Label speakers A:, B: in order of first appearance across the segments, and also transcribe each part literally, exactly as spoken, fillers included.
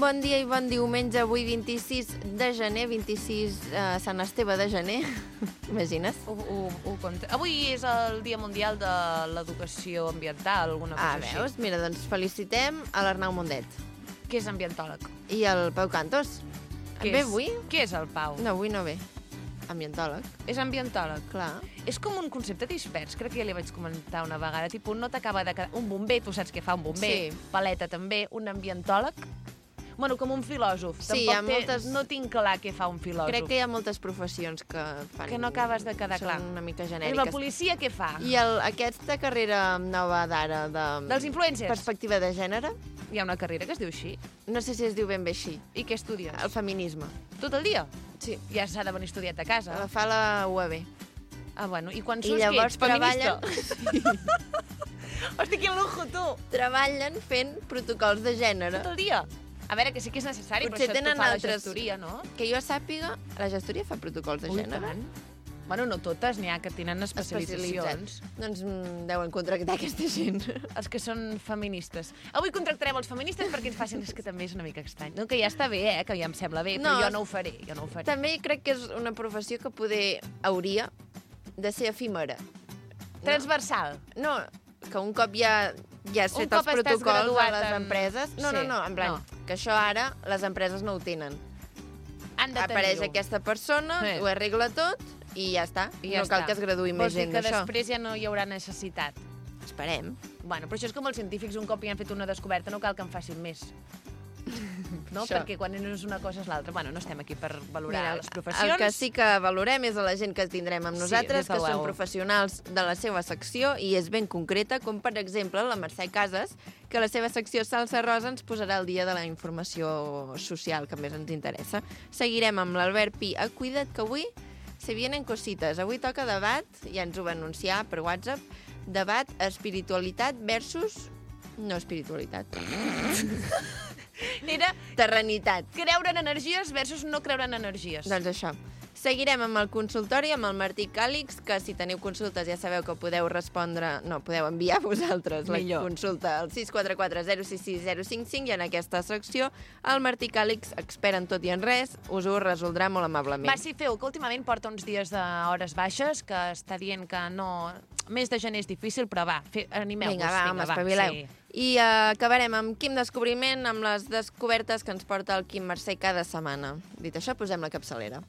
A: Bon dia i bon diumenge, avui vint-i-sis de gener, vint-i-sis uh, Sant Esteve de gener, imagines?
B: Ho, ho, ho compte. Avui és el Dia Mundial de l'Educació Ambiental, alguna cosa
A: Ah,
B: així.
A: veus? Mira, doncs felicitem a l'Arnau Mundet.
B: Què és ambientòleg?
A: I el Pau Cantos.
B: Què
A: Ve
B: és?
A: avui?
B: Què és el Pau?
A: No, avui no ve. Ambientòleg,
B: És ambientòleg.
A: clar.
B: És com un concepte dispers, crec que ja li vaig comentar una vegada. Tipus, no t'acaba de quedar... Un bomber, tu saps què fa un bomber.
A: Sí.
B: Paleta també. Un ambientòleg. Bueno, com un filòsof.
A: Sí,
B: Tampoc
A: hi ha
B: té,
A: moltes-
B: no tinc clar què fa un filòsof.
A: Crec que hi ha moltes professions que fan...
B: Que no acabes de quedar
A: són
B: clar.
A: una mica
B: I la
A: genèriques.
B: policia què fa?
A: I el, aquesta carrera nova d'ara de...
B: Dels influencers?
A: Perspectiva de gènere,
B: Hi ha una carrera que es diu així.
A: no sé si es diu ben bé així.
B: I què estudies?
A: El feminisme.
B: Tot el dia?
A: Sí.
B: Ja s'ha de venir estudiat a casa.
A: La fa la U A B.
B: Ah, bueno, i quan
A: I
B: surts
A: llavors
B: què ets? Feminista?
A: treballen...
B: Hosti, quin lujo, tu!
A: treballen fent protocols de gènere.
B: Tot el dia. A veure, que sí que és necessari,
A: Potser
B: però això
A: tenen
B: t'ho fa
A: altres-
B: la gestoria, no?
A: Que jo sàpiga, la gestoria fa protocols de
B: Ui,
A: gènere.
B: tant. Bueno, no totes, n'hi ha que tenen especialitzacions.
A: Doncs mm, deuen contractar aquesta gent.
B: Els que són feministes. Avui contractarem els feministes perquè ens facin... És que també és una mica estrany. No, que ja està bé, eh? Que ja em sembla bé, però
A: No,
B: jo no ho faré, jo no ho faré.
A: També crec que és una professió que poder hauria de ser efímera.
B: Transversal.
A: No, que un cop ja, ja has
B: Un
A: fet
B: cop
A: els
B: estàs
A: protocols a
B: graduat
A: les
B: en-
A: empreses... No,
B: Sí,
A: no, no, en plan,
B: no.
A: que això ara les empreses no ho tenen.
B: Han de
A: Apareix
B: tenir-ho.
A: aquesta persona,
B: Sí.
A: ho arregla tot i ja està.
B: I ja
A: no cal
B: està.
A: que es graduï
B: Vols
A: més
B: dir
A: gent
B: que
A: d'això.
B: després ja no hi haurà necessitat.
A: Esperem.
B: Bueno, però això és com els científics, un cop ja han fet una descoberta, no cal que en facin més. No?
A: Això.
B: Perquè quan no és una cosa és l'altra. Bueno, no estem aquí per valorar
A: Mira,
B: les professions.
A: el que sí que valorem és a la gent que tindrem amb
B: Sí,
A: nosaltres,
B: des de
A: que són
B: luego.
A: professionals de la seva secció i és ben concreta, com per exemple la Mercè Casas, que la seva secció Salsa Rosa ens posarà al dia de la informació social que més ens interessa. Seguirem amb l'Albert Pi a Cuida't, que avui se vienen cosites. Avui toca debat, ja ens ho va anunciar per WhatsApp, debat espiritualitat versus no espiritualitat.
B: Era
A: Terrenitat.
B: creure en energies versus no creure en energies.
A: Doncs això. Seguirem amb el consultori, amb el Martí Càlix, que si teniu consultes ja sabeu que podeu respondre... No, podeu enviar vosaltres la
B: Millor.
A: consulta al sis quatre quatre zero sis sis zero cinc cinc i en aquesta secció el Martí Càlix, expert en tot i en res, us ho resoldrà molt amablement.
B: Va, sí, feu, que últimament porta uns dies d'hores baixes, que està dient que no... Mes de gener és difícil, però va, fe, animeu-vos.
A: Vinga, va, home, espavileu.
B: Sí.
A: I uh, acabarem amb Quim Descobriment, amb les descobertes que ens porta el Quim Mercè cada setmana. Dit això, posem la capçalera.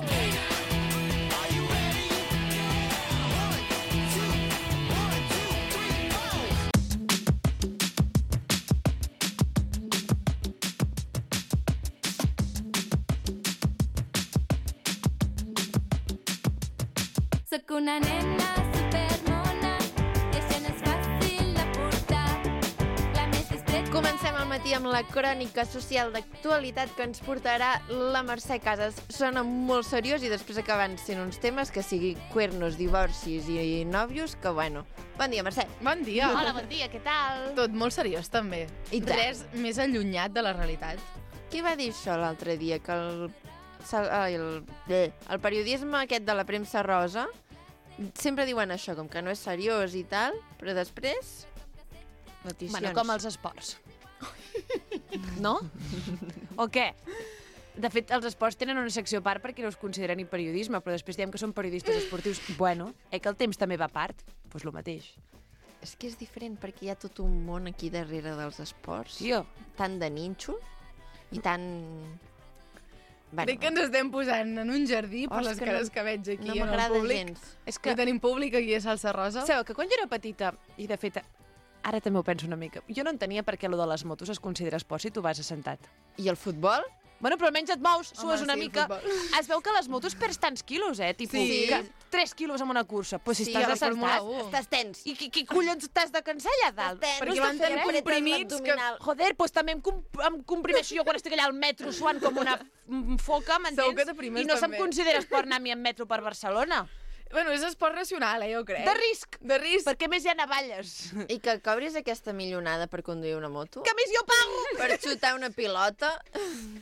C: Soc una nena supermona i això no és fàcil de portar. La més discreta...
A: Comencem al matí amb la crònica social d'actualitat que ens portarà la Mercè Casas. Sona molt seriós i després acaben sent uns temes que sigui cuernos, divorcis i nòvios, que bueno. Bon dia, Mercè.
D: Bon dia.
B: Hola, bon dia, què tal?
D: Tot molt seriós, també.
A: I tant.
D: Res més allunyat de la realitat.
A: Qui va dir això l'altre dia? Que el, el, el, el periodisme aquest de la premsa rosa sempre diuen això, com que no és seriós i tal, però després... Noticions.
B: Bueno, com els esports. No? O què? De fet, els esports tenen una secció a part perquè no es consideren ni periodisme, però després diem que són periodistes esportius. Bueno, eh, que el temps també va a part? Doncs pues el mateix.
A: És que és diferent perquè hi ha tot un món aquí darrere dels esports.
B: Tio.
A: Tan de ninxo i tan... Bueno,
D: Crec que ens estem posant en un jardí per
A: Oh, és
D: les
A: que
D: cares
A: no-
D: que veig aquí
A: no
D: en el
A: m'agrada
D: públic.
A: gens.
B: És
D: Que
B: que,
D: tenim públic aquí a Salsa Rosa.
B: sabeu que quan jo era petita, i de fet, ara també ho penso una mica, jo no entenia per què allò de les motos es considera esport si tu vas assentat.
A: I el futbol?
B: Bueno, però almenys et mous,
D: Home,
B: sues una
D: sí, el
B: mica.
D: futbol.
B: Es veu que les motos perds tants quilos, eh? Tipo,
D: Sí.
B: que tres quilos en una cursa. Pues si
A: Sí,
B: estàs
A: a la
D: Fórmula
B: assentat...
D: u.
A: Estàs tens.
B: I qui, qui collons t'has de cansar allà dalt?
A: Estàs tens.
D: Perquè
A: No
D: van
A: estàs
D: tan
A: fent
D: comprimits que-
A: abdominal.
B: Joder, doncs també em, comp em comprimeixo jo quan estic allà al metro suant com una mm, foca,
D: Segur
B: m'entens?
D: que t'aprimes
B: I no se'm
D: també.
B: considera esport anar a mi en metro per Barcelona.
D: Bueno, és esport racional, eh, jo crec.
B: De risc.
D: De risc.
B: Perquè a més hi ha navalles.
A: I que cobris aquesta millonada per conduir una moto?
B: Que a més jo pago.
A: Per xutar una pilota?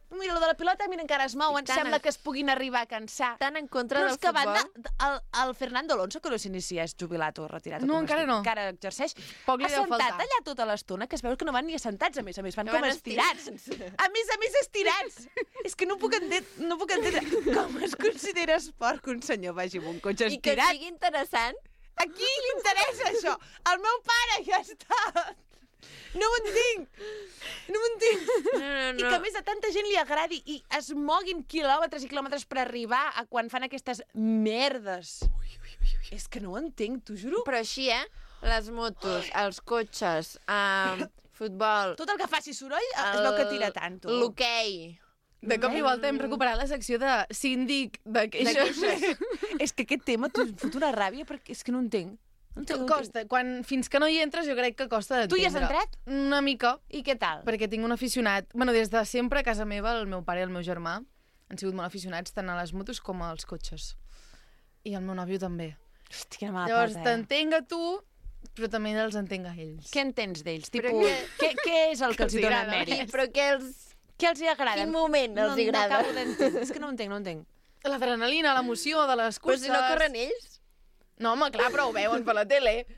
B: Mira, lo de la pilota, mira, encara es mouen,
A: I tant
B: sembla
A: en-
B: que es puguin arribar a cansar.
A: Tan en contra
B: Però
A: del
B: és que a
A: futbol.
B: banda, el, el Fernando Alonso, que no sé ni si és jubilat o retirat. o
D: No,
B: com
D: encara
B: es diu,
D: no.
B: Encara exerceix.
D: Poc li
B: ha
D: deu
B: sentat
D: faltar.
B: allà tota l'estona, que es veu que no van ni assentats, a més a més, van
A: Que
B: com
A: van
B: estirats.
A: estirats.
B: A més a més, estirats. És que no puc entendre, no puc entendre com es considera esport que un senyor vagi amb un cotxe
A: I que
B: estirat.
A: sigui interessant.
B: A qui li interessa això? Al meu pare, ja està. No ho entenc. No ho entenc.
A: No, no,
B: I que a més a tanta gent li agradi i es moguin quilòmetres i quilòmetres per arribar a quan fan aquestes merdes. Ui, ui, ui, ui. És que no ho entenc, t'ho juro.
A: Però així, eh? Les motos, els cotxes, uh, futbol,
B: Tot el que faci soroll es veu que tira tant. tu.
A: l'hoquei.
D: De cop i volta hem recuperat la secció de síndic de queixes.
B: És que aquest tema t'ho fot una ràbia perquè és que no entenc. No entenc, no entenc.
D: Costa, quan, fins que no hi entres jo crec que costa
B: Tu hi has
D: d'entendre.
B: entrat?
D: Una mica,
B: I què tal?
D: perquè tinc un aficionat... Bueno, des de sempre a casa meva, el meu pare i el meu germà han sigut molt aficionats tant a les motos com als cotxes. I el meu nòvio també.
B: Hosti, quina mala
D: Llavors,
B: pata, eh?
D: t'entenc a tu, però també els entenc a ells.
B: Què entens d'ells?
A: Però
B: Tipo,
A: què-
B: què, què és el que,
D: que
B: els hi
D: els
B: dona
D: agrada?
B: mèrit?
A: I, però què els...
B: Què els hi agrada?
A: Quin moment els
B: no,
A: hi agrada?
B: No acabo d'entendre. És que no ho entenc, no ho entenc.
D: L'adrenalina, l'emoció de les
A: Però
D: curses...
A: si no corren ells?
D: No, home, clar, però ho veuen per la tele.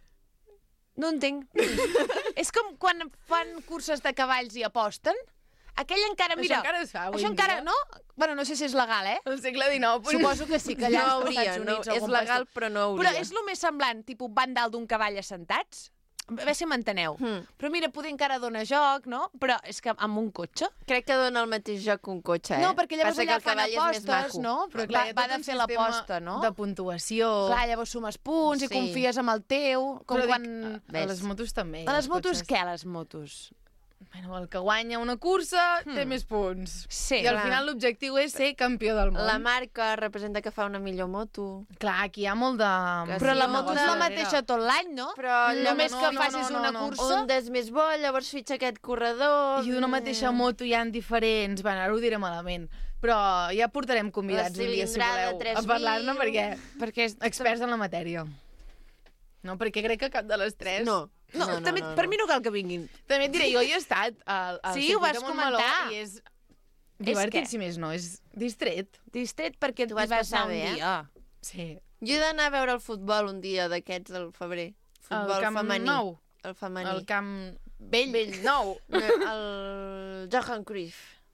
B: No entenc. És com quan fan curses de cavalls i aposten. Aquell encara,
D: Això
B: mira...
D: encara es fa avui
B: Això
D: en
B: encara,
D: dia.
B: no? Bueno, no sé si és legal, eh?
D: Al segle dinou. Però...
B: Suposo que sí, que allà
A: No
B: als
A: hauria,
B: Estats
A: no,
B: Units...
A: és
B: algun
A: legal,
B: puesto.
A: però no hauria.
B: Però és el més semblant, tipus van dalt d'un cavall assentats? A veure si m'enteneu.
A: Hmm.
B: Però mira, poder encara dona joc, no? Però és que amb un cotxe...
A: Crec que dona el mateix joc que un cotxe, eh?
B: No, perquè llavors
A: Passa que
B: allà
A: el
B: fan
A: cavall és més
B: apostes,
A: maco.
B: no?
D: Però
B: Però
D: clar,
B: va,
D: hi ha
B: va
D: tot
B: de
D: un
B: fer
D: sistema
B: l'aposta, no?
D: de puntuació.
B: Clar, llavors sumes punts i
A: Sí.
B: confies amb el teu, com
D: Però
B: quan...
D: dic,
A: Ves.
D: a les motos també.
B: A les
D: als
B: motos,
D: cotxes.
B: què, a les motos?
D: Bueno, el que guanya una cursa
B: Hmm.
D: té més punts.
B: Sí,
D: I al
A: clar.
D: final l'objectiu és ser campió del món.
A: La marca representa que fa una millor moto.
D: Clar, aquí hi ha molt de...
A: Que
B: Però
A: sí,
B: la
A: un
B: moto és
A: negoci
B: la
D: darrere.
B: mateixa tot l'any, no?
A: Però
B: Només
D: no,
B: que
D: no,
B: facis
D: no, no,
B: una
D: no.
B: cursa...
A: un és més bo, llavors fitxa aquest corredor...
D: I d'una mateixa moto hi han diferents... Bueno, ara ho diré malament. Però ja portarem convidats un dia, si
A: cilindrada
D: voleu,
A: tres
D: a parlar-ne,
A: mil.
D: perquè
B: Perquè és...
D: experts en la matèria. No, perquè crec que cap de les tres...
A: No.
B: No, no, també,
A: no, no.
B: per mi no cal que vinguin.
D: També et diré, jo hi he estat al, al
B: Sí, ho vas
D: circuit de Montmeló
B: comentar.
D: i és divertit,
B: què?
D: si més no, és distret.
B: Distret perquè
A: Tu
B: t'hi
A: vas
B: vas
A: passar
B: anar un
A: bé, eh?
B: dia.
D: Sí.
A: Jo he d'anar a veure el futbol un dia d'aquests al febrer. Futbol
D: el camp
A: femení.
D: nou,
A: El femení.
D: el camp vell,
A: Vell.
D: nou.
A: No, el Johan Cruyff.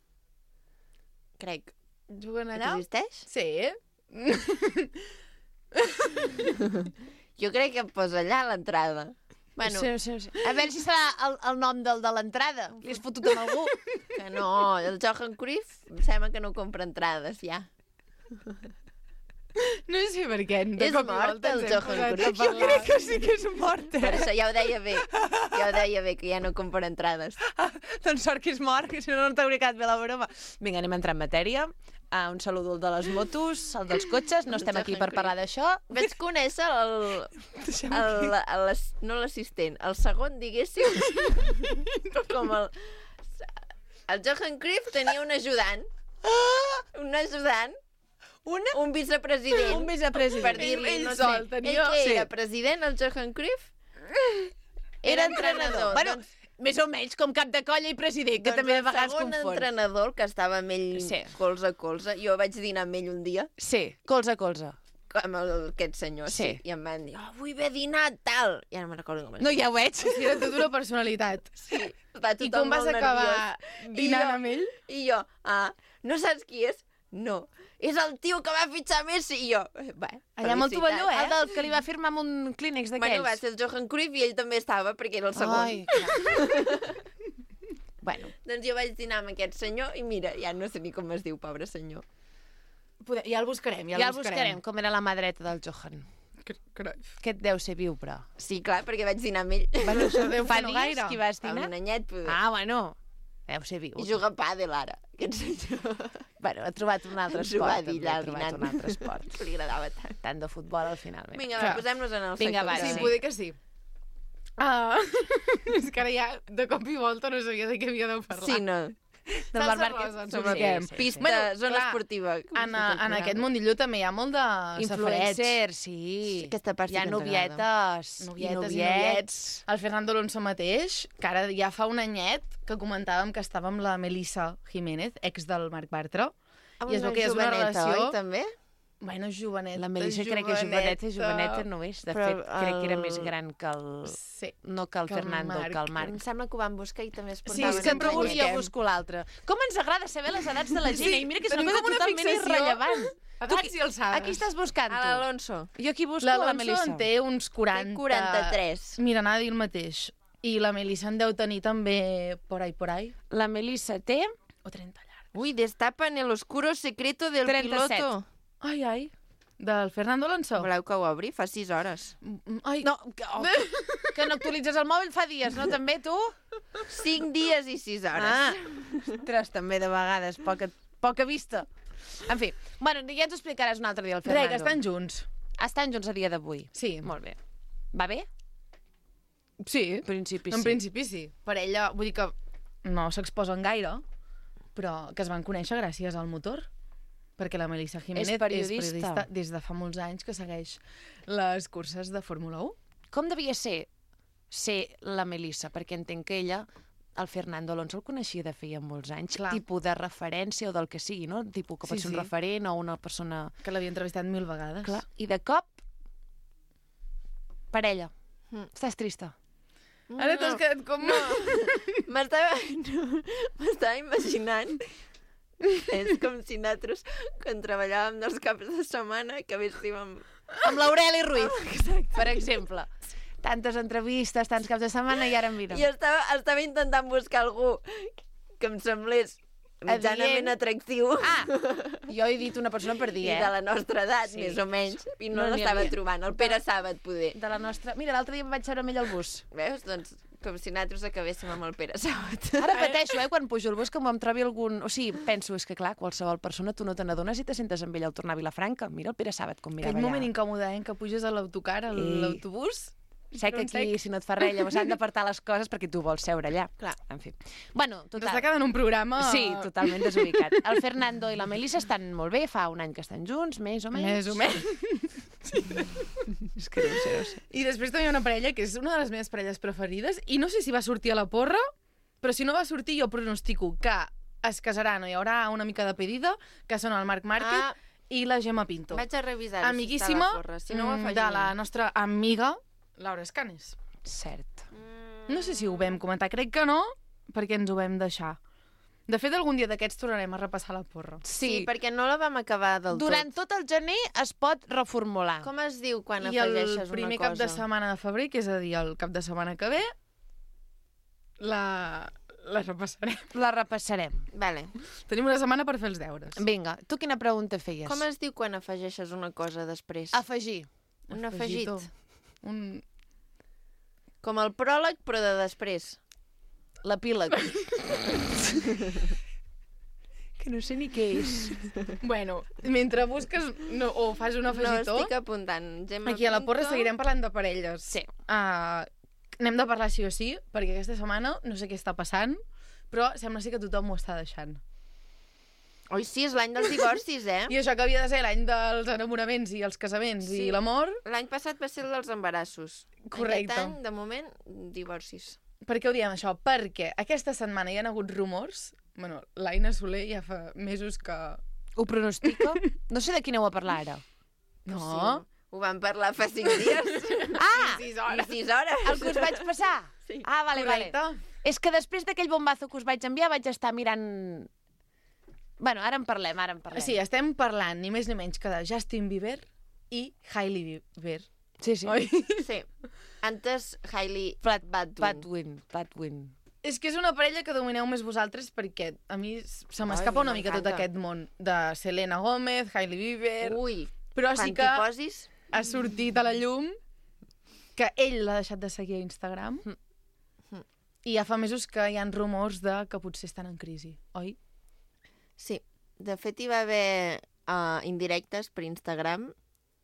A: Crec.
D: Juguen allà?
A: Existeix?
D: Sí.
A: Jo crec que em posa allà a l'entrada. Bueno,
B: Sí, sí, sí. A veure si serà el, el nom del de l'entrada. Li has fotut amb algú.
A: que no, el Johan Cruyff em sembla que no compra entrades, ja.
D: No sé per què. De
A: És
D: cop i
A: mort,
D: volta ens
A: el
D: hem
A: Johan
D: posat a
A: Cruyff?
D: parlar.
B: Jo crec que sí que és mort,
A: Per
B: eh?
A: això ja ho deia bé. Ja ho deia bé, que ja no compra entrades.
B: Doncs sort que és mort, que si no, no t'hauria quedat bé la broma. Vinga, anem a entrar en matèria. Uh, un saludo al de les motos, el dels cotxes. No estem aquí per parlar d'això.
A: Vaig conèixer el... el, el, el no l'assistent, el segon, diguéssim. Com el... El Johan Cruyff tenia un ajudant. Un ajudant.
B: Una?
A: Un vicepresident.
B: Un vicepresident.
A: Per dir-li,
D: Ell
A: no
D: sol
A: sé.
D: tenia-
A: Ell que era
B: Sí.
A: president, el Johan Cruyff,
B: Era entrenador. Bueno,
A: Doncs,
B: més o menys com cap de colla i president, que
A: doncs
B: també de
A: el
B: vegades
A: segon
B: confon.
A: entrenador, que estava amb ell
B: Sí.
A: colze a colze, jo vaig dinar amb ell un dia,
B: Sí, colze a colze.
A: amb el, aquest senyor, sí.
B: Sí.
A: I em van dir, oh, vull haver dinat, tal. Ja no me'n recordo com es
B: No, ja ho veig.
D: Sí, era tota una personalitat.
A: Sí, va
D: I
A: tothom
D: com vas
A: molt
D: acabar
A: nerviós.
D: dinant
A: I jo-
D: amb ell?
A: I jo, ah, no saps qui és? No. És el tio que va fitxar Messi. I jo, eh, bé,
D: Allà amb el
A: felicitats.
D: tovalló, eh?
B: El del que li va firmar amb un clínex d'aquells.
A: Bueno, va ser el Johan Cruyff i ell també estava, perquè era el segon.
B: Ai, clar. Bueno,
A: Doncs jo vaig dinar amb aquest senyor i mira, ja no sé ni com es diu, pobre senyor.
D: Podem, ja el buscarem, ja,
B: ja el buscarem, com era la mà dreta del Johan.
D: Cruyff.
B: Aquest deu ser viu, però.
A: Sí, clar, perquè vaig dinar amb ell.
D: Bueno, això deu
B: Fa
D: fer no
B: dies
D: gaire.
B: que hi vas
A: Fa
B: dinar?
A: un anyet, poder.
B: Ah, bueno, deu ser viu.
A: I juga a pàdel ara, aquest senyor.
B: Bueno, ha trobat un altre
A: Ens ho va
B: esport.
A: dir
B: també,
A: allà
B: ha trobat
A: dinant.
B: un altre esport.
A: Que li agradava tant.
B: Tant de futbol al final. Vinga.
A: Vinga, va,
D: Clar.
A: posem-nos en el
B: Vinga,
A: sector.
B: va,
D: Sí,
B: sí.
D: poder que sí. Uh, és que ara ja, de cop i volta, no sabia de què havia de parlar.
A: Sí, no.
B: del Marc
D: Salsa
B: Márquez.
D: rosa, ens
B: Sí,
D: ubiquem.
B: sí,
A: Pista,
B: sí.
D: Bueno,
A: zona
D: clar,
A: esportiva.
D: En, a, en aquest mundillo també hi ha molt de safareig.
B: Influencer, sí.
A: Aquesta part sí
B: Hi ha
A: que ens agrada.
B: novietes,
D: Novietes
B: i
D: i
B: noviets.
D: El Fernando Alonso mateix, que ara ja fa un anyet que comentàvem que estava amb la Melissa Jiménez, ex del Marc Bartra. I es veu que és una relació...
A: Oi, també?
D: Bueno, joveneta,
B: La Melissa crec que joveneta, joveneta no és. De
A: Però
B: fet, crec que era
A: el-
B: més gran que el...
D: Sí.
B: No que el
D: Que el
B: Fernando,
D: Marc.
B: que el Marc.
A: Em sembla que ho van buscar i també es
D: Sí,
A: portaven.
D: és que
B: Sempre
D: ho
B: un i jo
D: busquem.
B: busco l'altre. Com ens agrada saber les edats de la gent,
D: Sí,
B: eh? I mira que és una
D: tenim
B: cosa
D: com una
B: totalment
D: fixació.
B: irrellevant.
D: Edats i alçades.
B: Aquí estàs buscant,
A: A
B: tu?
A: l'Alonso.
B: Jo aquí busco la
D: L'Alonso
B: Melissa.
D: en té uns quaranta...
A: Té quaranta-tres.
D: Mira, anava a dir el mateix. I la Melissa en deu tenir també por ahí, por ahí.
B: La Melissa té...
D: O trenta llarg.
A: Ui, destapan el oscuro secreto del
B: trenta-set.
A: piloto.
D: Ai, ai. Del Fernando Alonso.
A: Voleu que ho obri? Fa sis hores.
D: Mm, Ai,
B: No, que, oh, que no actualitzes el mòbil fa dies, no? També, tu?
A: Cinc dies i sis hores.
B: Ah, ostres, també de vegades, poca, poca vista. En fi, bueno, ja ens ho explicaràs un altre dia, el Fernando.
D: Res, que estan junts.
B: Estan junts a dia d'avui.
D: Sí.
B: Molt bé. Va bé?
D: Sí.
B: En principi
D: En
B: sí.
D: principi sí. Per ella, vull dir que no s'exposen gaire, però que es van conèixer gràcies al motor. Perquè la Melissa Jiménez
B: És periodista.
D: és periodista des de fa molts anys que segueix les curses de Fórmula un.
B: Com devia ser ser la Melissa? Perquè entenc que ella, el Fernando Alonso, el coneixia de feia molts anys.
D: Clar.
B: Tipus de referència o del que sigui, no? Tipus que pot
D: Sí,
B: ser un
D: sí.
B: referent o una persona...
D: Que l'havia entrevistat mil vegades.
B: Clar. I de cop, parella.
A: Mm.
B: Estàs trista.
D: Ara t'has quedat com... No.
A: M'estava no, m'estava imaginant. És com si nosaltres, quan treballàvem dels caps de setmana, que véssim amb...
B: Amb l'Aureli Ruiz, per exemple. Tantes entrevistes, tants caps de setmana i ara em mira.
A: I estava, estava intentant buscar algú que em semblés mitjanament
B: Adient.
A: atractiu.
B: Ah, jo he dit una persona per dir,
A: I
B: eh?
A: de la nostra edat,
B: Sí.
A: més o menys. I no,
B: No
A: no
B: n'hi
A: l'estava
B: havia.
A: trobant. El Pere Sàbat, poder.
B: De la nostra... Mira, l'altre dia em vaig seure amb ell al bus.
A: Veus? Doncs com si nosaltres acabéssim amb el Pere Sàbat.
B: Ara pateixo, eh, quan pujo al bus, que em trobi algun... O sigui, penso, és que clar, qualsevol persona tu no te n'adones i te sentes amb ell al tornar a Vilafranca. Mira el Pere Sàbat com mirava
D: Aquell moment
B: allà.
D: incòmode, eh, en què puges a l'autocar, a
B: Ei.
D: l'autobús.
B: Sé que
D: un sec.
B: aquí, si no et fa res, llavors han d'apartar les coses perquè tu vols seure allà.
A: Clar.
B: En fi. Bueno,
D: T'està
B: total.
D: quedant un programa...
B: Sí, totalment desubicat. El Fernando i la Melissa estan molt bé, fa un any que estan junts, més o menys.
D: Més o menys.
B: És que no ho sé, no ho sé.
D: I després també hi ha una parella que és una de les meves parelles preferides i no sé si va sortir a la porra, però si no va sortir jo pronostico que es casaran o hi haurà una mica de pedida, que són el Marc Márquez
A: Ah.
D: i la Gemma Pinto.
A: Vaig a revisar
D: Amiguíssima
A: si està a la porra. Si no ho
D: mm,
A: afegim.
D: de la nostra amiga Laura Escanes.
B: Cert.
D: No sé si ho vam comentar, crec que no, perquè ens ho vam deixar. De fet, algun dia d'aquests tornarem a repassar la porra.
A: Sí, sí, perquè no la vam acabar del
B: Durant
A: tot.
B: tot el gener es pot reformular.
A: Com es diu quan
D: I el
A: afegeixes
D: primer
A: una
D: cap de
A: cosa?
D: setmana de febrer, que és a dir, el cap de setmana que ve, la, la repassarem.
B: La repassarem.
A: Vale.
D: Tenim una setmana per fer els deures.
B: Vinga, tu quina pregunta feies?
A: Com es diu quan afegeixes una cosa després?
B: Afegir.
A: Un afegit.
D: Afegitó. Un...
A: Com el pròleg, però de després.
B: L'epíleg. que no sé ni què és.
D: Bueno, mentre busques no, o fas un
A: No,
D: afegitó,
A: estic apuntant. Gemma
D: aquí a la porra
A: Pinto.
D: seguirem parlant de parelles.
B: Sí.
D: Uh, anem de parlar sí o sí, perquè aquesta setmana no sé què està passant, però sembla ser que tothom ho està deixant.
A: Oi, sí, és l'any dels divorcis, eh?
D: I això que havia de ser l'any dels enamoraments i els casaments
A: Sí.
D: i l'amor,
A: L'any passat va ser el dels embarassos.
D: Correcte.
A: Aquest any, de moment, divorcis.
D: per què ho diem això? Perquè aquesta setmana hi ha hagut rumors, bueno, l'Aina Soler ja fa mesos que...
B: Ho pronostica? No sé de quina ho a parlar ara.
D: No,
A: Sí, ho vam parlar fa cinc dies.
B: Ah!
D: sis
A: I sis hores.
B: El que us vaig passar?
A: Sí.
B: Ah, vale, vale.
D: correcte.
B: És que després d'aquell bombazo que us vaig enviar vaig estar mirant... Bueno, ara en parlem, ara en parlem.
D: Sí, estem parlant ni més ni menys que de Justin Bieber i Hailey Bieber.
B: sí. sí.
D: Oi?
A: Sí. Antes, Hailey
B: Plat,
A: Baldwin.
B: Baldwin. Baldwin.
D: És que és una parella que domineu més vosaltres perquè a mi se m'escapa
A: Ai,
D: una mica tot
A: m'encanta.
D: aquest món de Selena Gómez, Hailey Bieber...
A: Ui,
D: Però
A: quan
D: sí
A: t'hi
D: que
A: posis...
D: ha sortit a la llum que ell l'ha deixat de seguir a Instagram i ja fa mesos que hi ha rumors de que potser estan en crisi, oi?
A: Sí, de fet hi va haver uh, indirectes per Instagram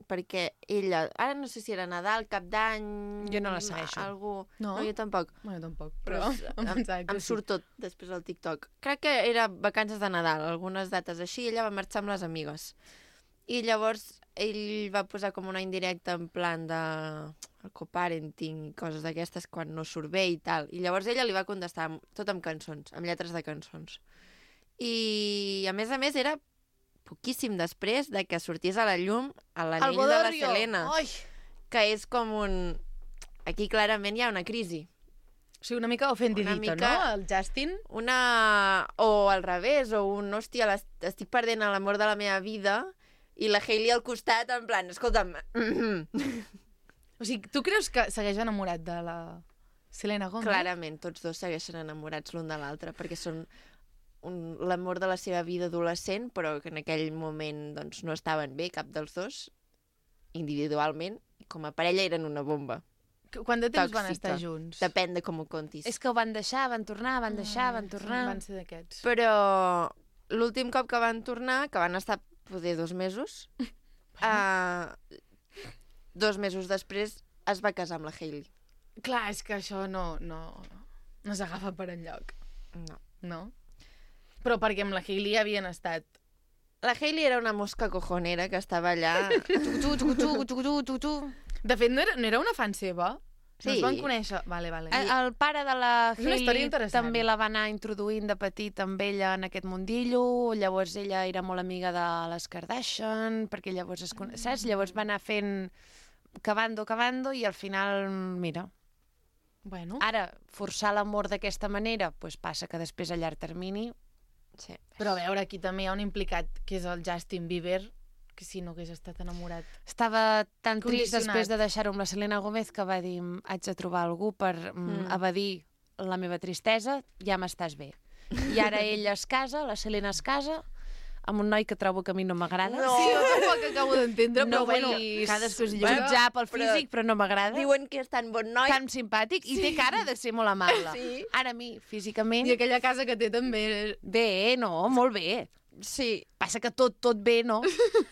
A: perquè ella, ara no sé si era Nadal, Cap d'Any...
B: Jo no la segueixo.
A: Algú...
D: No?
A: no jo tampoc.
D: Bueno, tampoc, però
A: Però
D: em
A: em,
D: pensava que
A: em
D: sí.
A: surt tot després al TikTok. Crec que era vacances de Nadal, algunes dates així, i ella va marxar amb les amigues. I llavors ell va posar com una indirecta en plan de el coparenting i coses d'aquestes quan no surt bé i tal. I llavors ella li va contestar amb- tot amb cançons, amb lletres de cançons. I a més a més era poquíssim després de que sortís a la llum a l'anell de la Selena,
B: Ai!
A: que és com un... Aquí clarament hi ha una crisi.
D: O sigui, una mica ofendidito,
A: Una mica-
D: no? El Justin.
A: Una... O al revés, o un, hòstia, l'es- estic perdent l'amor de la meva vida i la Hailey al costat en plan, escolta'm...
D: O sigui, tu creus que segueix enamorat de la Selena Gomez?
A: Clarament, tots dos segueixen enamorats l'un de l'altre, perquè són un, l'amor de la seva vida adolescent, però que en aquell moment doncs, no estaven bé, cap dels dos, individualment, i com a parella eren una bomba.
D: Qu- Quant de temps van
A: Tòxica.
D: estar junts?
A: Depèn de com ho contis.
B: És que ho van deixar, van tornar, van deixar, van tornar.
D: Van ser d'aquests.
A: Però l'últim cop que van tornar, que van estar poder dos mesos, uh, dos mesos després es va casar amb la Hailey.
D: Clar, és que això no, no, no s'agafa per enlloc,
A: No.
D: no? Però perquè amb la Hailey havien estat...
A: La Hailey era una mosca cojonera que estava allà...
B: Tu, tu, tu, tu, tu, tu, tu.
D: De fet, no era, no era una fan seva? No
A: Sí.
D: es van conèixer? Vale, vale.
B: El, el pare de la
D: És una història
B: Hailey
D: interessant.
B: també la va anar introduint de petit amb ella en aquest mundillo, llavors ella era molt amiga de les Kardashian, perquè llavors es con... saps? Llavors va anar fent cavando, cavando, i al final, mira,
D: Bueno,
B: ara, forçar l'amor d'aquesta manera, doncs passa que després a llarg termini...
A: Sí.
D: però a veure, aquí també hi ha un implicat, que és el Justin Bieber, que si no hagués estat enamorat...
B: Estava tan trist
D: Condicionat.
B: després de deixar-ho amb la Selena Gomez que va dir, haig de trobar algú per mm,
A: Mm.
B: evadir la meva tristesa, ja m'estàs bé. I ara ella es casa, la Selena es casa, amb un noi que trobo que a mi no m'agrada.
A: No.
D: Sí, jo tampoc acabo d'entendre,
B: No
D: però bueno,
B: vull
D: cadascú és
A: Bueno,
D: lliure.
B: jutjar pel
A: però
B: físic, però no m'agrada.
A: Diuen que és tan bon noi.
B: Tan simpàtic i té cara de ser molt amable.
A: Sí.
B: Ara a mi, físicament,
D: I aquella casa que té també...
B: bé, no, molt bé.
A: Sí.
B: Passa que tot, tot bé, no?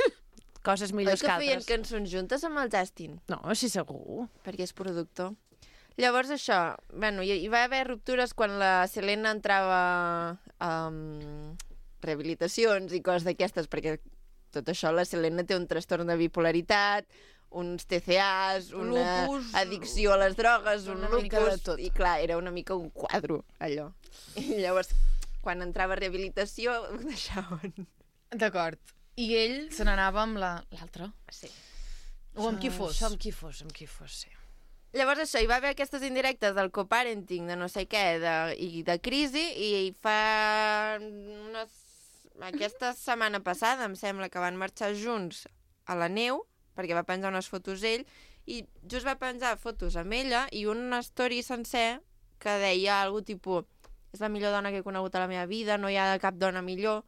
B: Coses
A: Oi
B: millors
A: que
B: que
A: feien
B: altres.
A: cançons juntes amb el Justin?
B: No, sí, segur.
A: Perquè és productor. Llavors això, bueno, hi, hi va haver ruptures quan la Selena entrava a um, rehabilitacions i coses d'aquestes, perquè tot això la Selena té un trastorn de bipolaritat, uns T C As, una
D: Lupus,
A: addicció a les drogues, un
D: una mica
A: lupus,
D: de tot.
A: i clar, era una mica un quadro, allò. I llavors, quan entrava a rehabilitació, ho deixaven.
D: D'acord. I ell se n'anava amb la- l'altre.
A: Sí.
D: O amb qui fos.
B: Això amb qui fos, amb qui fos, sí.
A: Llavors això, hi va haver aquestes indirectes del coparenting, de no sé què, de, i de crisi, i fa unes... aquesta setmana passada, em sembla, que van marxar junts a la neu, perquè va penjar unes fotos ell, i just va penjar fotos amb ella i una story sencer que deia algo tipus és la millor dona que he conegut a la meva vida, no hi ha cap dona millor.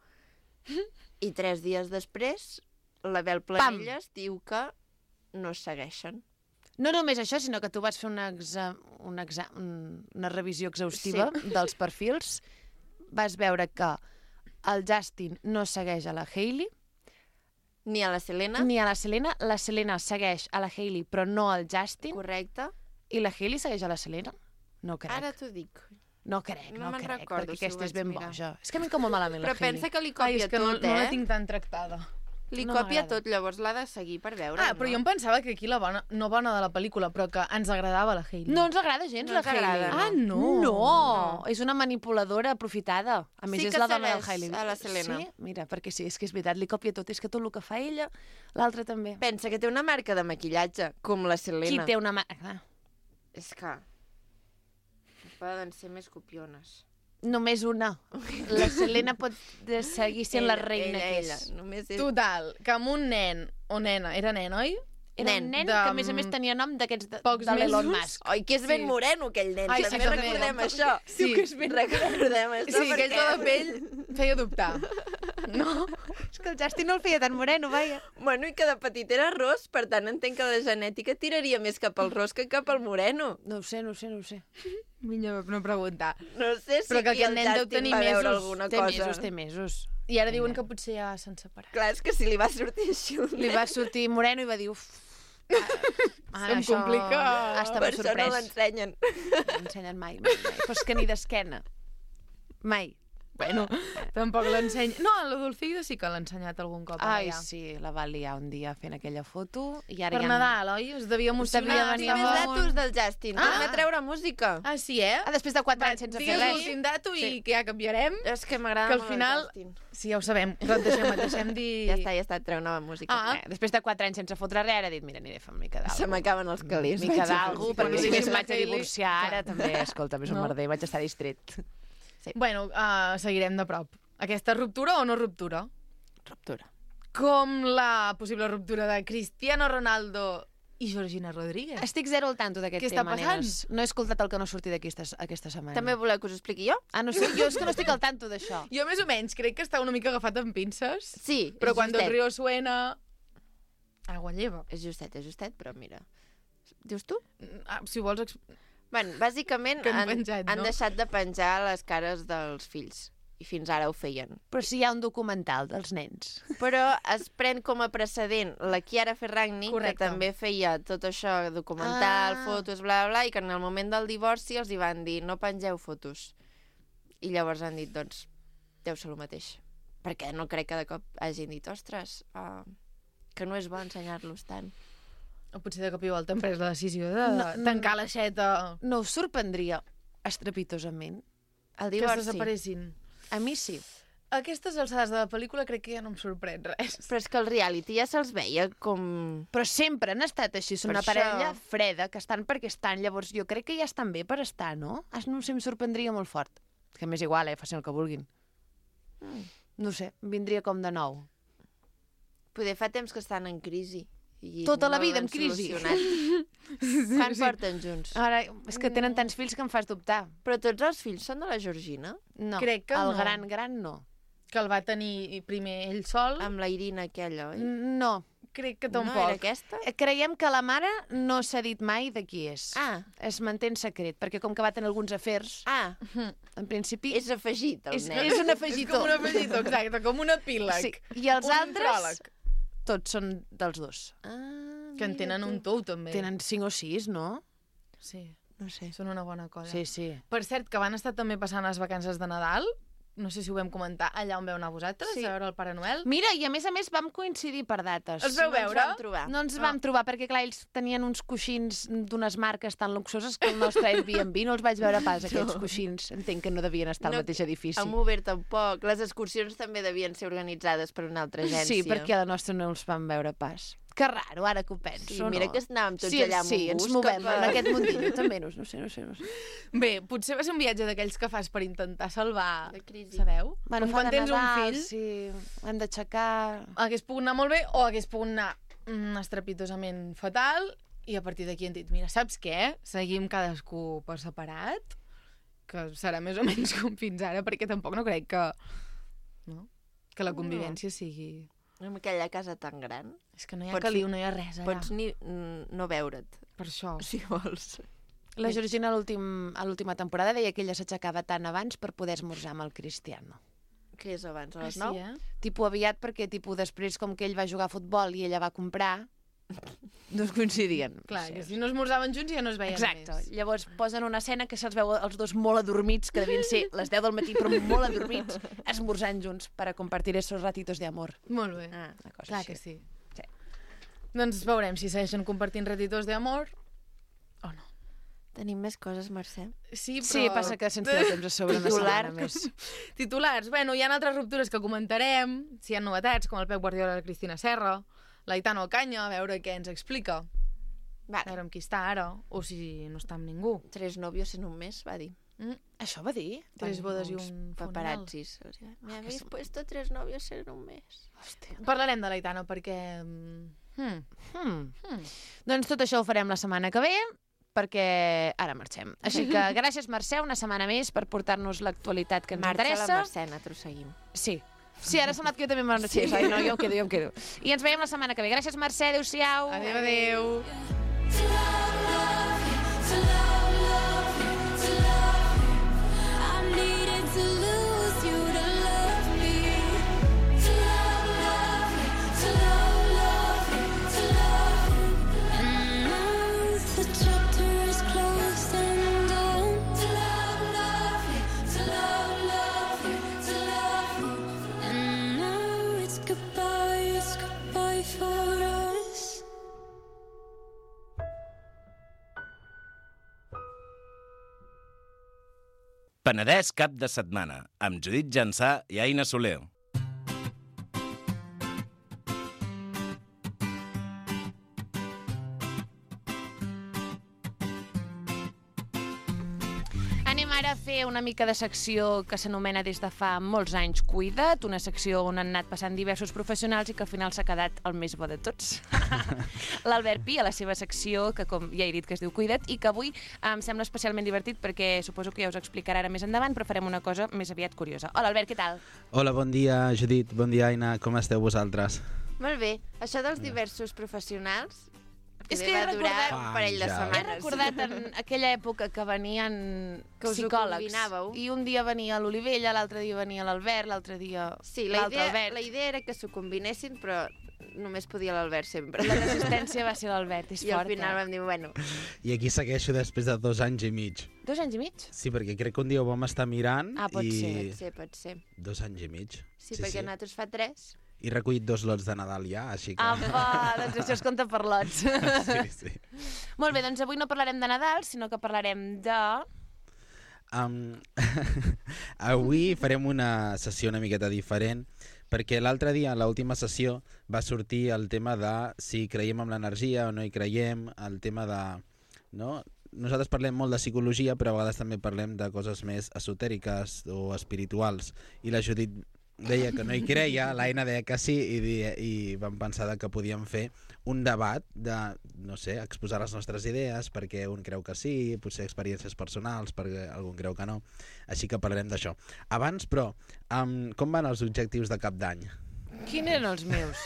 A: I tres dies després, la Bel Planelles diu que no es segueixen.
B: No només això, sinó que tu vas fer una, exa una, exa una revisió exhaustiva sí. dels perfils. Vas veure que el Justin no segueix a la Hailey,
A: Ni a la Selena,
B: ni a la Selena. La Selena segueix a la Hailey, però no al Justin.
A: correcte.
B: I la Hailey segueix a la Selena? No crec.
A: Ara t'ho dic.
B: No crec,
A: No
B: no,
A: me'n
B: crec,
A: recordo
B: perquè
A: si ho
B: aquesta és
A: vaig
B: ben
A: mirar.
B: boja. És que a mi em cau molt malament
A: Però
B: la Hailey.
A: pensa que li
D: Ai,
A: copia
D: és que no,
A: tot,
D: no la
A: eh?
D: tinc tan tractada.
A: Li
B: No
A: copia
B: m'agrada.
A: tot, llavors l'ha de seguir per veure.
D: Ah, però jo em pensava que aquí la bona, no bona de la pel·lícula, però que ens agradava la Hailey.
B: No ens agrada gens,
A: No
B: la
A: ens
B: Hailey.
A: agrada,
D: Ah, no.
B: No,
A: No.
B: és una manipuladora aprofitada. A més,
A: Sí
B: és
A: que
B: la dona del
A: segueix
B: Hailey.
A: a la Selena.
B: Sí? Mira, perquè sí, és que és veritat, li copia tot. És que tot el que fa ella, l'altre també.
A: Pensa que té una marca de maquillatge, com la
B: Qui
A: Selena.
B: té una... Ma... Ah,
A: És que... Poden ser més copiones.
B: només una. La Selena pot de seguir sent la
A: Ella,
B: reina
A: ella,
B: que
A: ella.
B: és.
A: Només és...
D: Total, que amb un nen, o nena, era nen, oi?
B: Era
A: Nen,
B: un nen
D: de-
B: que, a més a més, tenia nom d'aquests de,
D: Pocs
B: de l'Elon
D: mesos.
B: Musk.
A: Oi, que és ben
D: Sí.
A: moreno, aquell nen.
D: Ai,
A: També
D: sí, també.
A: recordem això.
D: Sí.
A: Diu que és ben... Recordem això
D: Sí, aquell to de pell feia dubtar. No?
B: És que el Justin no el feia tan moreno, vaja.
A: Bueno, i que de petit era ros, per tant entenc que la genètica tiraria més cap al ros que cap al moreno.
B: No ho sé, no ho sé, no ho sé.
D: Millor no preguntar.
A: No sé si
D: Però que
A: aquí
D: aquest
A: el
D: nen deu
A: Justin
D: tenir
A: va veure
D: mesos.
A: alguna
B: Té
A: cosa.
B: mesos, té mesos.
D: I ara diuen que potser ja s'han separat.
A: Clar, és que si li va sortir així un
B: Li va sortir moreno i va dir, uf, ara
D: Em
B: això
D: complica.
B: Hasta
A: Per
B: m'ha
A: això no
B: sorprès.
A: l'ensenyen.
B: No l'ensenyen mai, mai, mai. Però és que ni d'esquena. Mai.
D: Bueno, tampoc l'ensenya. No, la Dulceida sí que l'ha ensenyat algun cop. ara
B: Ai,
D: ja.
B: sí, la va liar un dia fent aquella foto i ara
D: Per
B: ja...
D: Nadal, oi? Us devia emocionar.
B: devia
A: Ah,
B: venir
A: sí, més
B: molt.
A: datos del Justin.
D: Ah.
A: Torna a treure música.
D: Ah, sí, eh?
B: Ah, després de quatre
D: Va,
B: anys sense fer
D: digues
B: res.
D: l'últim dato i
B: Sí.
D: que ja canviarem.
A: És que m'agrada
D: Que al
A: molt
D: final-
A: el Justin.
D: Sí, ja ho sabem, però et deixem, et deixem dir...
A: Ja està, ja està, treu nova música.
D: Ah.
B: Eh, després de quatre anys sense fotre res, ara he dit, mira, aniré a fer una mica d'algú.
A: Se m'acaben els calés.
B: Mica d'algú, perquè si més
D: Deixem
B: vaig a
D: la Hailey.
B: divorciar ara, també, escolta, més un
D: No.
B: merder, vaig estar distret.
D: Bueno, uh, seguirem de prop. Aquesta ruptura o no ruptura?
A: Ruptura.
D: Com la possible ruptura de Cristiano Ronaldo i Georgina Rodríguez.
B: Estic zero al tanto d'aquest
D: Què està
B: tema,
D: passant?
B: nenes. No he escoltat el que no surti d'aquesta aquesta setmana.
A: També voleu que us ho expliqui jo?
B: Ah, no sé, jo és que no estic al tanto d'això.
D: Jo més o menys crec que està una mica agafat amb pinces,
A: Sí,
D: però
A: és
D: quan el
A: justet.
D: río suena... Agua lleva.
A: És justet, és justet, però mira. Dius tu?
D: Ah, si vols... Ex...
A: Bueno, bàsicament
D: Que han
A: han,
D: penjat,
A: han
D: no?
A: deixat de penjar les cares dels fills. I fins ara ho feien.
B: Però si hi ha un documental dels nens.
A: Però es pren com a precedent la Chiara Ferragni,
D: Correcte.
A: que també feia tot això, documental,
B: Ah.
A: fotos, bla, bla, i que en el moment del divorci els hi van dir no pengeu fotos. I llavors han dit, doncs, deu ser el mateix. Perquè no crec que de cop hagin dit, ostres, uh, que no és bo ensenyar-los tant.
D: O potser de cop i volta han pres la decisió de
B: No, no.
D: tancar l'aixeta,
B: No us sorprendria estrepitosament?
A: El
D: que
A: divorci.
D: es desaparessin.
B: A mi sí.
D: A aquestes alçades de la pel·lícula crec que ja no em sorprèn res.
A: Però és que el reality ja se'ls veia com...
B: Però sempre han estat així, són
A: Per
B: una
A: això.
B: parella freda, que estan perquè estan, llavors jo crec que ja estan bé per estar, no? Ah, no sé, em sorprendria molt fort. Que m'és igual, eh, facin el que vulguin.
A: Mm.
B: No sé, vindria com de nou.
A: Poder fa temps que estan en crisi. I
B: Tota la
A: no
B: vida
A: l'han
B: en crisi.
A: solucionat. Quan porten junts?
B: Ara, és que tenen tants fills que em fas dubtar.
A: Però tots els fills són de la Georgina?
B: No,
D: Crec que
B: el
D: no.
B: gran, gran no.
D: Que el va tenir primer ell sol.
A: Amb la Irina aquella, oi?
B: No.
D: Crec que
A: No
D: tampoc.
A: era aquesta?
B: Eh, Creiem que la mare no s'ha dit mai de qui és.
A: Ah,
B: Es manté en secret, perquè com que va tenir alguns afers,
A: ah,
B: en principi...
A: és afegit, el
B: És-
A: nen.
B: és un
D: És
B: afegitó.
D: com un afegitó, exacte, com un epíleg.
B: Sí. I els
D: Un
B: altres,
D: pròleg.
B: tots són dels dos.
A: Ah,
D: Que en
A: mira
D: tenen
A: tu.
D: un tou, també.
B: Tenen cinc o sis, no?
D: Sí,
A: No sé.
D: són una bona cosa.
B: Sí, sí.
D: Per cert, que van estar també passant les vacances de Nadal. No sé si ho vam comentar allà on veu anar vosaltres,
B: Sí.
D: a veure el Pare Noel.
B: Mira, i a més a més vam coincidir per dates.
D: Es veu
A: No ens
D: veure?
A: vam trobar.
B: No ens
D: Ah.
B: vam trobar, perquè clar, ells tenien uns coixins d'unes marques tan luxoses que el nostre Airbnb no els vaig veure pas, aquells coixins. Entenc que no devien estar al
A: No,
B: mateix edifici.
A: A Mover tampoc. Les excursions també devien ser organitzades per una altra agència.
B: Sí, perquè a la nostra no els vam veure pas. Que raro, ara que ho penso,
A: Sí, mira
B: no?
A: que anàvem tots
B: sí,
A: allà amb
B: sí,
A: un
B: ens
A: bus
B: movem
A: cap a-
B: en aquest mundillo, també, no, no sé, no sé, no sé.
D: Bé, potser va ser un viatge d'aquells que fas per intentar salvar...
A: De crisi.
D: Sabeu?
B: Bueno,
D: Com
B: fa
D: quan
B: de
D: tens
B: Nadal,
D: un fill,
B: sí, hem d'aixecar...
D: hagués pogut anar molt bé o hagués pogut anar mm, estrepitosament fatal i a partir d'aquí hem dit, mira, saps què? Seguim cadascú per separat, que serà més o menys com fins ara, perquè tampoc no crec que, no? que la convivència sigui...
A: Amb aquella casa tan gran,
D: És que no hi ha
A: Pots-
D: caliu, no hi ha res allà.
A: pots ni mm, no veure't,
D: Per això.
A: si vols.
B: La Georgina a l'últim- a l'última temporada deia que ella s'aixecava tant abans per poder esmorzar amb el Cristiano.
A: Què és abans, a
D: Ah,
A: les
D: sí,
A: nou?
D: eh?
B: Tipo aviat, perquè tipo després, com que ell va jugar a futbol i ella va comprar, no es coincidien.
D: Clar,
B: Sí.
D: que si no esmorzaven junts ja no es veien
B: Exacte.
D: més.
B: Llavors posen una escena que se'ls veu els dos molt adormits, que devien ser les deu del matí, però molt adormits, esmorzant junts para compartir esos ratitos de amor.
D: Molt bé.
A: Ah,
B: Una cosa
D: Clar
B: així.
D: que sí.
B: Sí.
D: Doncs veurem si segueixen compartint ratitos d'amor o no.
A: tenim més coses, Mercè.
D: Sí, però...
B: Sí, passa que se'ns tira temps a sobre una
A: Titular.
B: setmana més.
D: Titulars. Bueno, hi ha altres ruptures que comentarem, si hi ha novetats, com el Pep Guardiola i la Cristina Serra, l'Aitano Ocaña, a veure què ens explica. A
A: Va,
D: veure amb qui està ara, o si no està amb ningú.
A: tres novios en un mes, va dir.
D: Mm?
B: Això va dir?
D: Tres bodes i
A: Uns
D: un funeral.
A: paparazzis. O sigui, me habéis puesto tres novios en un mes.
B: Hòstia.
D: Parlarem de l'Aitano perquè... mm, Hmm.
B: Hmm.
D: Hmm.
B: Doncs tot això ho farem la setmana que ve, perquè ara marxem. Així que gràcies, Mercè, una setmana més per portar-nos l'actualitat que ens
A: Marxa la
B: interessa.
A: Mercè, nosaltres seguim.
B: Sí. Sí, ara ha sonat que jo també marxés.
A: Sí.
B: Ai, no, jo em quedo, jo em quedo. I ens veiem la setmana que ve. Gràcies, Mercè. Adéu-siau.
D: Adéu, adéu.
C: To love, love you, to love, love you, to love you. I'm needing to lose you to love me.
E: Penedès cap de setmana, amb Judit Jansà i Aina Soler.
B: Anem ara a fer una mica de secció que s'anomena des de fa molts anys Cuida't, una secció on han anat passant diversos professionals i que al final s'ha quedat el més bo de tots. L'Albert Pi, a la seva secció, que com ja he dit que es diu Cuida't, i que avui em sembla especialment divertit perquè suposo que ja us explicarà ara més endavant, però farem una cosa més aviat curiosa. Hola, Albert, què tal?
F: Hola, bon dia, Judit. Bon dia, Aina. Com esteu vosaltres?
A: Molt bé. Això dels diversos professionals
B: És
A: també
B: que he
A: va durar
B: recordat-
A: un parell de
F: Ja.
A: setmanes.
B: He recordat en aquella època que venien
A: Que us ho
B: psicòlegs.
A: combinàveu.
B: I un dia venia l'Olivella, l'altre dia venia l'Albert, l'altre dia
A: Sí, la
B: l'altre
A: idea,
B: Albert.
A: la idea era que s'ho combinessin, però només podia l'Albert sempre.
B: La resistència va ser l'Albert, és
A: I al
B: fort,
A: final
B: eh?
A: vam dir, bueno,
F: I aquí segueixo després de dos anys i mig.
B: Dos anys i mig?
F: Sí, perquè crec que un dia ho vam estar mirant
B: Ah, pot
F: i...
B: ser.
A: pot ser, pot ser.
F: Dos anys i mig.
A: Sí, sí perquè sí. nosaltres fa tres.
F: He recollit dos lots de Nadal ja, així que...
B: Apa, doncs això es compta per lots.
F: Sí, sí.
B: Molt bé, doncs avui no parlarem de Nadal, sinó que parlarem de...
F: Um, avui farem una sessió una miqueta diferent, perquè l'altre dia, a l'última sessió, va sortir el tema de si creiem en l'energia o no hi creiem, el tema de... No? Nosaltres parlem molt de psicologia, però a vegades també parlem de coses més esotèriques o espirituals, i la Judit deia que no hi creia, l'Aina deia que sí, i, di, i vam pensar que podíem fer un debat de, no sé, exposar les nostres idees, perquè un creu que sí, potser experiències personals, perquè algun creu que no, així que parlarem d'això. Abans, però, um, com van els objectius de cap d'any?
B: Quins eren els meus?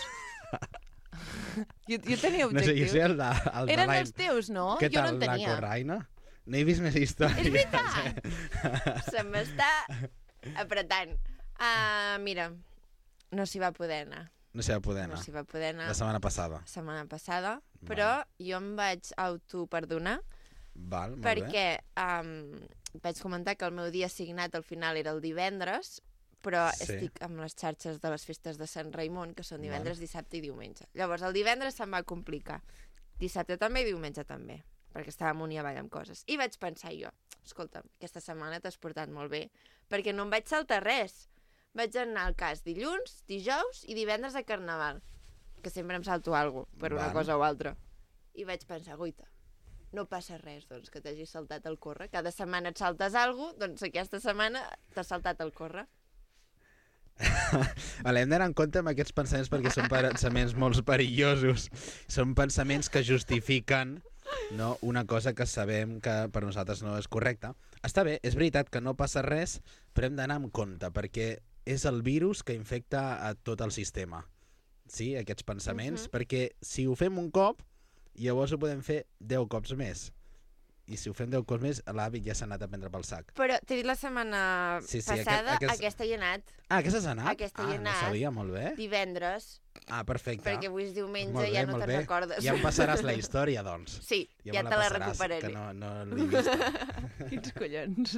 B: jo, jo tenia
F: No sé,
B: objectius.
F: jo sé el de, el de
B: Eren
F: l'Aina.
B: els teus, no?
F: Què
B: Jo
F: tal,
B: no en tenia.
F: la Corraina? No he vist més històries.
B: És veritat!
A: Se m'està apretant. Uh, mira, no s'hi va poder anar.
F: No sé, va poder anar.
A: No s'hi va poder anar
F: La setmana passada.
A: la setmana passada, però jo em vaig autoperdonar
F: Val, molt
A: perquè um, vaig comentar que el meu dia assignat al final era el divendres, però
F: Sí.
A: estic amb les xarxes de les festes de Sant Raimon, que són divendres,
F: Val.
A: dissabte i diumenge. Llavors, el divendres se'm va complicar. Dissabte també i diumenge també, perquè estava amunt i avall amb coses. I vaig pensar jo, escolta, aquesta setmana t'has portat molt bé, perquè no em vaig saltar res. Vaig anar al cas dilluns, dijous i divendres a Carnaval, que sempre em salto alguna cosa, per una
F: Val.
A: cosa o altra. I vaig pensar, guaita, no passa res, doncs, que t'hagis saltat el córrer. Cada setmana et saltes alguna cosa, doncs aquesta setmana t'has saltat el córrer.
F: Vale, hem d'anar en compte amb aquests pensaments perquè són pensaments molt perillosos. Són pensaments que justifiquen, no, una cosa que sabem que per nosaltres no és correcta. Està bé, és veritat que no passa res, però hem d'anar amb compte perquè és el virus que infecta a tot el sistema. Sí, aquests pensaments,
A: Mhm.
F: perquè si ho fem un cop, llavors ho podem fer deu cops més. I si ho fem deu cops més, l'hàbit ja s'ha anat a prendre pel sac.
A: Però t'he dit la setmana
F: Sí, sí,
A: passada,
F: aquest- aquest-
A: aquesta hi he anat,
F: Ah, aquesta has anat?
A: Aquesta
F: ah,
A: hi he
F: no
A: anat.
F: sabia, molt bé.
A: divendres,
F: Ah, perfecte.
A: perquè avui és diumenge,
F: Molt bé,
A: ja no
F: molt
A: te'n
F: bé.
A: recordes.
F: Ja em passaràs la història, doncs.
A: Sí,
F: Ja,
A: ja,
F: me
A: te la
F: passaràs,
A: recuperaré.
F: Que no, no l'he vista.
B: Quins collons.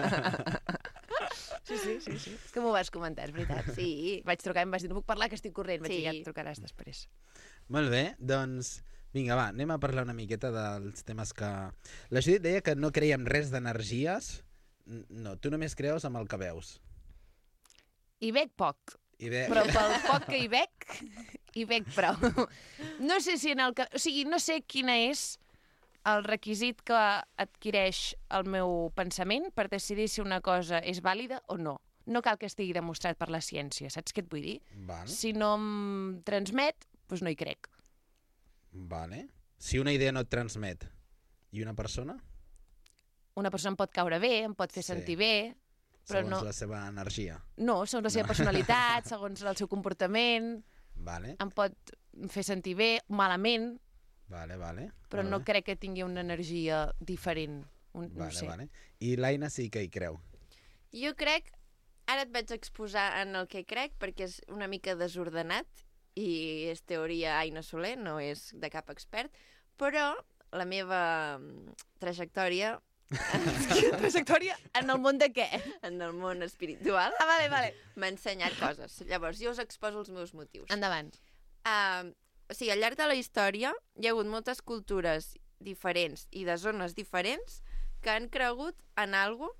B: sí, sí, sí, sí. És que m'ho vas comentar, és veritat.
A: Sí.
B: Vaig trucar i em vas dir, no puc parlar, que estic corrent. Vaig
A: Sí.
B: dir, ja et trucaràs després.
F: Molt bé, doncs... Vinga, va, anem a parlar una miqueta dels temes que... La Judit deia que no creiem res d'energies. N- No, tu només creus amb el que veus.
B: I bec poc,
F: I bé...
B: però pel poc que hi bec, hi bec prou. No sé si en el que... O sigui, no sé quina és el requisit que adquireix el meu pensament per decidir si una cosa és vàlida o no. No cal que estigui demostrat per la ciència, saps què et vull dir?
F: Val,
B: Si no em transmet, doncs no hi crec.
F: vale. Si una idea no et transmet i una persona,
B: Una persona em pot caure bé, em pot fer
F: Sí.
B: sentir bé, però
F: segons
B: no,
F: la seva energia,
B: no, segons la seva
F: No.
B: personalitat, segons el seu comportament,
F: vale?
B: em pot fer sentir bé, malament,
F: Vale, vale.
B: però
F: molt
B: no
F: bé.
B: crec que tingui una energia diferent. Un, no
F: Vale,
B: sé.
F: vale. I l'Aina sí que hi creu.
A: Jo crec, ara et vaig exposar en el que crec, perquè és una mica desordenat, i és teoria Aina Soler, no és de cap expert, però la meva mm, trajectòria
B: Trajectòria en el món de què?
A: en el món espiritual
B: Ah, vale, vale.
A: m'ha ensenyat coses. Llavors, jo us exposo els meus motius.
B: Endavant.
A: Uh, o sigui, al llarg de la història hi ha hagut moltes cultures diferents i de zones diferents que han cregut en algo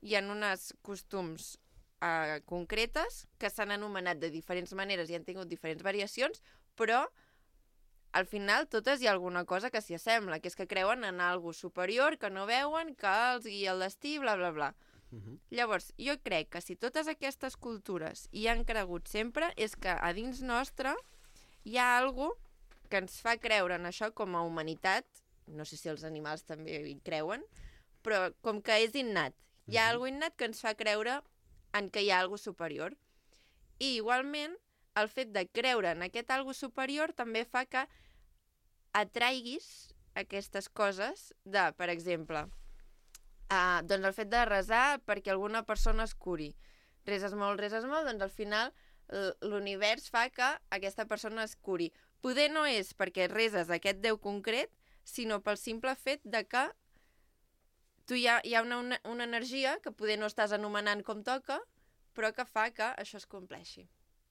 A: hi ha unes costums uh, concretes que s'han anomenat de diferents maneres i han tingut diferents variacions, però al final totes hi ha alguna cosa que s'hi assembla, que és que creuen en algo superior, que no veuen, que els guia el destí, bla, bla, bla.
F: Uh -huh.
A: Llavors, jo crec que si totes aquestes cultures hi han cregut sempre, és que a dins nostre hi ha algo que ens fa creure en això com a humanitat, no sé si els animals també hi creuen, però com que és innat. Hi ha uh -huh. algo innat que ens fa creure en que hi ha algo superior. I igualment, el fet de creure en aquest algo superior també fa que atraiguis aquestes coses de, per exemple, uh, doncs el fet de resar perquè alguna persona es curi. Reses molt, reses molt, doncs al final l'univers fa que aquesta persona es curi. Poder no és perquè reses aquest déu concret, sinó pel simple fet de que tu hi ha, hi ha una, una, una energia que poder no estàs anomenant com toca, però que fa que això es compleixi.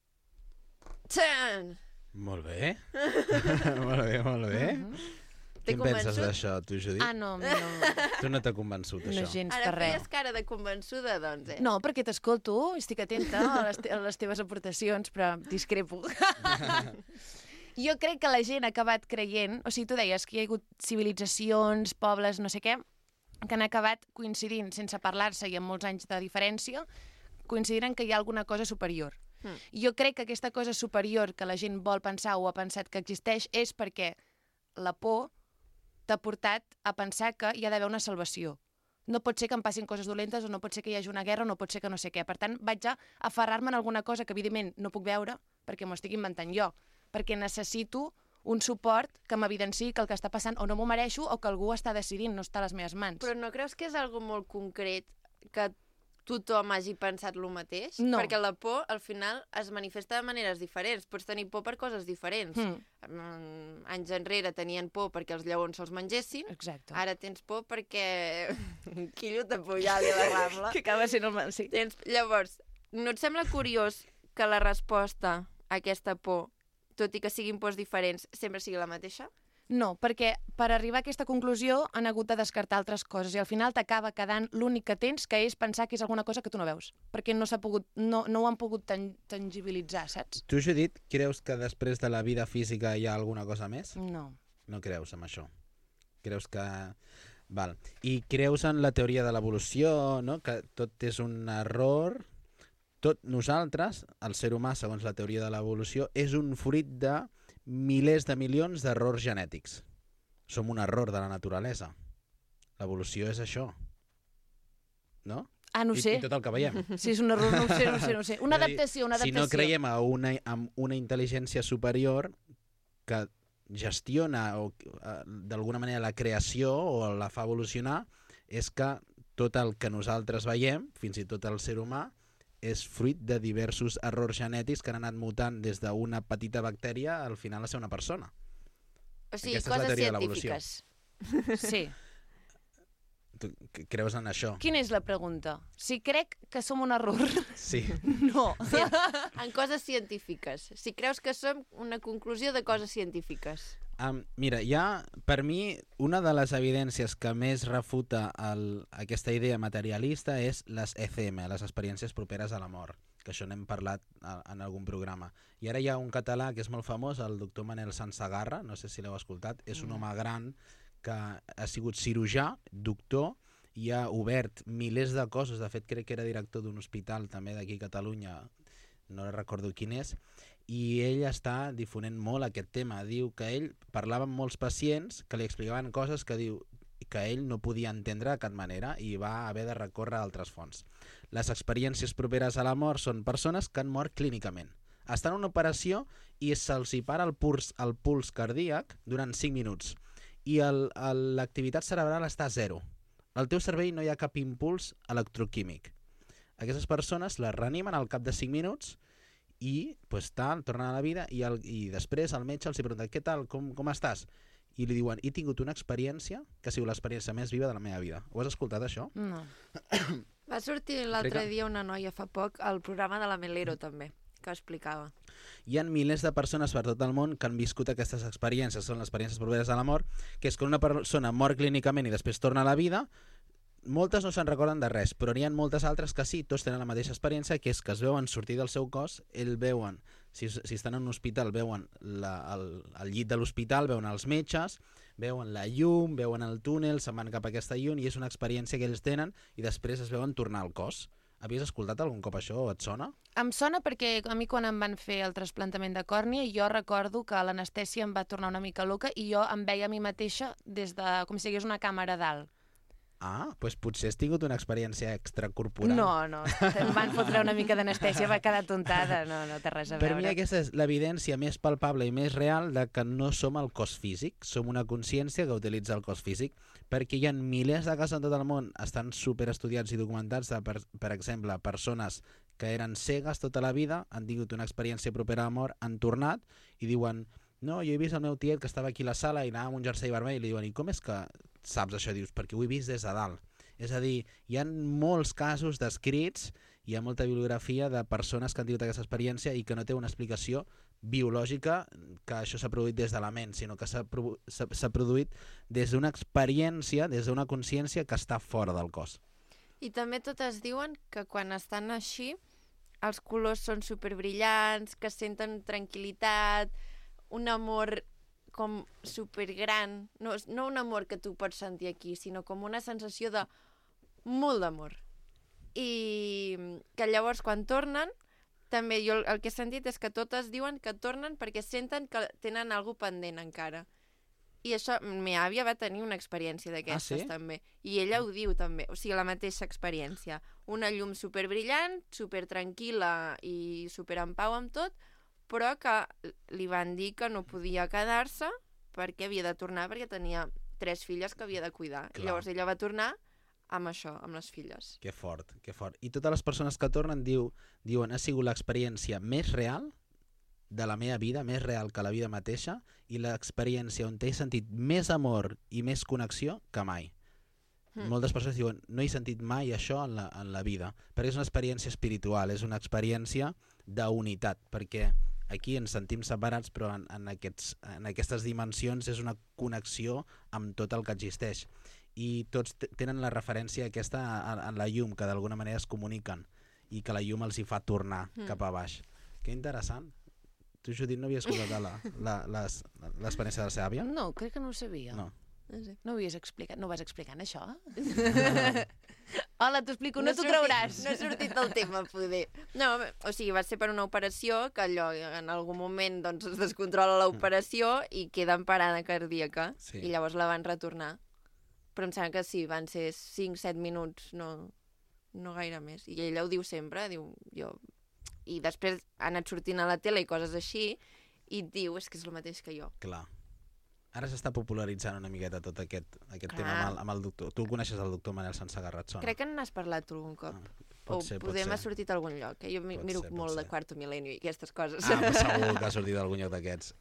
A: Txan!
F: Molt bé. molt bé, molt bé. Uh -huh.
A: T'he
F: Què en penses
A: convençut?
F: d'això, tu, Judit?
B: Ah, no, no.
F: Tu no t'ha convençut,
B: No
F: això?
B: gens
A: Ara
B: per res.
A: feies cara de convençuda, doncs, eh?
B: No, perquè t'escolto, estic atenta a les, te a les teves aportacions, però discrepo. Jo crec que la gent ha acabat creient, o sigui, tu deies que hi ha hagut civilitzacions, pobles, no sé què, que han acabat coincidint, sense parlar-se i amb molts anys de diferència, coincidint en que hi ha alguna cosa superior.
A: Mm.
B: Jo crec que aquesta cosa superior que la gent vol pensar o ha pensat que existeix és perquè la por t'ha portat a pensar que hi ha d'haver una salvació. No pot ser que em passin coses dolentes o no pot ser que hi hagi una guerra o no pot ser que no sé què. Per tant, vaig a aferrar-me en alguna cosa que, evidentment, no puc veure perquè m'ho estic inventant jo, perquè necessito un suport que m'evidenciï que el que està passant o no m'ho mereixo o que algú està decidint, no està a les meves mans.
A: Però no creus que és algo molt concret que tothom hagi pensat el mateix?
B: No.
A: Perquè la por, al final, es manifesta de maneres diferents. Pots tenir por per coses diferents.
B: Mm.
A: Mm, anys enrere tenien por perquè els lleons se'ls mengessin.
B: Exacte.
A: Ara tens por perquè un quillo t'apunyali a la Rambla.
B: Que acaba sent el mal, sí.
A: Tens... Llavors, no et sembla curiós que la resposta a aquesta por, tot i que siguin pors diferents, sempre sigui la mateixa?
B: No, perquè per arribar a aquesta conclusió han hagut de descartar altres coses i al final t'acaba quedant l'únic que tens, que és pensar que és alguna cosa que tu no veus, perquè no s'ha pogut, no, no ho han pogut tan, tangibilitzar, saps?
F: Tu, Judit, creus que després de la vida física hi ha alguna cosa més?
B: No.
F: No creus en això? Creus que... Val. I creus en la teoria de l'evolució, no? Que tot és un error? Tot nosaltres, el ser humà, segons la teoria de l'evolució, és un fruit de milers de milions d'errors genètics. Som un error de la naturalesa. L'evolució és això. No?
B: Ah, no ho
F: I,
B: sé.
F: I tot el que veiem.
B: Si és un error, no ho sé, no ho sé, no ho sé. Una
F: És a dir,
B: adaptació, una adaptació.
F: Si no creiem a una, en una intel·ligència superior que gestiona o eh, d'alguna manera la creació o la fa evolucionar, és que tot el que nosaltres veiem, fins i tot el ser humà, és fruit de diversos errors genètics que han anat mutant des d'una petita bactèria al final a ser una persona.
A: O sigui,
F: Aquesta és la
A: coses
F: teoria de l'evolució.
A: científiques.
B: Sí.
F: Tu creus en això?
B: Quina és la pregunta? Si crec que som un error,
F: Sí.
B: no.
A: En coses científiques. Si creus que som una conclusió de coses científiques.
F: Um, mira, hi ha, per mi, una de les evidències que més refuta el, aquesta idea materialista és les E C M, les experiències properes a la mort, que això n'hem parlat a, en algun programa. I ara hi ha un català que és molt famós, el doctor Manel Sansagarra, no sé si l'heu escoltat, és un home gran que ha sigut cirurgià, doctor, i ha obert milers de coses, de fet crec que era director d'un hospital també d'aquí a Catalunya, no recordo quin és, i ell està difonent molt aquest tema. Diu que ell parlava amb molts pacients que li explicaven coses que diu que ell no podia entendre de cap manera i va haver de recórrer a altres fonts. Les experiències properes a la mort són persones que han mort clínicament. Estan en una operació i se'ls hi para el puls, el puls cardíac durant cinc minuts i l'activitat cerebral està a zero. Al teu cervell no hi ha cap impuls electroquímic. Aquestes persones les reanimen al cap de cinc minuts i pues, tal, tornen a la vida i, el, i després el metge els pregunta què tal, com, com estàs? I li diuen, he tingut una experiència que ha sigut l'experiència més viva de la meva vida. Ho has escoltat, això?
B: No.
A: Va sortir l'altre
F: Crec que-
A: dia una noia fa poc al programa de la Melero, també, que explicava.
F: Hi ha milers de persones per tot el món que han viscut aquestes experiències, són les experiències properes a la mort, que és que una persona mor clínicament i després torna a la vida, moltes no se'n recorden de res, però n'hi ha moltes altres que sí, tots tenen la mateixa experiència, que és que es veuen sortir del seu cos, ells veuen, si, si estan en un hospital, veuen la, el, el llit de l'hospital, veuen els metges, veuen la llum, veuen el túnel, se'n van cap a aquesta llum, i és una experiència que ells tenen, i després es veuen tornar al cos. Havies escoltat algun cop això o et sona?
B: Em sona perquè a mi quan em van fer el trasplantament de còrnia jo recordo que l'anestèsia em va tornar una mica loca i jo em veia a mi mateixa des de, com si hi hagués una càmera a dalt.
F: Ah, doncs potser has tingut una experiència extracorporal.
B: No, no, em van fotre una mica d'anestèsia, va quedar tontada, no, no té res a veure.
F: Per mi aquesta és l'evidència més palpable i més real de que no som el cos físic, som una consciència que utilitza el cos físic, perquè hi ha milers de casos en tot el món, estan superestudiats i documentats de, per, per exemple, persones que eren cegues tota la vida, han tingut una experiència propera a la mort, han tornat i diuen, no, jo he vist el meu tiet que estava aquí a la sala i anava amb un jersei vermell i li diuen, i com és que saps això? Dius, perquè ho he vist des de dalt. És a dir, hi ha molts casos descrits, hi ha molta bibliografia de persones que han tingut aquesta experiència i que no té una explicació biològica que això s'ha produït des de la ment, sinó que s'ha produït des d'una experiència, des d'una consciència que està fora del cos.
A: I també totes diuen que quan estan així els colors són superbrillants, que senten tranquil·litat, un amor com supergran, no, no un amor que tu pots sentir aquí, sinó com una sensació de molt d'amor. I que llavors quan tornen, també jo el que he sentit és que totes diuen que tornen perquè senten que tenen alguna pendent encara. I això, meva àvia va tenir una experiència d'aquestes,
F: ah, sí?
A: també. I ella ho diu també, o sigui, la mateixa experiència. Una llum superbrillant, supertranquil·la i super en pau amb tot, però que li van dir que no podia quedar-se perquè havia de tornar, perquè tenia tres filles que havia de cuidar. Clar. I llavors ella va tornar amb això, amb les filles.
F: Que fort, que fort. I totes les persones que tornen diu, diuen ha sigut l'experiència més real de la meva vida, més real que la vida mateixa, i l'experiència on he sentit més amor i més connexió que mai. Mm. Moltes persones diuen, no he sentit mai això en la, en la vida, perquè és una experiència espiritual, és una experiència d'unitat, perquè aquí ens sentim separats, però en, en, aquests, en aquestes dimensions és una connexió amb tot el que existeix. I tots tenen la referència aquesta en la llum, que d'alguna manera es comuniquen, i que la llum els hi fa tornar mm. cap a baix. Que interessant. Tu, Judit, no havies escoltat l'experiència de la seva àvia?
B: No, crec que no ho sabia.
F: No.
B: No ho havies explicat? No ho vas explicant, això? Hola, t'ho explico, no, no t'ho creuràs.
A: No he sortit del tema, poder. No, o sigui, va ser per una operació que allò en algun moment doncs, es descontrola l'operació i queda en parada cardíaca. Sí. I llavors la van retornar. Però em sembla que sí, van ser cinc set minuts, no, no gaire més. I ella ho diu sempre, diu, jo... I després ha anat sortint a la tele i coses així, i diu, és que és el mateix que jo.
F: Clar. Ara s'està popularitzant una miqueta tot aquest, aquest tema amb el, amb el doctor. Tu el coneixes, el doctor Manel Sansegarratsona?
A: Crec que n'has parlat tu algun cop.
F: Ah,
A: o
F: ser,
A: poder m'ha sortit a algun lloc. Eh? Jo
F: pot
A: miro
F: ser,
A: molt
F: ser.
A: de Quarto Milenio i aquestes coses.
F: Ah, però segur que ha sortit d'algun lloc d'aquests.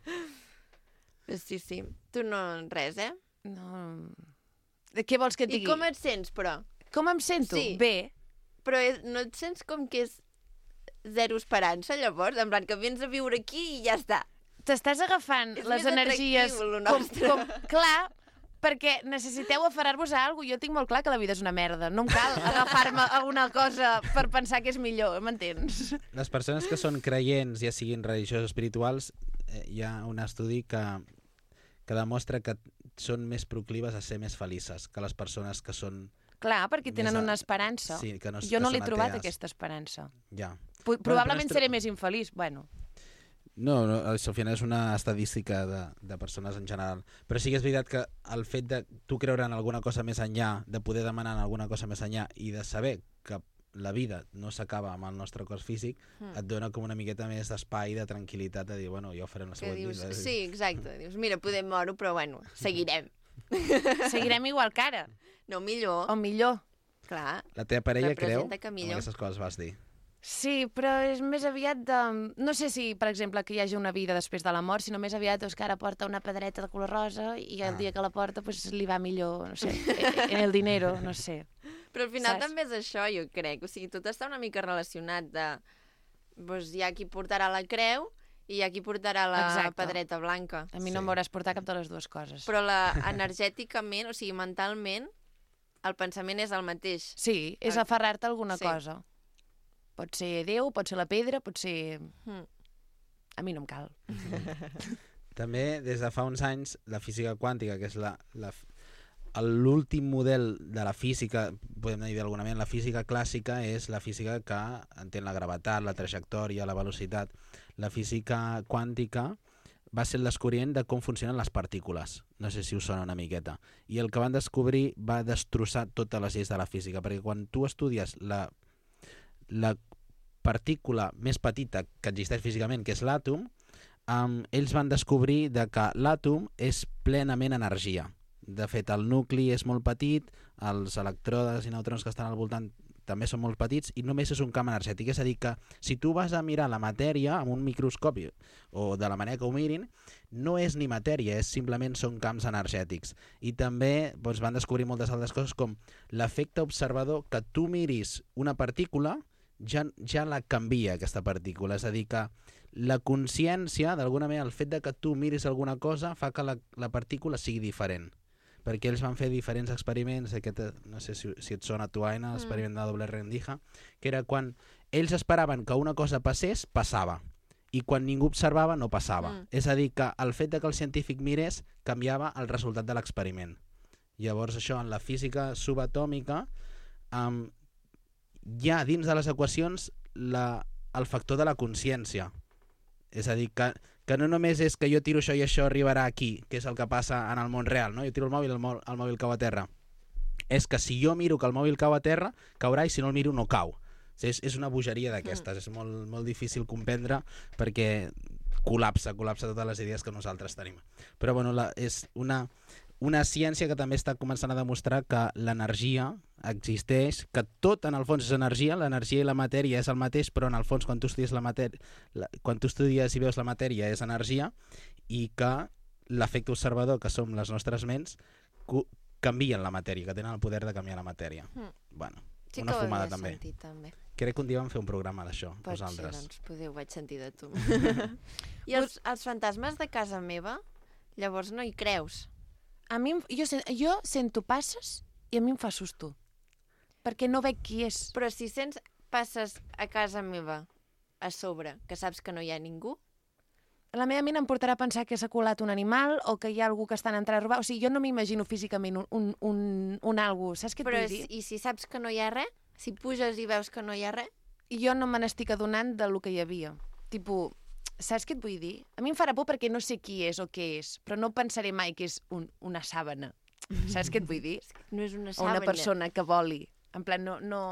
A: Sí, sí. Tu no res, eh?
B: No... Què vols que et digui?
A: I com et sents, però?
B: Com em sento?
A: Sí.
B: Bé.
A: Però és, no et sents com que és zero esperança, llavors? En plan, que vens a viure aquí i ja està.
B: T'estàs agafant
A: és
B: les energies... Com, com, clar, perquè necessiteu aferrar-vos a alguna cosa. Jo tinc molt clar que la vida és una merda. No em cal agafar-me a una cosa per pensar que és millor, m'entens?
F: Les persones que són creients, ja siguin religiosos o espirituals, eh, hi ha un estudi que, que demostra que són més proclives a ser més felices que les persones que són...
B: Clar, perquè tenen
F: a...
B: una esperança.
F: Sí, que no,
B: jo no l'he trobat,
F: atees.
B: aquesta esperança.
F: Ja.
B: P Probablement
F: bueno,
B: seré més infeliç, bueno...
F: No, no, al final és una estadística de, de persones en general. Però sí que és veritat que el fet de tu creure en alguna cosa més enllà, de poder demanar en alguna cosa més enllà i de saber que la vida no s'acaba amb el nostre cos físic, mm. et dona com una miqueta més d'espai, de tranquil·litat, de dir, bueno, ja ho faré en la següent
A: dius,
F: vida.
A: Sí, exacte. Dius, mira, podem moure, però bueno, seguirem.
B: Seguirem igual que ara.
A: No, millor.
B: O millor.
A: Clar.
F: La teva parella creu
A: que
F: en aquestes coses vas dir?
B: Sí, però és més aviat de... No sé si, per exemple, que hi hagi una vida després de la mort, sinó més aviat doncs, que ara porta una pedreta de color rosa i el ah. dia que la porta pues, li va millor, no sé, en el dinero, no sé.
A: Però al final
B: Saps?
A: també és això, jo crec. O sigui, tot està una mica relacionat de... Doncs hi ha qui portarà la creu i hi ha qui portarà la Exacte. pedreta blanca.
B: A mi no
F: Sí.
B: m'hauràs portat cap de les dues coses.
A: Però la, energèticament, o sigui, mentalment, el pensament és el mateix.
B: Sí, és
A: El-
B: aferrar-te a alguna
A: Sí.
B: cosa. Pot ser Déu, pot ser la pedra, pot ser...
A: Mm.
B: A mi no em cal.
F: També, des de fa uns anys, la física quàntica, que és la, la, l'últim model de la física, podem dir d'alguna manera, la física clàssica és la física que entén la gravetat, la trajectòria, la velocitat. La física quàntica va ser el descobriment de com funcionen les partícules. No sé si us sona una miqueta. I el que van descobrir va destrossar totes les lleis de la física, perquè quan tu estudies la, la partícula més petita que existeix físicament, que és l'àtom, um, ells van descobrir de que l'àtom és plenament energia. De fet, el nucli és molt petit, els electrodes i neutrons que estan al voltant també són molt petits i només és un camp energètic. És a dir, que si tu vas a mirar la matèria amb un microscopi o de la manera que ho mirin, no és ni matèria, és simplement són camps energètics. I també doncs, van descobrir moltes altres coses com l'efecte observador, que tu miris una partícula ja, ja la canvia aquesta partícula. És a dir, que la consciència, d'alguna manera, el fet de que tu miris alguna cosa fa que la, la partícula sigui diferent. Perquè ells van fer diferents experiments, aquest, no sé si, si et sona a tu, Aina, l'experiment de la doble rendija, que era quan ells esperaven que una cosa passés, passava, i quan ningú observava, no passava. Mm. És a dir, que el fet de que el científic mirés canviava el resultat de l'experiment. Llavors, això, en la física subatòmica, um, hi ha dins de les equacions la, el factor de la consciència. És a dir, que, que no només és que jo tiro això i això arribarà aquí, que és el que passa en el món real, no? Jo tiro el mòbil, el, mò, el mòbil cau a terra. És que si jo miro que el mòbil cau a terra, caurà, i si no el miro no cau. O sigui, és, és una bogeria d'aquestes, mm. és molt, molt difícil comprendre perquè col·lapsa, col·lapsa totes les idees que nosaltres tenim. Però bueno, la, és una, una ciència que també està començant a demostrar que l'energia existeix, que tot en el fons és energia, l'energia i la matèria és el mateix, però en el fons quan tu estudies la matèria, la, quan tu estudies i veus la matèria és energia, i que l'efecte observador, que som les nostres ments, canvien la matèria, que tenen el poder de canviar la matèria. Mm. Bueno,
A: sí,
F: una fumada
A: també.
F: també.
A: també.
F: Crec que un dia vam fer un programa d'això,
A: Pot
F: vosaltres.
A: ser, doncs, poder, ho vaig sentir de tu. I els, els fantasmes de casa meva, llavors no hi creus?
B: A mi, em- jo, sen- jo sento passes i a mi em fa susto. Perquè no veig qui és.
A: Però si sents passes a casa meva a sobre, que saps que no hi ha ningú,
B: La meva ment em portarà a pensar que s'ha colat un animal o que hi ha algú que estan entrant a robar. O sigui, jo no m'imagino físicament un, un, un, un algú. Saps què et
A: però
B: vull
A: és,
B: dir?
A: i si saps que no hi ha res, si puges i veus que no hi ha res,
B: I jo no me n'estic adonant del que hi havia. Tipo, saps què et vull dir? A mi em farà por perquè no sé qui és o què és, però no pensaré mai que és un, una sàbana. Saps què et vull dir?
A: no és una
B: O
A: sàbana.
B: una persona que voli. En plan, no... no...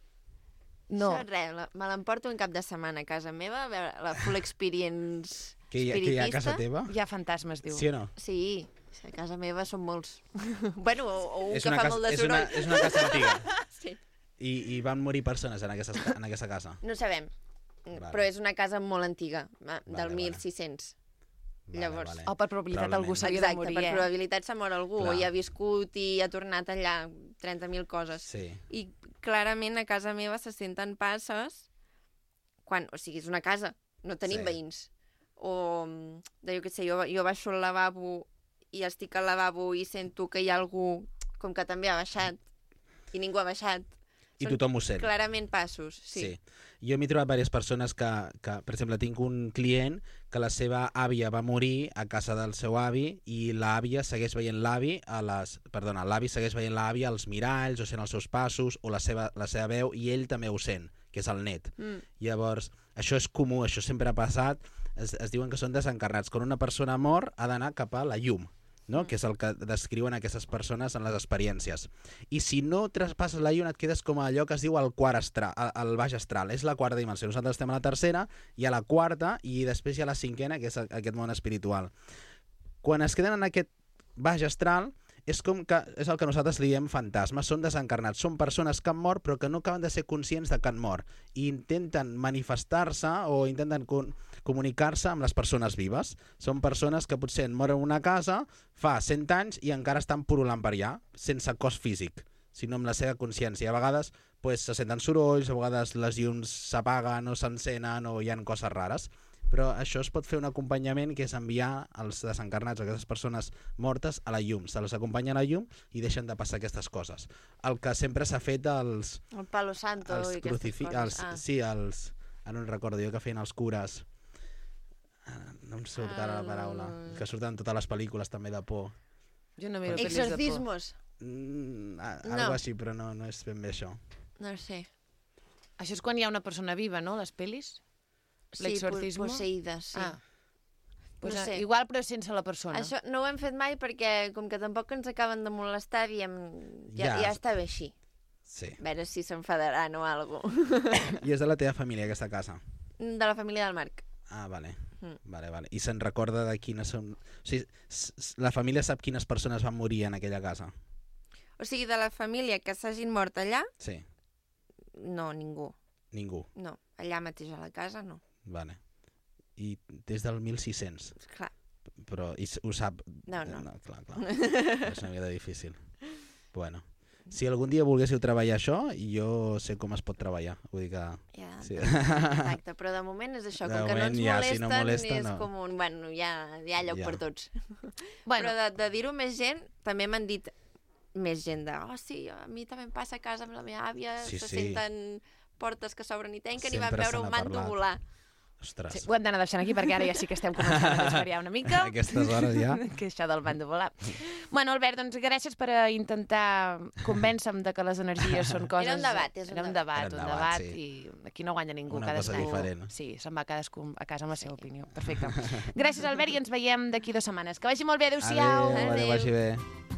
B: No.
A: Això, res, la, me l'emporto un cap de setmana a casa meva, a veure la full experience
F: Que hi, ha, que hi ha a casa
A: espiritista.
F: teva?
B: Hi ha fantasmes, diu.
F: Sí o no?
A: Sí, a casa meva són molts. bueno, o, o un
F: És
A: que
F: una
A: fa
F: casa-
A: molt de
F: és una-
A: soroll.
F: és una casa antiga.
A: sí.
F: I, I van morir persones en aquesta, en aquesta casa?
A: No sabem,
F: Vale.
A: però és una casa molt antiga, va,
F: Vale,
A: del
F: vale.
A: mil sis-cents. Llavors-
B: O per probabilitat algú
F: Probablement.
B: s'havia de
A: Exacte,
B: morir,
A: per
B: eh?
A: probabilitat s'ha mort algú,
F: Clar.
A: i ha viscut i ha tornat allà trenta mil coses.
F: Sí.
A: I clarament a casa meva se senten passes quan, o sigui, és una casa, no tenim
F: Sí.
A: veïns. O, de, jo què sé, jo, jo baixo al lavabo i estic al lavabo i sento que hi ha algú com que també ha baixat i ningú ha baixat.
F: I
A: Són
F: tothom ho sent.
A: Clarament passos, sí.
F: Sí. Jo m'he trobat diverses persones que, que, per exemple, tinc un client que la seva àvia va morir a casa del seu avi i l'àvia segueix veient l'avi a les... Perdona, l'avi segueix veient l'àvia als miralls, o sent els seus passos, o la seva, la seva veu, i ell també ho sent, que és el net.
A: Mm.
F: Llavors, això és comú, això sempre ha passat. Es, es diuen que són desencarnats. Quan una persona mor, ha d'anar cap a la llum, no? Que és el que descriuen aquestes persones en les experiències. I si no traspasses la llum et quedes com allò que es diu el quart astral, el baix astral, és la quarta dimensió. Nosaltres estem a la tercera, i a la quarta, i després hi ha la cinquena, que és aquest món espiritual. Quan es queden en aquest baix astral, és com que és el que nosaltres li diem fantasmes, són desencarnats, són persones que han mort però que no acaben de ser conscients de que han mort i intenten manifestar-se o intenten con comunicar-se amb les persones vives. Són persones que potser moren en una casa fa cent anys i encara estan purulant per allà, sense cos físic, sinó amb la seva consciència. A vegades pues, se senten sorolls, a vegades les llums s'apaguen o s'encenen o hi ha coses rares. Però això es pot fer un acompanyament, que és enviar els desencarnats, aquestes persones mortes, a la llum. Se les acompanya a la llum i deixen de passar aquestes coses. El que sempre s'ha fet als...
A: El Palo Santo
F: els
A: i aquestes
F: crucifi...
A: coses.
F: els,
A: Ah.
F: Sí, els... Ara no en recordo, jo que feien els cures... Ah, no em surt ara la paraula.
A: El-
F: Que surten totes les pel·lícules també de por.
B: Jo no miro pel·lis de por.
A: Exorcismos.
F: Mm, a-
A: No.
F: algo així, però no, no és ben bé això.
A: No sé.
B: Això és quan hi ha una persona viva, no, les pel·lis?
A: Sí,
B: L'exorcismo?
A: po- posseïdes, sí.
B: Ah. Pues,
A: No
B: no
A: sé.
B: Igual, però sense la persona.
A: Això no ho hem fet mai perquè, com que tampoc ens acaben de molestar, diem, ja,
F: Ja.
A: ja està bé així.
F: Sí.
A: A veure si s'enfadaran o alguna
F: I és de la teva família, aquesta casa?
A: De la família del Marc.
F: Ah, vale.
A: Mm.
F: Vale, vale. I se'n recorda de quines són... O sigui, s- s- la família sap quines persones van morir en aquella casa?
A: O sigui, de la família que s'hagin mort allà,
F: Sí,
A: no, ningú.
F: ningú.
A: No, allà mateix a la casa, no.
F: Vale. I des del mil sis-cents,
A: Clar,
F: però i s- ho sap...
A: no, no.
F: no clar, clar. És una mica difícil. Bueno. Si algun dia volguéssiu treballar això, jo sé com es pot treballar. Vull dir que...
A: Ja,
F: Sí.
A: exacte, però de moment és això,
F: De
A: com que no
F: moment
A: ens
F: ja,
A: molesten,
F: si no molesta,
A: és
F: no.
A: com un... Bueno, ja, hi ha lloc
F: Ja.
A: per tots.
B: Bueno,
A: Però de, de dir-ho més gent, també m'han dit més gent de... Oh, sí, a mi també em passa a casa amb la meva àvia,
F: Sí,
A: se
F: sí.
A: senten portes que s'obren i tanquen i van
F: Sempre
A: veure
F: se
A: un
F: n'ha
A: manto
F: parlat.
A: volar.
F: Ostres,
B: sí, ho hem d'anar deixant aquí perquè ara ja sí que estem començant a desvariar una mica.
F: a aquestes hores ja...
B: Que això del bando volar. Bueno, Albert, doncs gràcies per a intentar convèncer-me de que les energies són coses...
A: Era un debat, és un
B: Era un
A: debat.
B: debat,
F: Era
B: un
F: un
B: debat,
F: debat,
B: i aquí no guanya ningú.
F: Una cosa
B: cadascú-
F: diferent.
B: Sí, se'n va cadascú a casa amb la seva opinió. Perfecte. Gràcies, Albert, i ens veiem d'aquí dues setmanes. Que vagi molt bé, adéu-siau.
F: Adéu, adéu, vagi bé.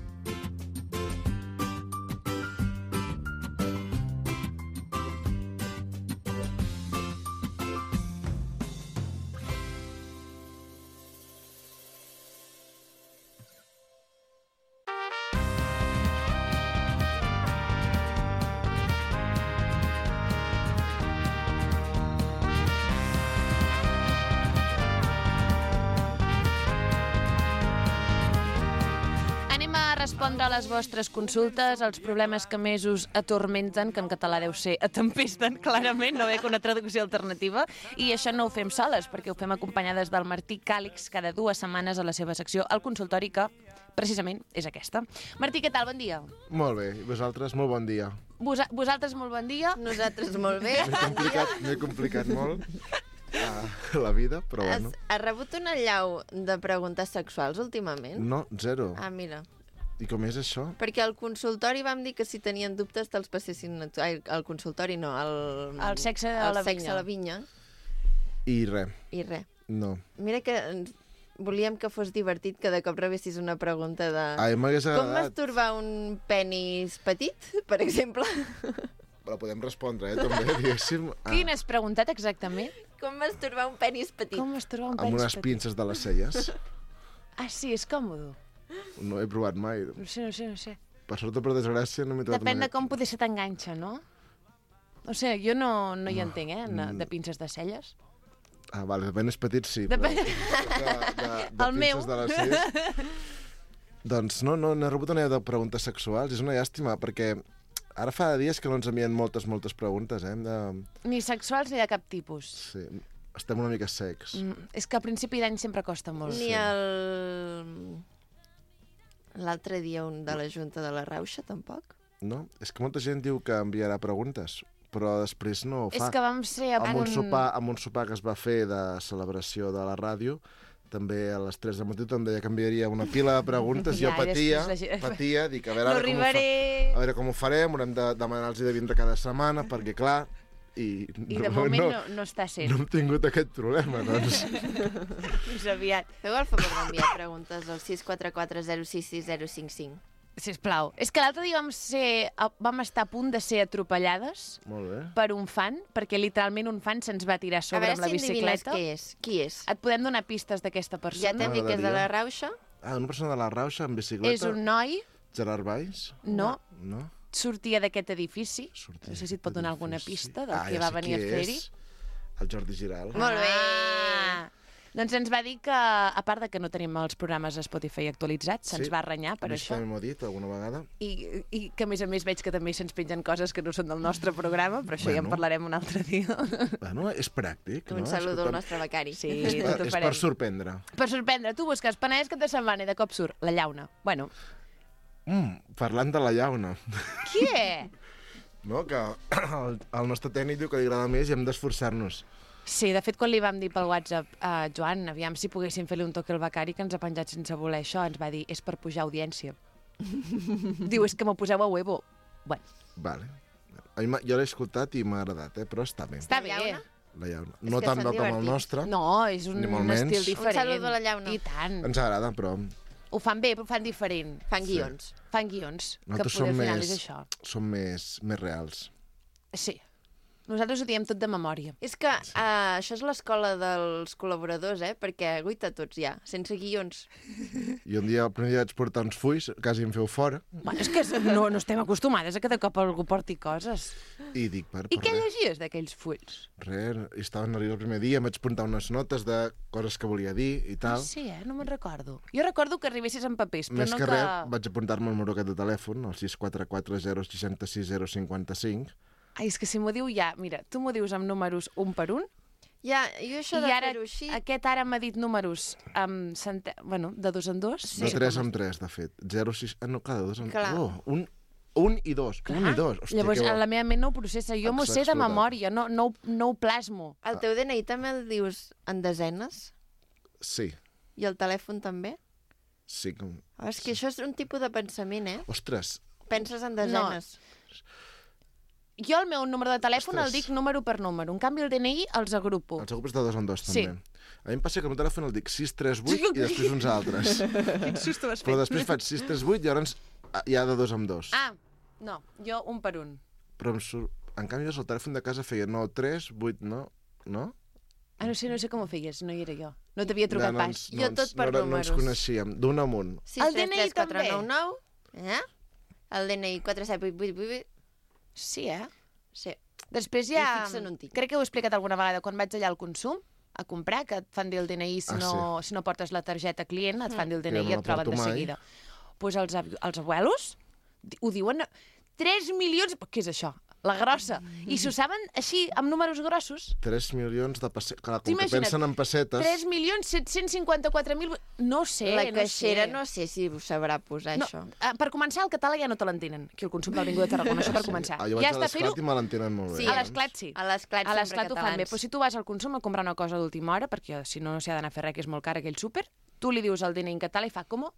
B: Anem a respondre a les vostres consultes, als problemes que més us atormenten, que en català deu ser atempesten, clarament, no veig una traducció alternativa, i això no ho fem soles, perquè ho fem acompanyades del Martí Càlix cada dues setmanes a la seva secció al consultori, que precisament és aquesta. Martí, què tal? Bon dia.
G: Molt bé, i vosaltres molt bon dia.
B: Vos vosaltres molt bon dia.
A: Nosaltres molt bé.
G: M'he complicat, m'he complicat molt uh, la vida, però
A: Has,
G: bueno.
A: has rebut una llau de preguntes sexuals últimament?
G: No, zero.
A: Ah, mira.
G: I com és això?
A: Perquè al consultori vam dir que si tenien dubtes te'ls passessin... a tu- Ai, al consultori no, al...
B: El sexe a
A: al
B: la
A: sexe
B: vinya.
A: a la vinya.
G: I res,
A: I res.
G: no.
A: Mira que ens- volíem que fos divertit que de cop rebessis una pregunta de...
G: Ai, m'hagués
A: Com
G: agradat.
A: masturbar un penis petit, per exemple?
G: La podem respondre, eh, també, diguéssim. Ah,
B: Quin has preguntat exactament?
A: Com masturbar un penis petit?
B: Com es troba un
G: amb
B: penis
G: unes
B: petit?
G: pinces de les celles.
B: Ah, sí, és còmode.
G: No he provat mai.
B: No sé, no sé, no sé.
G: Per sort o per desgràcia no m'he trobat
B: Depèn de
G: mai.
B: com poder ser t'enganxa, no? O sigui, jo no, no hi entenc, eh,
G: Mm.
B: de pinces de celles.
G: Ah, vale, de penes petits sí,
B: Depèn-
G: però de, de, de
B: El meu.
G: pinces de les celles... Doncs no, no, n'he rebut una de preguntes sexuals. És una llàstima, perquè ara fa dies que no ens envien moltes, moltes preguntes, eh? De...
B: Ni sexuals ni de cap tipus.
G: Sí, estem una mica secs.
B: Mm, és que a principi d'any sempre costa molt.
A: Ni el... L'altre dia un de la Junta de la Rauxa, tampoc?
G: No? És que molta gent diu que enviarà preguntes, però després no ho fa.
B: És que vam ser a
G: amb, un
B: punt...
G: sopar, amb un sopar que es va fer de celebració de la ràdio, també a les tres del matí em deia que enviaria una pila de preguntes.
B: Ja,
G: Jo
B: i
G: patia,
B: després la gent-
G: patia, dic, a veure,
B: No
G: ara com ho fa...
B: arribaré...
G: a veure com ho farem, haurem de demanar-los de vindre cada setmana, perquè clar, i,
B: I de moment no, no està sent.
G: no hem tingut aquest problema, doncs.
B: Fins aviat.
A: Feu el favor d'enviar preguntes al sis quatre quatre zero sis sis zero cinc cinc.
B: Sisplau. És que l'altre dia vam, ser, vam estar a punt de ser atropellades
G: Molt bé.
B: per un fan, perquè literalment un fan se'ns va tirar a
A: A
B: sobre
A: veure
B: amb la
A: si endevines
B: bicicleta.
A: què és. Qui és?
B: Et podem donar pistes d'aquesta
A: Ja
B: persona?
A: t'hem dit que és de la
G: M'agradaria.
A: Rauxa?
G: Ah, una persona de la Rauxa amb bicicleta?
B: És un noi,
G: Gerard Valls?
B: no,
G: No?
B: sortia d'aquest edifici.
G: Sortia
B: No sé si et pot donar alguna
G: d'edifici.
B: pista del
G: ah,
B: que
G: ja
B: va
G: sé
B: venir a
G: qui
B: fer-hi.
G: és. El Jordi Giral.
A: Molt bé.
B: Ah, Doncs ens va dir que, a part de que no tenim els programes a Spotify actualitzats, se'ns
G: Sí.
B: va renyar per
G: A mi
B: això.
G: també m'ho ha dit alguna vegada.
B: I, I que, a més a més, veig que també se'ns pengen coses que no són del nostre programa, però això ja en
G: Bueno.
B: parlarem un altre dia.
G: Bueno, és pràctic, no?
A: Un saludo al
G: Escolta'm,
A: nostre becari.
B: Sí,
G: És, per,
B: tot ho
G: és
B: farem.
G: per sorprendre.
B: Per sorprendre, tu busques Penedès cap de setmana i de cop surt la llauna. Bueno,
G: Mm, parlant de la llauna,
B: què?
G: no? Que el, el nostre tècnic diu que li agrada més i hem d'esforçar-nos.
B: Sí, de fet, quan li vam dir pel WhatsApp a uh, Joan, aviam si poguéssim fer-li un toque al becari, que ens ha penjat sense voler això, ens va dir, és per pujar audiència. Diu, és que m'ho poseu a huevo. Bueno,
G: Vale. A mi m'ha- jo l'he escoltat i m'ha agradat, eh? Però està bé.
B: està
A: La
B: bé.
A: llauna?
G: La llauna.
A: És
G: No
A: que
G: tant
A: són
G: com el
A: divertits.
G: nostre.
B: No, és un,
G: Ni molt
B: un
G: menys.
B: estil
G: Un
B: diferent.
A: saludo a la llauna.
B: I tant.
G: Ens agrada, però
B: Ho fan bé, però ho fan diferent.
A: Fan guions.
B: Fan guions, que
G: nosaltres
B: poder
G: som
B: al final
G: més,
B: és això.
G: som més, més reals.
B: Sí. Nosaltres ho diem tot de memòria.
A: És que uh, això és l'escola dels col·laboradors, eh? Perquè guaita tots ja, sense guions.
G: I un dia, el primer dia vaig portar uns fulls, quasi em feu fora,
B: Bueno, és que no, no estem acostumades a que de cop algú porti coses.
G: i dic, per,
B: I
G: per
B: què
G: res.
B: llegies d'aquells fulls?
G: Res, i estava nerviós el primer dia, em vaig apuntar unes notes de coses que volia dir i tal.
B: Sí, eh? No me'n recordo. Jo recordo que arribessis en papers, però
G: Més
B: no
G: que
B: que...
G: res, vaig apuntar-me el número aquest de telèfon, el sis quatre quatre zero sis sis zero cinc cinc.
B: Ai, és que si m'ho diu ja... Mira, tu m'ho dius amb números un per un,
A: Ja, jo això
B: i
A: de
B: ara
A: fer-ho així...
B: aquest ara m'ha dit números amb cente... bueno, de dos en dos.
G: De tres en tres, de fet. zero sis... Ah, no, clar, de dos en...
A: Clar.
G: Oh, un, un i dos. Un i dos. Hòstia,
B: Llavors,
G: que bo.
B: la meva ment no ho processa. Jo m'ho sé de
G: Explotat.
B: memòria, no, no, ho- no ho plasmo.
A: El teu D N I també el dius en desenes?
G: Sí,
A: I el telèfon també?
G: sí. Com...
A: Oh, és que això és un tipus de pensament, eh?
G: Ostres,
A: Penses en desenes.
B: Jo el meu número de telèfon el
G: Ostres.
B: dic número per número. En canvi, el D N I els agrupo.
G: el segon és de dos en dos,
B: Sí.
G: també. A mi em passa que el meu telèfon el dic sis tres vuit i després uns altres.
B: Quin susto m'has
G: Però després faig sis tres vuit i llavors hi ha de dos en dos.
B: Ah, no, jo un per un.
G: Però em surt... En canvi, el telèfon de casa feia nou tres vuit, no? No?
B: Ah, no sé, no sé com ho feies, no hi era jo. No t'havia trucat
G: no,
B: pas.
G: ens,
A: Jo
G: no,
A: tot
G: ens,
A: per
G: no, era- no ens
A: números.
G: coneixíem. D'un amunt.
A: sis
B: El
A: tres
B: D N I
A: tres quatre
B: també.
A: nou nou, eh? El D N I quatre set vuit vuit vuit.
B: Sí, eh?
A: Sí.
B: Després
A: I
B: ja...
A: fixa en un tic.
B: Crec que ho he explicat alguna vegada quan vaig allà al consum a comprar, que et fan dir el D N I si,
G: Ah,
B: no, si no portes la targeta client, et fan dir el D N I
G: Jo no
B: i
G: la
B: et troben
G: porto
B: de
G: mai.
B: seguida. Pues els, avi- els abuelos di- ho diuen... tres milions... Què és això? La grossa. I s'ho saben així, amb números grossos.
G: tres milions de pessetes. Clar,
B: Tu
G: com que
B: imagina't,
G: pensen en pessetes...
B: tres milions set-cents cinquanta-quatre mil... No sé,
A: La
B: no
A: caixera
B: sé.
A: no sé si ho sabrà posar,
B: No,
A: això.
B: eh, per començar, el català ja no te l'entenen. Aquí al consum de l'Avinguda de Tarragona, això per començar.
G: Ah, jo vaig
B: ja
G: a
B: està fer-ho...
G: l'esclat i me l'entenen molt bé.
A: Sí,
B: A
G: doncs.
B: l'esclat sí.
A: A l'esclat
B: A
A: sempre
B: l'esclat ho fan bé,
A: catalans.
B: però si tu vas al consum a comprar una cosa d'última hora, perquè si no, no s'hi ha d'anar a fer res, que és molt car aquell súper, tu li dius el D N I en català i fa, com?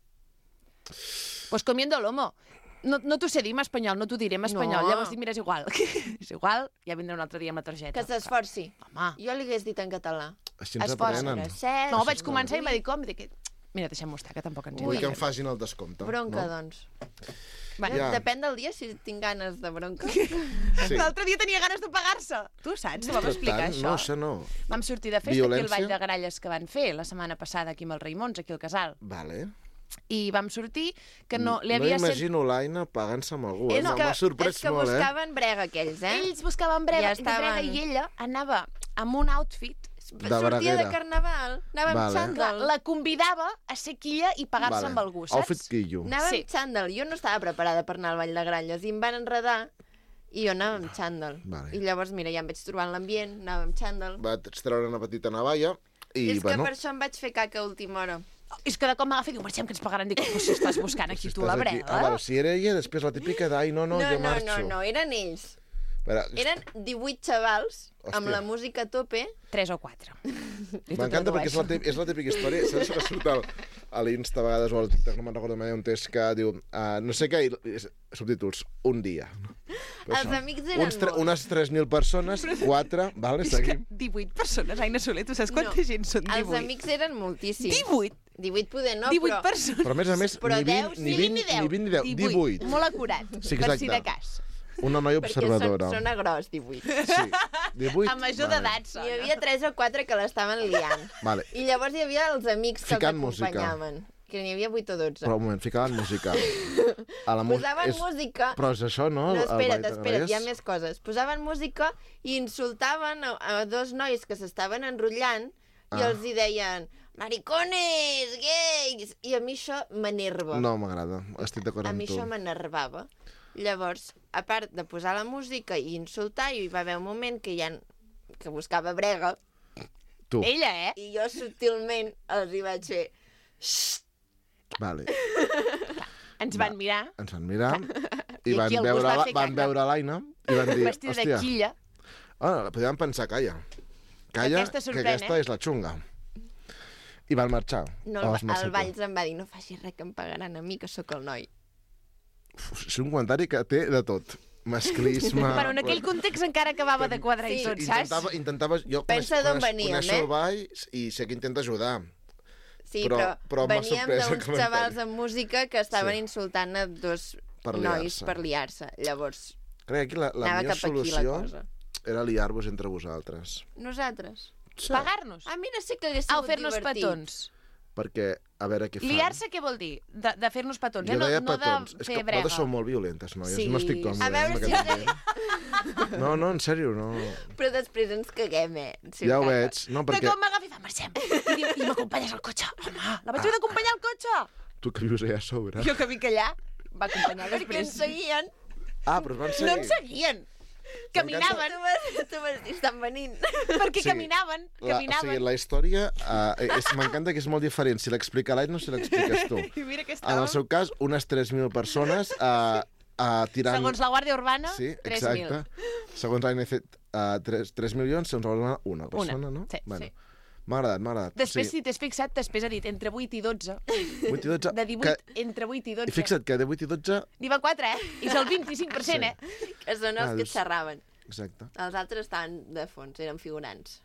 B: Pues comiendo lomo. No, no t'ho sé dir en espanyol, no t'ho diré en espanyol.
A: No.
B: Llavors dic, mira, és igual. és igual, ja vindrà un altre dia amb la targeta.
A: Que s'esforci.
B: Home,
A: Jo li hagués dit en català.
G: Així ens
B: Esforça,
G: aprenen.
A: Set,
B: no, vaig començar i em va dir com? Dic, mira, deixem-ho estar, que tampoc ens
G: Vull que
B: hi
G: em facin el descompte.
A: Bronca,
G: no?
A: doncs.
B: Bueno,
G: Ja.
A: Depèn del dia si tinc ganes de bronca.
G: Sí.
B: L'altre dia tenia ganes de pagar-se. Tu saps? Te vam explicar
G: Tant,
B: això.
G: no, això no.
B: Vam sortir de festa aquí al
G: Violència?
B: Vall de Gralles que van fer la setmana passada aquí amb el Raimons, aquí al Casal.
G: Vale.
B: I vam sortir que no... Li
G: no
B: havia sent...
G: imagino l'Aina pagant-se amb algú. Eh?
A: és
G: M'ha-
A: que,
G: M'ha sorprès
A: és que
G: molt, eh?
A: buscaven brega aquells, eh?
B: Ells buscaven brega,
A: Ja
B: ja brega
A: estaven-
B: i ella anava amb un outfit.
G: De
A: Sortia
G: braguera.
A: de carnaval, anava amb
G: Vale.
B: Clar,
A: xandall.
B: la convidava a ser quilla i pagar-se
G: Vale.
B: amb algú, saps?
G: Outfit quillo.
A: Anava
B: Sí.
A: amb xandall. Jo no estava preparada per anar al Vall de Gralles i em van enredar i jo anava amb xandall.
G: Vale.
A: I llavors, mira, ja em vaig trobar en l'ambient, anava amb xandall.
G: Vaig treure una petita navalla i,
A: és que
G: bueno...
A: per això em vaig fer caca a última hora.
B: És que de com m'agafa i diu, marxem, que ens pagaran. Dic, pues si estàs buscant aquí
G: si
B: tu la
G: estàs aquí-
B: brega.
G: Ah, vale, si era ella, després la típica d'ai, no, no,
A: no,
G: jo
A: no,
G: marxo.
A: no, no, eren ells.
G: Espera,
A: Eren divuit xavals amb
G: Hòstia.
A: la música a tope.
B: Tres o quatre. I tu
G: m'encanta perquè és la,
B: tradueixes.
G: tí- és la típica història. Saps que surt al, a l'Insta a vegades o al TikTok, no me'n recordo mai on és, que diu uh, no sé què, i- és- subtítols, un dia. Però
A: Els
G: això,
A: amics eren
G: uns tre-
A: molts.
G: Unes tres mil persones, quatre, vale,
B: És que
G: seguim.
B: divuit persones, Aina Soler, tu saps quanta
A: No,
B: gent són
A: Els
B: divuit?
A: amics eren moltíssims.
B: divuit?
A: divuit poder no,
B: divuit
A: però...
B: persones.
G: Però a més a més,
A: Però
G: ni
A: deu,
G: vint,
A: sí,
G: ni vint, ni vint, ni deu, divuit.
B: Molt acurat,
G: Sí,
B: per
G: exacte.
B: si de cas.
G: Una noia
A: Perquè són,
G: observadora.
A: són a gros, divuit.
G: Sí, divuit.
B: A major
G: vale.
B: d'edat,
A: Hi
B: sona.
A: havia tres o quatre que l'estaven liant.
G: Vale.
A: I llavors hi havia els amics que
G: Ficant
A: els
G: música.
A: acompanyaven. Que n'hi havia vuit o dotze.
G: Però un moment, ficaven música. A la mu-
A: Posaven
G: és...
A: música...
G: Però és això, no?
A: No,
G: El
A: espera't,
G: Ball de
A: espera't, hi ha
G: Grallers?
A: més coses. Posaven música i insultaven a, a dos nois que s'estaven enrotllant i els hi deien maricones, gais, i a mi això m'enerva.
G: No m'agrada, estic d'acord
A: A
G: amb
A: mi
G: tu.
A: això m'enervava. Llavors, a part de posar la música i insultar, hi va haver un moment que ja que buscava brega,
G: Tu,
B: Ella, eh?
A: i jo sutilment els hi vaig fer "Xxt".
G: vale.
B: Ens van mirar,
G: Ens van mirar i
B: I
G: van
B: aquí algú
G: veure,
B: es va
G: la,
B: fer
G: van
B: caca.
G: veure l'Aina i van dir,
B: vestida de
G: hòstia,
B: quilla.
G: ah, podíem pensar, calla. Calla,
B: Aquesta
G: que
B: sorprèn,
G: aquesta
B: eh?
G: és la xunga. I van marxar.
A: No,
G: els
A: el, el
G: Massacre.
A: Valls em va dir, no facis res que em pagaran a mi, que sóc el noi.
G: Uf, és un comentari que té de tot. Masclisme...
B: Però en aquell context encara acabava de quadrar i
A: Sí,
B: tot, saps?
G: Intentava, intentava, jo
A: Pensa
G: coneix-
A: d'on
G: coneix-
A: veníem,
G: coneixo
A: eh?
G: el Valls i sé que intenta ajudar.
A: Sí,
G: Però-
A: però,
G: però m'ha
A: veníem
G: sorprès el
A: d'uns
G: comentari.
A: xavals amb música que estaven
G: Sí.
A: insultant a dos
G: Per
A: nois
G: liar-se.
A: per liar-se. Llavors,
G: Crec que la, la
A: anava
G: millor
A: cap aquí la
G: solució
A: cosa.
G: era liar-vos entre vosaltres.
A: Nosaltres?
G: Sí.
B: Pagar-nos?
A: A mi no sé que hagués
B: Ah,
A: sigut
B: o fer-nos
A: divertit.
B: petons.
G: Perquè, a veure què fan.
B: Liar-se què vol dir? De, de fer-nos petons, eh?
G: Jo
B: No,
G: deia
B: no
G: petons.
B: de
G: És
B: fer
G: que
B: brega.
G: vosaltres sou molt violentes, noies.
B: Sí.
G: No estic còmode.
A: A veure
G: amb
A: si-
G: aquest ambient. No, no, en sèrio, no.
A: Però després ens caguem, eh? Si
G: Ja ho
A: caga.
G: veig. No,
B: Perquè...
G: perquè
B: Com m'agafi, fa, marxem. I diu, i m'acompanyes al cotxe. Home, la vaig haver d'acompanyar al cotxe.
G: tu que vius allà a sobre.
B: Jo que vinc allà, va acompanyar
A: Perquè ens
B: després.
A: seguien.
G: Ah, però es van seguir.
B: No ens seguien. Caminaven,
A: Tu vas, tu vas dir, estan venint.
B: perquè
G: Sí.
B: caminaven,
G: La, o sigui,
B: caminaven.
G: la història uh, és, m'encanta que és molt diferent si l'explica l'Aina o si l'expliques tu.
B: I mira que
G: En
B: estàvem.
G: el seu cas, unes tres mil persones uh, uh, tirant...
B: Segons la Guàrdia Urbana,
G: Sí,
B: tres mil.
G: exacte. Segons l'A N C, uh, tres milions, segons la Urbana, una persona, no?
B: sí,
G: bueno,
B: sí.
G: M'ha agradat, m'ha agradat.
B: Després,
G: sí.
B: si t'has fixat, després ha dit entre vuit i dotze.
G: vuit i dotze.
B: De divuit,
G: Que,
B: entre vuit i
G: I
B: dotze.
G: fixa't que de vuit i dotze...
B: N'hi va quatre, eh? I és el vint-i-cinc per cent,
G: Sí.
B: eh?
A: Que són els
G: Ah,
A: que
G: dius-
A: xerraven.
G: Exacte.
A: Els altres estaven de fons, eren figurants.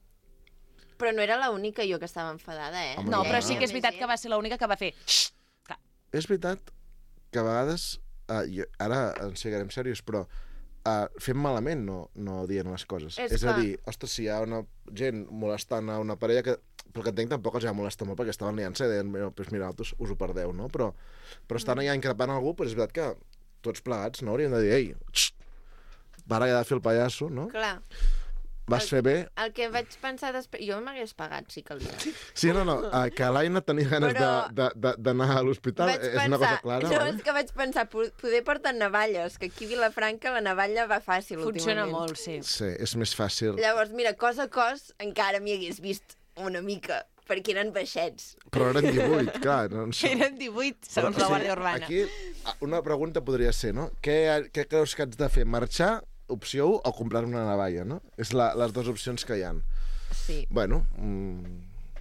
A: Però no era l'única jo que estava enfadada, eh?
G: Home,
B: No,
G: ja.
B: però sí que és veritat que va ser l'única que va fer... Xxt!
G: És veritat que a vegades, uh, jo, ara ens ficarem serios, però uh, fem malament no, no dient les coses.
A: És
G: és a
A: clar.
G: dir, ostres, si hi ha una gent molestant a una parella que però que entenc tampoc els va molestar molt perquè estaven liant-se i deien, mira, pues mira, vosaltres us ho perdeu, no? Però, però estan allà increpant algú, però és veritat que tots plegats no hauríem de dir, ei, xxt, para ja de fer el pallasso, no?
A: Clar,
G: Vas fer bé?
A: el que vaig pensar després... Jo m'hagués pagat, sí que calia.
G: Sí, no, no, uh, que l'Aina tenia ganes
A: Però-
G: de- de- de- d'anar a l'hospital,
A: Vaig
G: és una cosa clara.
A: no,
G: vale?
A: és que vaig pensar, po- poder portar navalles, que aquí a Vilafranca la navalla va fàcil
B: Funciona
A: últimament.
B: molt, sí.
G: Sí, és més fàcil.
A: Llavors, mira, cos a cos encara m'hi hagués vist una mica, perquè eren baixets.
G: Però eren divuit, clar. No, no sé.
B: Eren divuit, segons la Guàrdia Urbana.
G: Aquí una pregunta podria ser, no? Què, què creus que haig de fer? Marxar, opció u, o comprar una navalla, no? És la, les dues opcions que hi han.
A: Sí.
G: Bueno, mm,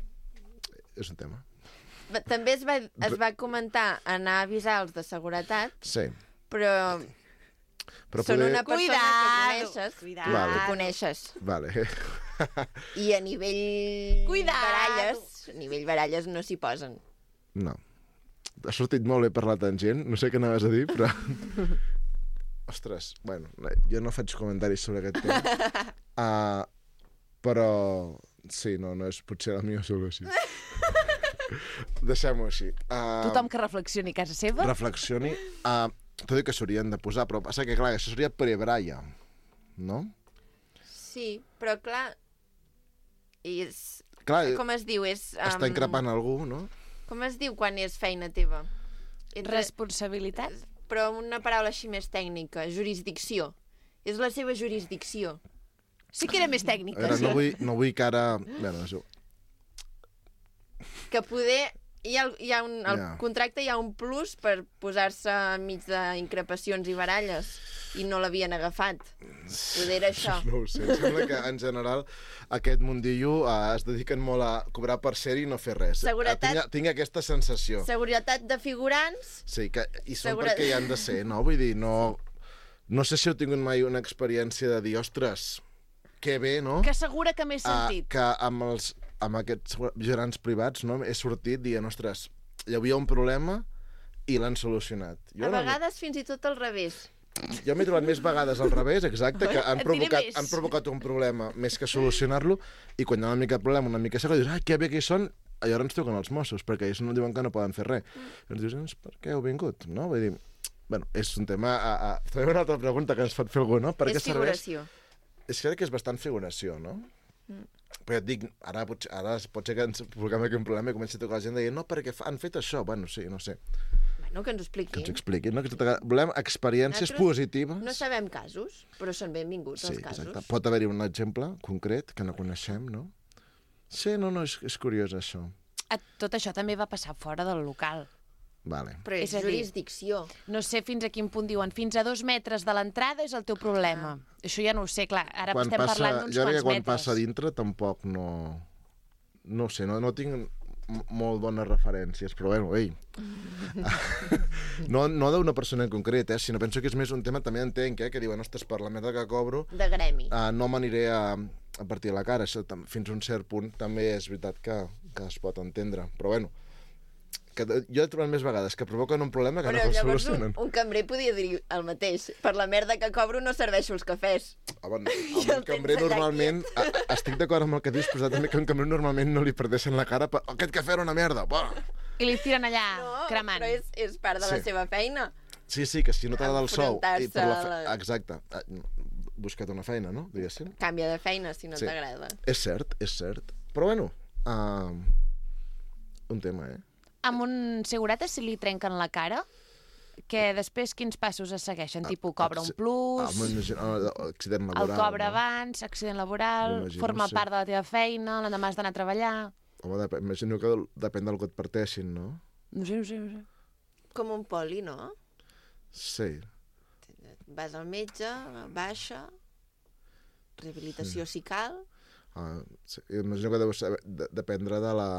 G: és un tema.
A: Va- També es va, es va comentar anar a avisar els de seguretat,
G: Sí.
A: però,
G: Però
A: són
G: poder...
A: una persona
B: Cuidado,
A: que coneixes.
B: cuidado.
G: Vale.
A: Que coneixes.
G: Vale.
A: I a nivell
B: Cuidado.
A: baralles, a nivell baralles no s'hi posen.
G: No. Ha sortit molt bé per la tangent, no sé què anaves a dir, però... Ostres, bueno, jo no faig comentaris sobre aquest tema. Uh, però sí, no, no és potser la millor solució. Deixem-ho així. Uh,
B: Tothom que reflexioni a casa seva.
G: reflexioni. Uh, tot i que s'haurien de posar, però passa que, clar, això seria pre-bralla, no?
A: Sí, però clar... És...
G: Clar,
A: Com es diu? És, um,
G: està increpant algú, no?
A: Com es diu quan és feina teva? Ets-
B: Responsabilitat.
A: Però una paraula així més tècnica, jurisdicció. És la seva jurisdicció.
B: Sí que era més
G: A
B: tècnica,
G: veure,
B: sí.
G: no vull, no vull que ara... Bueno, és...
A: Que poder... Hi ha, hi ha un, al
G: Ja.
A: contracte hi ha un plus per posar-se enmig d'increpacions i baralles i no l'havien agafat. Poder era això.
G: No ho sé, em sembla que en general aquest mundillo uh, es dediquen molt a cobrar per ser i no fer res.
A: Seguretat-
G: Uh, tinc, tinc aquesta sensació.
A: Seguretat de figurants,
G: Sí, que, i són
A: Segura-
G: perquè hi han de ser, no? Vull dir, no... No sé si heu tingut mai una experiència de dir, ostres, que bé, no?
B: Que segura que m'he
G: Ah,
B: sentit.
G: que amb, els, amb aquests gerants privats no, he sortit dient, ostres, hi havia un problema i l'han solucionat. Jo,
A: a
G: no-
A: vegades fins i tot al revés.
G: jo m'he trobat més vegades al revés, exacte, que han
B: Et diré
G: provocat,
B: més.
G: han provocat un problema més que solucionar-lo, i quan hi ha una mica de problema, una mica seca, dius, ah, que bé que hi són, i llavors ens truquen els Mossos, perquè ells no diuen que no poden fer res. Mm. I ens dius, doncs, per què heu vingut? No? Vull dir, bueno, és un tema... A, a... També una altra pregunta que ens pot fer algú, no? Per
A: És
G: què serveix?
A: figuració.
G: És que crec que és bastant figuració, no? Però ja et dic, ara, potser, ara pot ser que ens provoquem aquí un problema i comenci a tocar la gent dient no, perquè fa, han fet això. Bueno, sí, no sé.
A: Bueno, que ens ho
G: Que
A: expliquin.
G: ens ho expliquin, no? Que tot, volem experiències
A: Nosaltres
G: positives.
A: No sabem casos, però són benvinguts
G: Sí,
A: els casos.
G: exacte. Pot haver-hi un exemple concret que no coneixem, no? Sí, no, no, és, és curiós això.
B: Ah, Tot això també va passar fora del local.
G: Vale.
A: Però és,
B: És a dir-
A: jurisdicció.
B: No sé fins a quin punt diuen, fins a dos metres de l'entrada és el teu problema. Això ja no ho sé, clar, ara
G: Quan
B: estem
G: passa,
B: parlant d'uns
G: jo crec que
B: quants
G: quan
B: metres.
G: passa a dintre tampoc no... No ho sé, no, no tinc m- molt bones referències, però bueno, ei. no no d'una persona en concret, eh, sinó penso que és més un tema, també entenc, eh, que diuen, ostres, per la merda que cobro,
A: De gremi.
G: uh, no m'aniré a, a partir la cara. Això tam- fins a un cert punt també és veritat que, que es pot entendre. Però bueno, que de- jo he trobat més vegades que provoquen un problema que
A: Però
G: no el
A: llavors un,
G: solucionen.
A: un cambrer podia dir el mateix. Per la merda que cobro no serveixo els cafès.
G: Home, amb
A: I
G: un
A: el
G: cambrer
A: tens allà
G: normalment... A, a, estic d'acord amb el que dius, però també que un cambrer normalment no li perdeixen la cara. Per, aquest cafè era una merda. Bah!
B: I li tiren allà,
A: No,
B: cremant.
A: però és, és part de la
G: Sí.
A: seva feina.
G: Sí, sí, que si no t'agrada el sou... I per la fe...
A: Enfrontar-se a la-
G: Exacte. Ah, busca't una feina, no? Diguéssim.
A: Canvia de feina si no
G: Sí.
A: t'agrada.
G: És cert, és cert. Però bueno, uh, un tema, eh?
B: Amb un segurata si li trenquen la cara, que després quins passos es segueixen? Tipus, cobra un plus,
G: Ah, m'imagino- ah, accident
B: el
G: laboral.
B: cobra
G: no?
B: abans, accident laboral,
G: M'imagino,
B: forma
G: sí.
B: part de la teva feina, l'endemà has d'anar a treballar...
G: Home, dep imagino que depèn del que et parteixin, no?
B: No sé, no sé, no sé.
A: Com un poli, no?
G: Sí.
A: Vas al metge, baixa, rehabilitació si cal...
G: Ah, sí. Imagino que deu saber, de, dependre de la...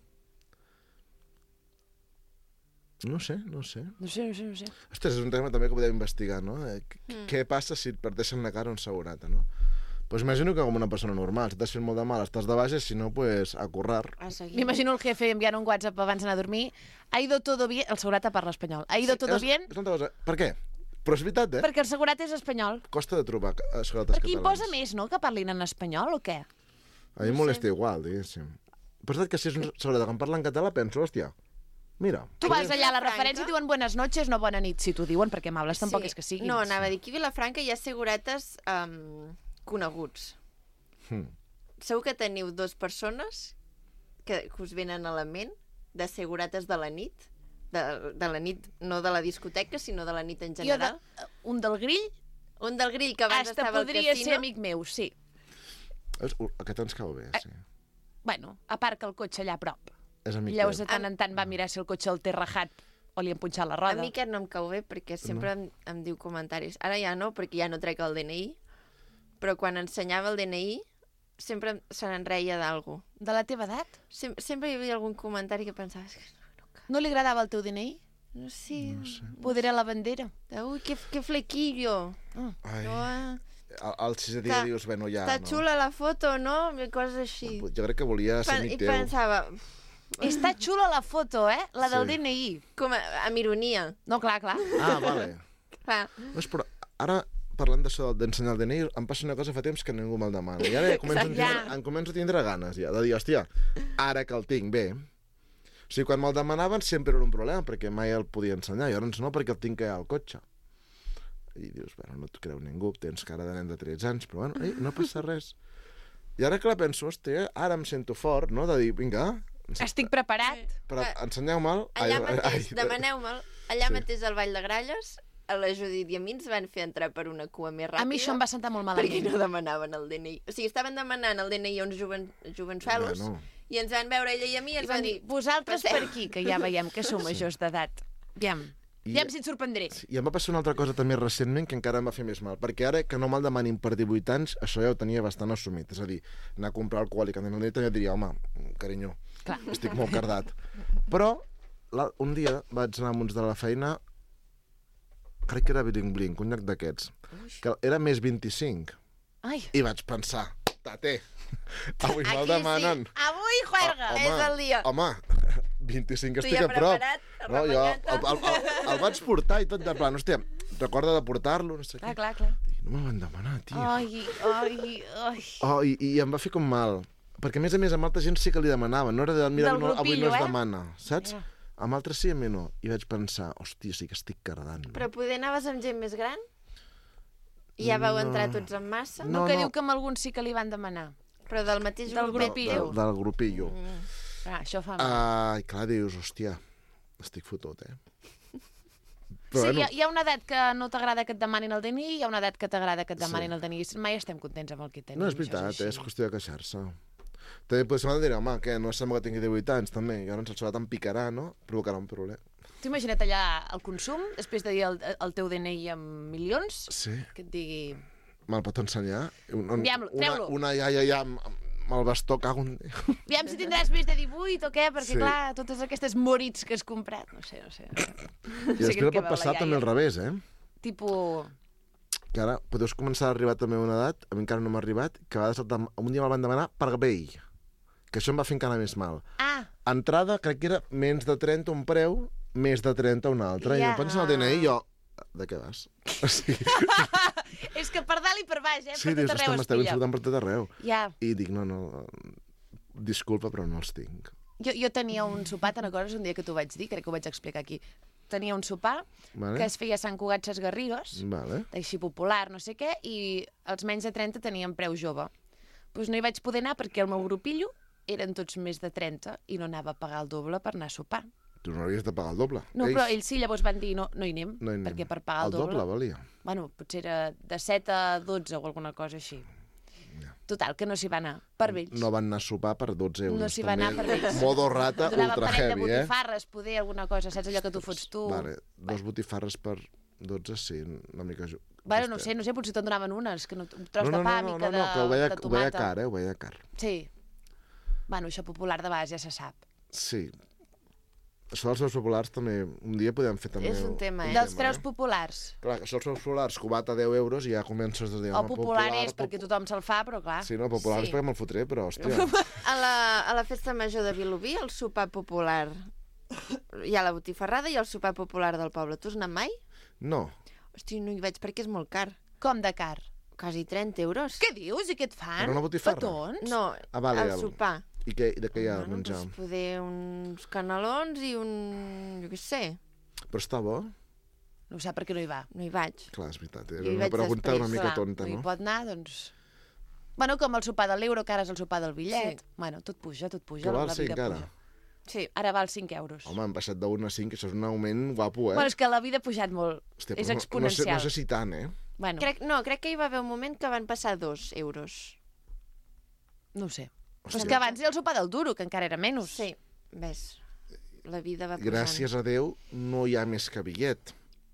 G: No sé, no sé.
B: No sé, no sé, no sé.
G: Ostres, és un tema també que podem investigar, no? Eh,
A: Mm.
G: Què passa si et parteixen la cara un segurata, no? Pues imagino que com una persona normal, si t'has fet molt de mal, estàs de baix, si no, pues a currar.
A: A seguir.
B: M'imagino el jefe enviant un WhatsApp abans d'anar a dormir. Ha ido todo bien... El segurata parla espanyol. Ha ido todo
G: És-
B: bien
G: És una altra cosa. Per què? Però és veritat, eh?
B: perquè el segurata és espanyol.
G: Costa de trobar eh, segurates
B: Perquè
G: catalans.
B: imposa més, no?, que parlin en espanyol o què?
G: A mi em molesta igual, diguéssim. Però és veritat que si és un segurata que em parla en català, penso, hòstia, mira...
B: Tu vas allà a la
A: Vilafranca?
B: referència i diuen buenas noches, no bona nit. Si t'ho diuen, perquè amables tampoc és que siguin.
A: No, anava a dir, aquí a Vilafranca hi ha segurates um, coneguts.
G: Hmm.
A: Segur que teniu dues persones que, que us venen a la ment de segurates de la nit, de, de la nit, no de la discoteca, sinó de la nit en
B: Jo de,
A: general.
B: un del grill,
A: Un del grill que abans
B: hasta
A: estava al
B: podria
A: casino.
B: ser amic meu, sí.
G: És, uh, aquest ens cau bé, sí.
B: Bueno, aparca el cotxe allà a prop.
G: És amic
B: Llavors
G: teu.
B: de tant en tant va mirar si el cotxe el té rajat o li han punxat la
A: A
B: roda.
A: mi aquest no em cau bé perquè sempre em, em diu comentaris. Ara ja no, perquè ja no trec el D N I, però quan ensenyava el D N I sempre em- se n'en reia d'algú.
B: De la teva edat?
A: Sem sempre hi havia algun comentari que pensaves que
B: No li agradava el teu D N I?
A: no sé, no sé.
B: Poder la bandera.
A: Ui, que, que flequillo.
G: Ai,
A: No, eh?
G: al, al sisè dia
A: Està-
G: dius, bueno, ja,
A: Està
G: no?
A: xula la foto, no? Coses així.
G: Jo crec que volia ser
A: Pen-
G: amic
A: I
G: teu.
A: pensava,
B: Està xula la foto, eh? La del
G: Sí.
B: D N I.
A: com a, amb ironia.
B: No, clar, clar.
G: Ah, vale.
A: Clar,
G: Ves, però ara, parlant d'això d'ensenyar el D N I, em passa una cosa fa temps que ningú me'l demana. I ara ja començo, a
B: Exacte.
G: tindre, em començo a tindre ganes ja, de dir, hòstia, ara que el tinc, bé. O sigui, quan me'l demanaven sempre era un problema, perquè mai el podia ensenyar, i ara no, perquè el tinc allà al cotxe. I dius, bueno, no et creu ningú, tens cara de nen de tretze anys, però bueno, ei, no passa res. I ara, clar, penso, hòstia, ara em sento fort, no?, de dir, vinga, ens-
B: Estic preparat.
G: però ensenyeu-me'l.
A: allà
G: Ai,
A: mateix,
G: ai,
A: demaneu-me'l, allà
G: Sí.
A: mateix al Vall de Gralles, a la Judit i a mi ens van fer entrar per una cua més ràpida.
B: A mi això em va sentar molt
A: Perquè
B: malament.
A: no demanaven el D N I. O sigui, estaven demanant el D N I a uns joven, jovençuelos
G: Bueno.
A: i ens van veure ella i a mi i
B: I
A: ens
B: van
A: van
B: dir,
A: dir...
B: vosaltres
A: passeu.
B: per aquí, que ja veiem que sou majors d'edat. Aviam,
G: I-
B: aviam si et sorprendré.
G: I em va passar una altra cosa també recentment que encara em va fer més mal, perquè ara que no me'l demanin per divuit anys, això ja ho tenia bastant assumit. És a dir, anar a comprar alcohol i que no ja diria, home, carinyo,
B: Clar.
G: estic molt cardat. Però la, un dia vaig anar amb uns de la feina, crec que era Blink Blink, un lloc d'aquests, que era més vint-i-cinc.
B: Ai,
G: I vaig pensar, tate, avui me'l
A: Aquí sí.
G: demanen.
B: avui juerga!
A: és el dia.
G: Home, vint-i-cinc
A: Tu
G: estic
A: ja
G: a prop.
A: preparat,
G: No, jo el,
A: remanyat-te.
G: el, el, el vaig portar i tot de plan, hòstia, recorda de portar-lo, no sé
B: Clar,
G: què.
B: clar, clar.
G: No me van demanar, tio.
B: Ai, ai, ai.
G: Oh, i, i em va fer com mal. Perquè, a més a més, amb altra gent sí que li demanaven. No era de, mira,
B: Del
G: no, avui
B: grupillo,
G: no es
B: eh?
G: demana, saps?
B: Ja.
G: Amb altres sí, a mi no. I vaig pensar, hòstia, sí que estic cardant. No?
A: Però poder anaves amb gent més gran? I ja vau
G: No.
A: entrar tots en massa?
B: No,
G: No,
B: que
G: no.
B: diu que amb alguns sí que li van demanar.
A: Però del mateix
B: Del
A: grupet
B: grupillo.
A: teu.
G: Del, del grupillo.
A: Mm.
B: Ah, això fa mal.
G: Ah, clar, dius, hòstia, estic fotut, eh?
B: Sí, hi ha, hi ha una edat que no t'agrada que et demanin el D N I i hi ha una edat que t'agrada que et demanin
G: Sí.
B: el D N I. Mai estem contents amb el que tenim.
G: No, és
B: això
G: veritat,
B: així.
G: eh? És qüestió de queixar-se. També potser m'ha de dir, home, que no sembla que tingui divuit anys, també. I ara ens el solat em picarà, no? Provocarà un problema.
B: Tu imagina't allà el consum, després de dir el, el teu D N I amb milions,
G: Sí,
B: que et digui...
G: me'l pot ensenyar? Un, un,
B: Envia'm-lo,
G: una,
B: treu-lo.
G: una iaia ja amb, amb el bastó, cago en Déu.
B: Aviam si tindràs més de divuit o què, perquè
G: Sí.
B: clar, totes aquestes morits que has comprat, no sé, no sé.
G: I després pot passar també al revés, eh?
B: Tipo...
G: Que ara podeu començar a arribar també a una edat, a mi encara no m'ha arribat, que a vegades el dem- un dia me'l van demanar per vell. Que això em va fer encara més mal.
B: Ah,
G: Entrada, crec que era menys de trenta un preu, més de trenta un altre. I
B: Ja.
G: em penso en el D N I i jo... De què vas? O sigui,
B: és que per dalt i per baix, eh?
G: sí,
B: per
G: dius,
B: tot
G: ostres,
B: arreu es
G: m'esteu
B: pilla.
G: insultant per tot arreu.
B: Ja,
G: I dic, no, no, disculpa, però no els tinc.
B: jo, jo tenia un sopar, te'n recordes un dia que t'ho vaig dir, crec que ho vaig explicar aquí. Tenia un sopar
G: Vale?
B: que es feia a Sant Cugat Ses Garrigues,
G: Vale.
B: així popular, no sé què, i els menys de trenta tenien preu jove. Doncs no hi vaig poder anar perquè el meu grupillo eren tots més de trenta i no anava a pagar el doble per anar a sopar.
G: Tu no hauries de pagar el doble.
B: No, però ells sí, llavors van dir no, no hi anem,
G: No hi anem.
B: perquè per pagar el,
G: El doble valia.
B: Bueno, potser era de set a dotze o alguna cosa així. Total, que no s'hi va anar, per vells.
G: No van anar a sopar per dotze euros.
B: No s'hi va anar
G: També
B: per vells.
G: Modo rata,
B: Donava
G: ultra
B: paret de
G: heavy, eh?
B: botifarres, poder, alguna cosa, saps allò que tu fots tu?
G: Vale, dos botifarres per dotze, sí, una mica... Ju...
B: Bueno, no
G: justet.
B: sé, no sé, potser te'n donaven unes, que no, un tros
G: no, no,
B: de pa,
G: no, no,
B: mica
G: no,
B: de,
G: no, que ho veia,
B: de
G: ho veia
B: tomata.
G: car, eh? Ho veia car.
B: Sí. Bueno, això popular de base ja se sap.
G: Sí. Això dels preus populars també... Un dia podem fer també...
A: És un tema, eh?
B: Dels preus populars.
G: Clar, això els preus populars, cobata deu euros i ja comences a dir...
B: El
G: home,
B: popular és
G: pop-
B: perquè tothom se'l fa, però clar.
G: Sí, no, popular
A: Sí.
G: és perquè me'l fotré, però, hòstia...
A: A la, a la festa major de Vilobí, el sopar popular... Hi ha la botifarrada i el sopar popular del poble. Tu has anat mai?
G: No.
A: Hosti, no hi vaig perquè és molt car.
B: Com de car?
A: Quasi trenta euros.
B: Què dius? I què et fan?
G: Per una botifarra?
B: Petons?
A: No,
G: Ah, vale,
A: el
G: el-
A: sopar.
G: I què, de què hi ha a
A: Bueno,
G: menjar?
A: doncs poder uns canelons i un... jo què sé,
G: Però està bo?
B: No ho sap perquè no hi va.
A: no hi vaig.
G: Clar, és veritat.
A: Jo
G: Era
A: hi
G: una
A: vaig
G: pregunta
A: després,
G: una mica
B: Clar,
G: tonta,
B: no hi
G: no?
B: pot anar, doncs... Bueno, com el sopar de l'euro, que ara és el sopar del bitllet.
A: Sí.
B: Bueno, tot puja, tot puja.
G: Que val
B: la
G: cinc,
B: vida
G: ara?
B: puja.
A: Sí.
B: Ara val cinc euros.
G: Home, han passat d'un a cinc, això és un augment guapo, eh?
B: Bueno, és que la vida ha pujat molt.
G: Hòstia,
B: és
G: però no-
B: exponencial.
G: No sé, no sé si tant, eh?
B: Bueno,
A: Crec, no, crec que hi va haver un moment que van passar dos euros.
B: no ho sé. Però és
G: Hòstia.
B: que abans era el sopar del duro, que encara era menys.
A: Sí, ves, la vida va pujant.
G: Gràcies a Déu no hi ha més que bitllet.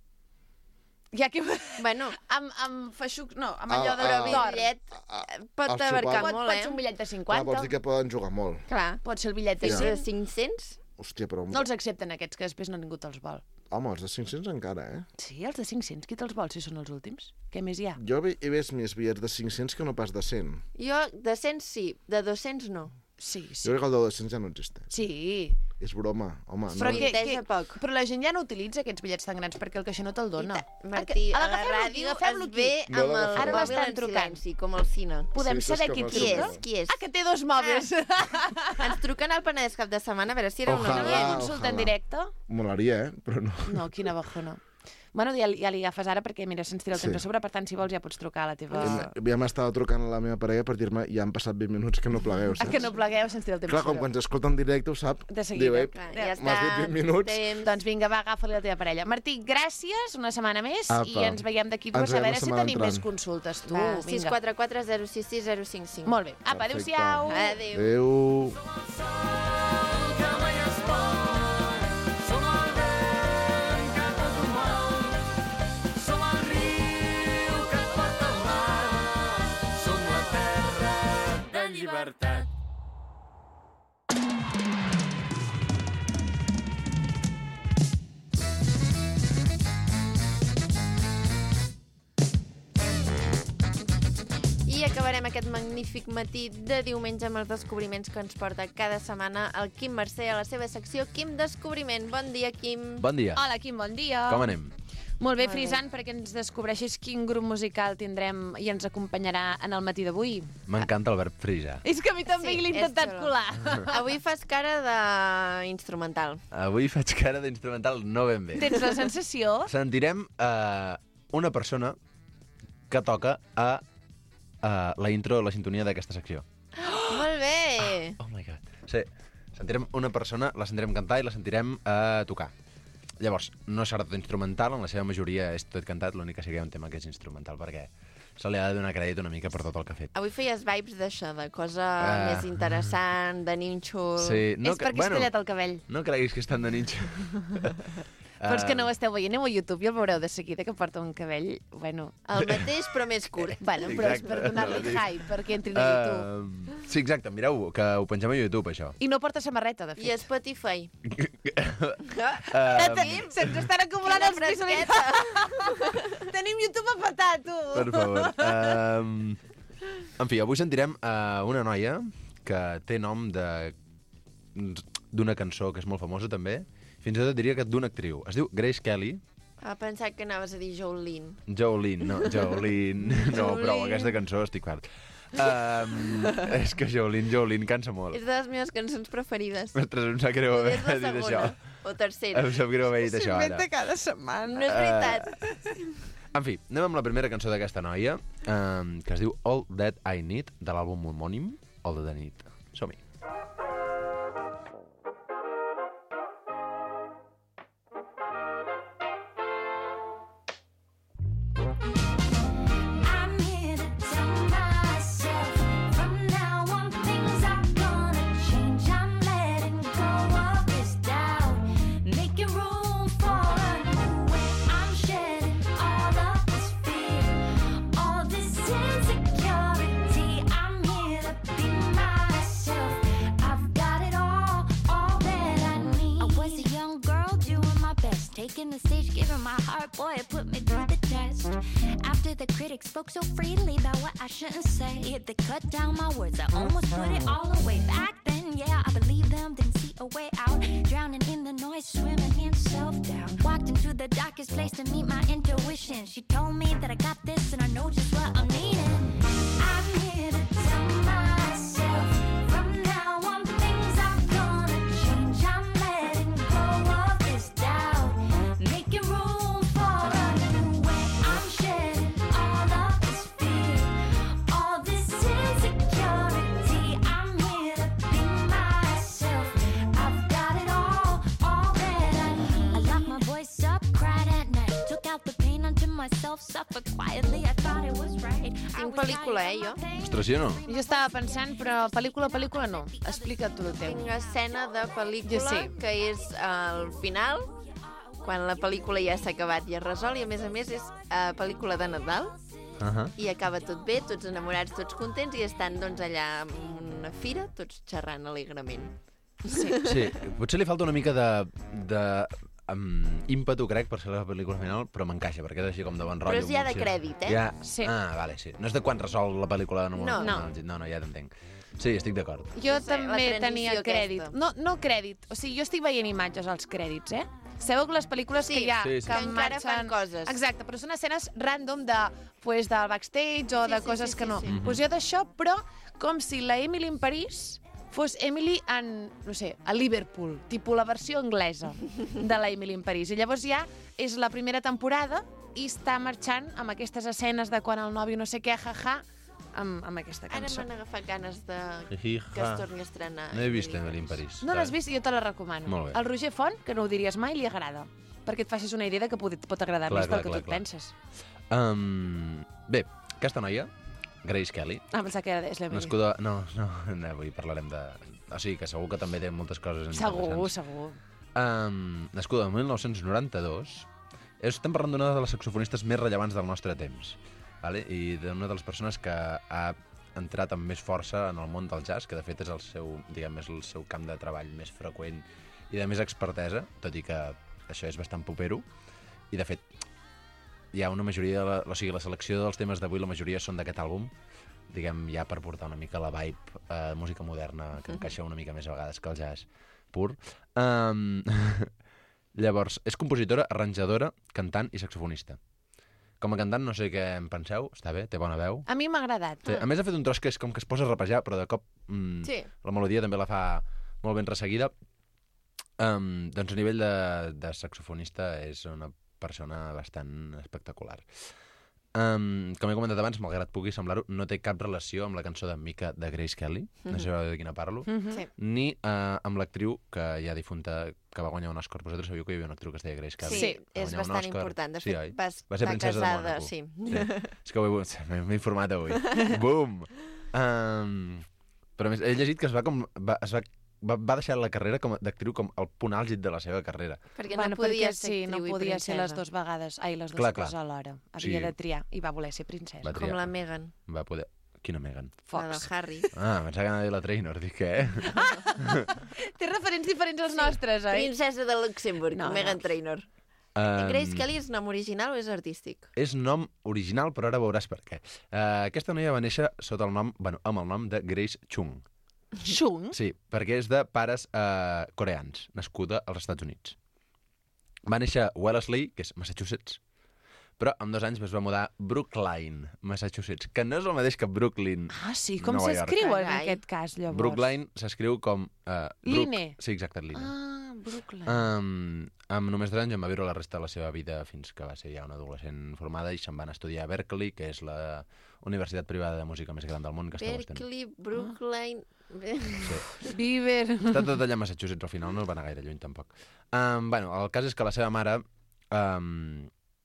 B: Ja que...
A: Bueno,
B: amb, amb feixucs... No, amb
G: Ah,
B: allò de
G: ah,
B: d'or.
A: bitllet
G: Ah,
A: pot
G: el
A: abarcar
G: sopar-
B: Pot,
A: molt,
B: pot ser un
A: eh?
B: bitllet de
G: Clar,
B: cinquanta,
G: vols dir que poden jugar molt.
A: Clar,
B: pot ser el bitllet de
A: de
B: cent.
A: cinc-cents?
G: Hòstia, però...
B: No els accepten aquests, que després no ningú te'ls vol.
G: Home, els de cinc-cents encara, eh?
B: Sí, els de cinc-cents, qui te'ls vol si són els últims? Què més hi ha?
G: Jo he he vist més bitllets de cinc-cents que no pas de cent.
A: Jo de cent sí, de dos-cents no.
B: Sí,
G: Jo
B: sí.
G: crec que el de dos-cents ja no existeix.
B: Sí,
G: És broma, home.
B: però,
G: no...
B: que,
A: Vinteja
B: que,
A: poc.
B: però la gent ja no utilitza aquests bitllets tan grans perquè el caixer no te'l dona.
A: Ta- Martí,
B: Ah,
A: a la
B: agafem-lo aquí,
A: ràdio
B: agafem-lo
A: es
B: aquí.
A: ve
G: No
A: amb el
G: l'agafem.
B: Ara
A: mòbil
B: l'estan
A: en
B: trucant.
A: silenci, com el cine.
B: Podem
G: Sí,
B: saber
G: saps
B: qui
G: que
B: et
A: Qui
B: truca?
A: és? Qui és?
B: Ah, que té dos mòbils.
A: Ens truquen al Penedès cap de setmana a veure si era una
G: Ojalà.
B: No hi
A: noia.
B: ha consulta en
G: ojalà.
B: directe?
G: Molaria, eh? Però no.
B: No, quina bajona. Bueno, ja, ja li agafes ara perquè, mira, se'ns tira el temps
G: Sí.
B: a sobre, per tant, si vols ja pots trucar a la teva...
G: Em- Ja m'estava trucant a la meva parella per dir-me ja han passat vint minuts que no plegueu,
B: Ah,
G: saps?
B: que no plegueu, se'ns tira el temps
G: Clar,
B: a
G: com
B: sobre.
G: quan s'escolta en directe ho sap.
B: De seguida.
G: Diu, "Ei,
A: Clar, ja
G: m'has dit
A: està.
G: vint minuts?"
A: Temps.
B: Doncs vinga, va, agafa-li a la teva parella. Martí, gràcies, una setmana més,
G: Apa.
B: i ens veiem d'aquí dues,
G: Ens
B: a
G: veiem la
B: veure si
G: setmana
B: tenim
G: entrant.
B: més consultes, tu.
A: Va, sis
B: Vinga.
A: quatre quatre zero sis sis zero cinc cinc.
B: Molt bé. Apa,
G: Perfecte.
B: adéu-siau.
A: Adéu.
G: Adéu.
H: que mai es pon. Som el vent que tot ho mou. Som el riu que et porta al mar. Som la terra de llibertat.
A: I acabarem aquest magnífic matí de diumenge amb els descobriments que ens porta cada setmana el Quim Mercè a la seva secció Quim Descobriment. Bon dia, Quim.
I: Bon dia.
B: Hola, Quim, bon dia.
I: Com anem?
B: Molt bé,
A: Molt bé.
B: frisant, perquè ens descobreixis quin grup musical tindrem i ens acompanyarà en el matí d'avui.
I: M'encanta el verb frisar.
B: És que a mi també
A: Sí,
B: l'he
A: és
B: intentat
A: xulo.
B: colar.
A: Avui fas cara d'instrumental.
I: Avui faig cara d'instrumental no ben bé.
B: Tens la sensació?
I: Sentirem uh, una persona que toca a uh, la intro, la sintonia d'aquesta secció. Sí, sentirem una persona, la sentirem cantar i la sentirem a tocar. Llavors, no serà tot instrumental, en la seva majoria és tot cantat, l'únic que sí que hi ha un tema que és instrumental, perquè se li ha de donar crèdit una mica per tot el que ha fet.
A: Avui feies vibes d'això, de cosa
I: Ah.
A: més interessant, de nínxol...
I: Sí, no,
B: És perquè és tallat el cabell.
I: No creguis que estan de nitx.
B: Però és que no ho esteu veient, aneu a YouTube i el veureu de seguida, que porta un cabell, bueno...
A: El mateix, però més curt.
B: Bueno, però és per
I: Exacte,
B: donar-li
I: el mateix.
B: hype, perquè entrin a YouTube.
I: Uh, sí, exacte, mireu, que ho pengem a YouTube, això.
B: I no porta samarreta, de
A: I a
B: fet.
A: Spotify.
I: Uh,
B: Se'ns estan acumulant
A: Quina
B: els visualitzadors. Tenim YouTube a petar, tu.
I: per favor. Um, en fi, avui sentirem uh, una noia que té nom de d'una cançó que és molt famosa, també. Fins i tot diria que d'una actriu. Es diu Grace Kelly.
A: Ha pensat que anaves a dir Jolene.
I: Jolene, no, Jolene. No, prou, aquesta cançó estic fart. Um, és que Jolene, Jolene cansa molt.
A: És de les meves cançons preferides.
I: Ostres, em sap greu haver
A: És la
I: dit això.
A: segona. O tercera.
I: Em sap greu haver dit això ara.
B: cada setmana.
A: No és veritat.
I: En fi, anem amb la primera cançó d'aquesta noia, um, que es diu All That I Need, de l'àlbum homònim, All That I Need. Som-hi.
C: I'm here to tell myself from now on things are gonna change. I'm letting go of this doubt, making room for a new way. I'm shedding all of this fear, all this insecurity. I'm here to be myself. I've got it all, all that I need. I was a young girl doing my best, taking the stage, giving my heart, boy, it put me through the test. After the critics spoke so freely about what I shouldn't say, they cut down my words, I almost put it all away. Back then, yeah, I believed them, didn't see a way out, drowning in the noise, swimming in self-doubt. Walked into the darkest place to meet my intuition. She told me that I got this and I know just what I'm needing. I'm here to tell myself from now on things are gonna change. I'm letting go of this doubt, making room for a new way. I'm shedding all of this fear, all this insecurity. I'm here to be myself. I've got it all, all that I need. I locked my voice up, cried at night, took out the pain unto myself, suffered quietly. I thought it was right. I
A: Tinc
C: was
A: pel·lícula, eh,
C: tired
A: jo?
C: of my pain.
I: Ostres, jo no?
B: Jo estava pensant, però pel·lícula, pel·lícula no. Explica't tu el teu.
A: Tinc escena de pel·lícula
B: Jo sé.
A: que és al final, quan la pel·lícula ja s'ha acabat i es resol, i a més a més és uh, pel·lícula de Nadal,
I: Uh -huh.
A: i acaba tot bé, tots enamorats, tots contents, i estan doncs allà en una fira, tots xerrant alegrement.
B: Sí.
I: Sí, potser li falta una mica de... de um, ímpetu, crec, per ser la pel·lícula final, però m'encaixa, perquè és així com de bon rotllo.
A: Però és ja de
I: sí.
A: crèdit, eh?
I: Ja...
B: Sí.
I: Ah, vale, sí. No és de quan resol la pel·lícula. No,
A: No.
B: No.
I: no, no, ja t'entenc. Sí, estic d'acord.
B: Jo
A: No sé,
B: també
A: la
B: tenia
A: transició
B: crèdit.
A: aquesta.
B: No, no crèdit. O sigui, jo estic veient imatges als crèdits, eh? Sabeu que les pel·lícules
A: Sí,
B: que hi ha,
I: sí, sí.
B: que
A: Que encara
B: marxen...
A: fan coses.
B: Exacte, però són escenes random de, pues, del backstage o
A: Sí,
B: de
A: sí,
B: coses
A: sí,
B: que
A: sí,
B: no.
A: sí.
B: Doncs pues jo d'això, però com si la Emily in París fos Emily en, no sé, a Liverpool, tipus la versió anglesa de la Emily in París. I llavors ja és la primera temporada i està marxant amb aquestes escenes de quan el nòvio no sé què, jaja, amb, amb aquesta
A: Ara
B: cançó.
A: m'han agafat ganes de
I: Hi-hi-ha.
A: que es torni a estrenar.
I: No he vist Emily in París.
B: No l'has vist? Jo te la recomano.
I: Molt bé.
B: El Roger Font, que no ho diries mai, li agrada. Perquè et facis una idea de que pot, pot agradar
I: Clar,
B: més del
I: clar,
B: que
I: clar,
B: tu et
I: clar.
B: penses.
I: Um, bé, aquesta noia, Grace Kelly,
B: Ah, pensava que era és l'Emily.
I: nascuda... No, no, no, avui parlarem de... O sigui, que segur que també té moltes coses
B: Segur,
I: interessants.
B: segur.
I: Um, nascuda en mil nou-cents noranta-dos, estem parlant d'una de les saxofonistes més rellevants del nostre temps, vale? I d'una de les persones que ha entrat amb més força en el món del jazz, que de fet és el seu, diguem, és el seu camp de treball més freqüent i de més expertesa, tot i que això és bastant popero, i de fet hi ha una majoria, de la, o sigui, la selecció dels temes d'avui, la majoria són d'aquest àlbum, diguem, ja per portar una mica la vibe eh, música moderna, que encaixa una mica més a vegades que el jazz pur. Um, llavors, és compositora, arranjadora, cantant i saxofonista. Com a cantant no sé què en penseu, està bé, té bona veu.
B: A mi m'ha agradat.
I: Té, a més ha fet un tros que és com que es posa a rapejar, però de cop mm,
A: Sí.
I: la melodia també la fa molt ben resseguida. Um, doncs a nivell de, de saxofonista és una persona bastant espectacular. Um, com he comentat abans, malgrat pugui semblar-ho, no té cap relació amb la cançó de Mica de Grace Kelly, mm -hmm. no sabeu de quina parlo, mm -hmm.
A: Sí.
I: ni uh, amb l'actriu que ja difunta, que va guanyar un Oscar. Vosaltres sabíeu que hi havia una actriu que es deia Grace Kelly?
A: Sí,
I: Va
A: és
I: guanyar un
A: bastant
I: Oscar.
A: important. De
I: Sí,
A: fet,
I: oi?
A: va,
I: Va ser
A: estar
I: princesa de
A: casada,
I: Mònaco.
A: sí.
I: Sí. És que ho he, m'he informat avui. Bum! Um, però a més, he llegit que es va, com, va, es va, va, va deixar la carrera com a- d'actriu com el punt àlgid de la seva carrera.
A: Perquè
B: Bueno,
A: no podia
B: perquè
A: ser
B: sí, no
A: actriu i
B: podia ser les
A: princesa.
B: dues vegades, ai, les dues
I: Clar,
B: coses
I: clar.
B: alhora. Havia
I: Sí.
B: de triar i va voler ser princesa.
I: Va
A: Com
I: triar.
A: la Meghan,
I: Va poder... Quina Meghan?
A: la del
B: Fox.
A: Harry.
I: Ah, pensava que anava a dir la Trainor. Dic, què?
B: Té referents diferents als nostres, oi?
A: Princesa de Luxemburg,
B: No,
A: no, Meghan
B: no.
A: Trainor.
I: Um,
A: Grace Kelly és nom original o és artístic?
I: És nom original, però ara veuràs per què. Uh, aquesta noia va néixer sota el nom, bueno, amb el nom de Grace Chung.
B: Chung?
I: Sí, perquè és de pares uh, coreans, nascuda als Estats Units. Va néixer a Wellesley, que és Massachusetts, però amb dos anys es va mudar a Brookline, Massachusetts, que no és el mateix que Brooklyn.
B: Ah, sí? Com
I: Nova
B: s'escriu en
A: Carai.
B: aquest cas, llavors?
I: Brookline s'escriu com... Uh, Brook...
B: Line.
I: Sí, exacte, Line.
B: Ah, Brooklyn.
I: Um, amb només dos anys en va viure la resta de la seva vida fins que va ser ja una adolescent formada i se'n van estudiar a Berkeley, que és la universitat privada de música més gran del món, que està a Boston.
A: Berkeley, Brookline...
B: Bieber.
I: Està tot allà a Massachusetts, al final no va anar gaire lluny tampoc. Um, bueno, el cas és que la seva mare um,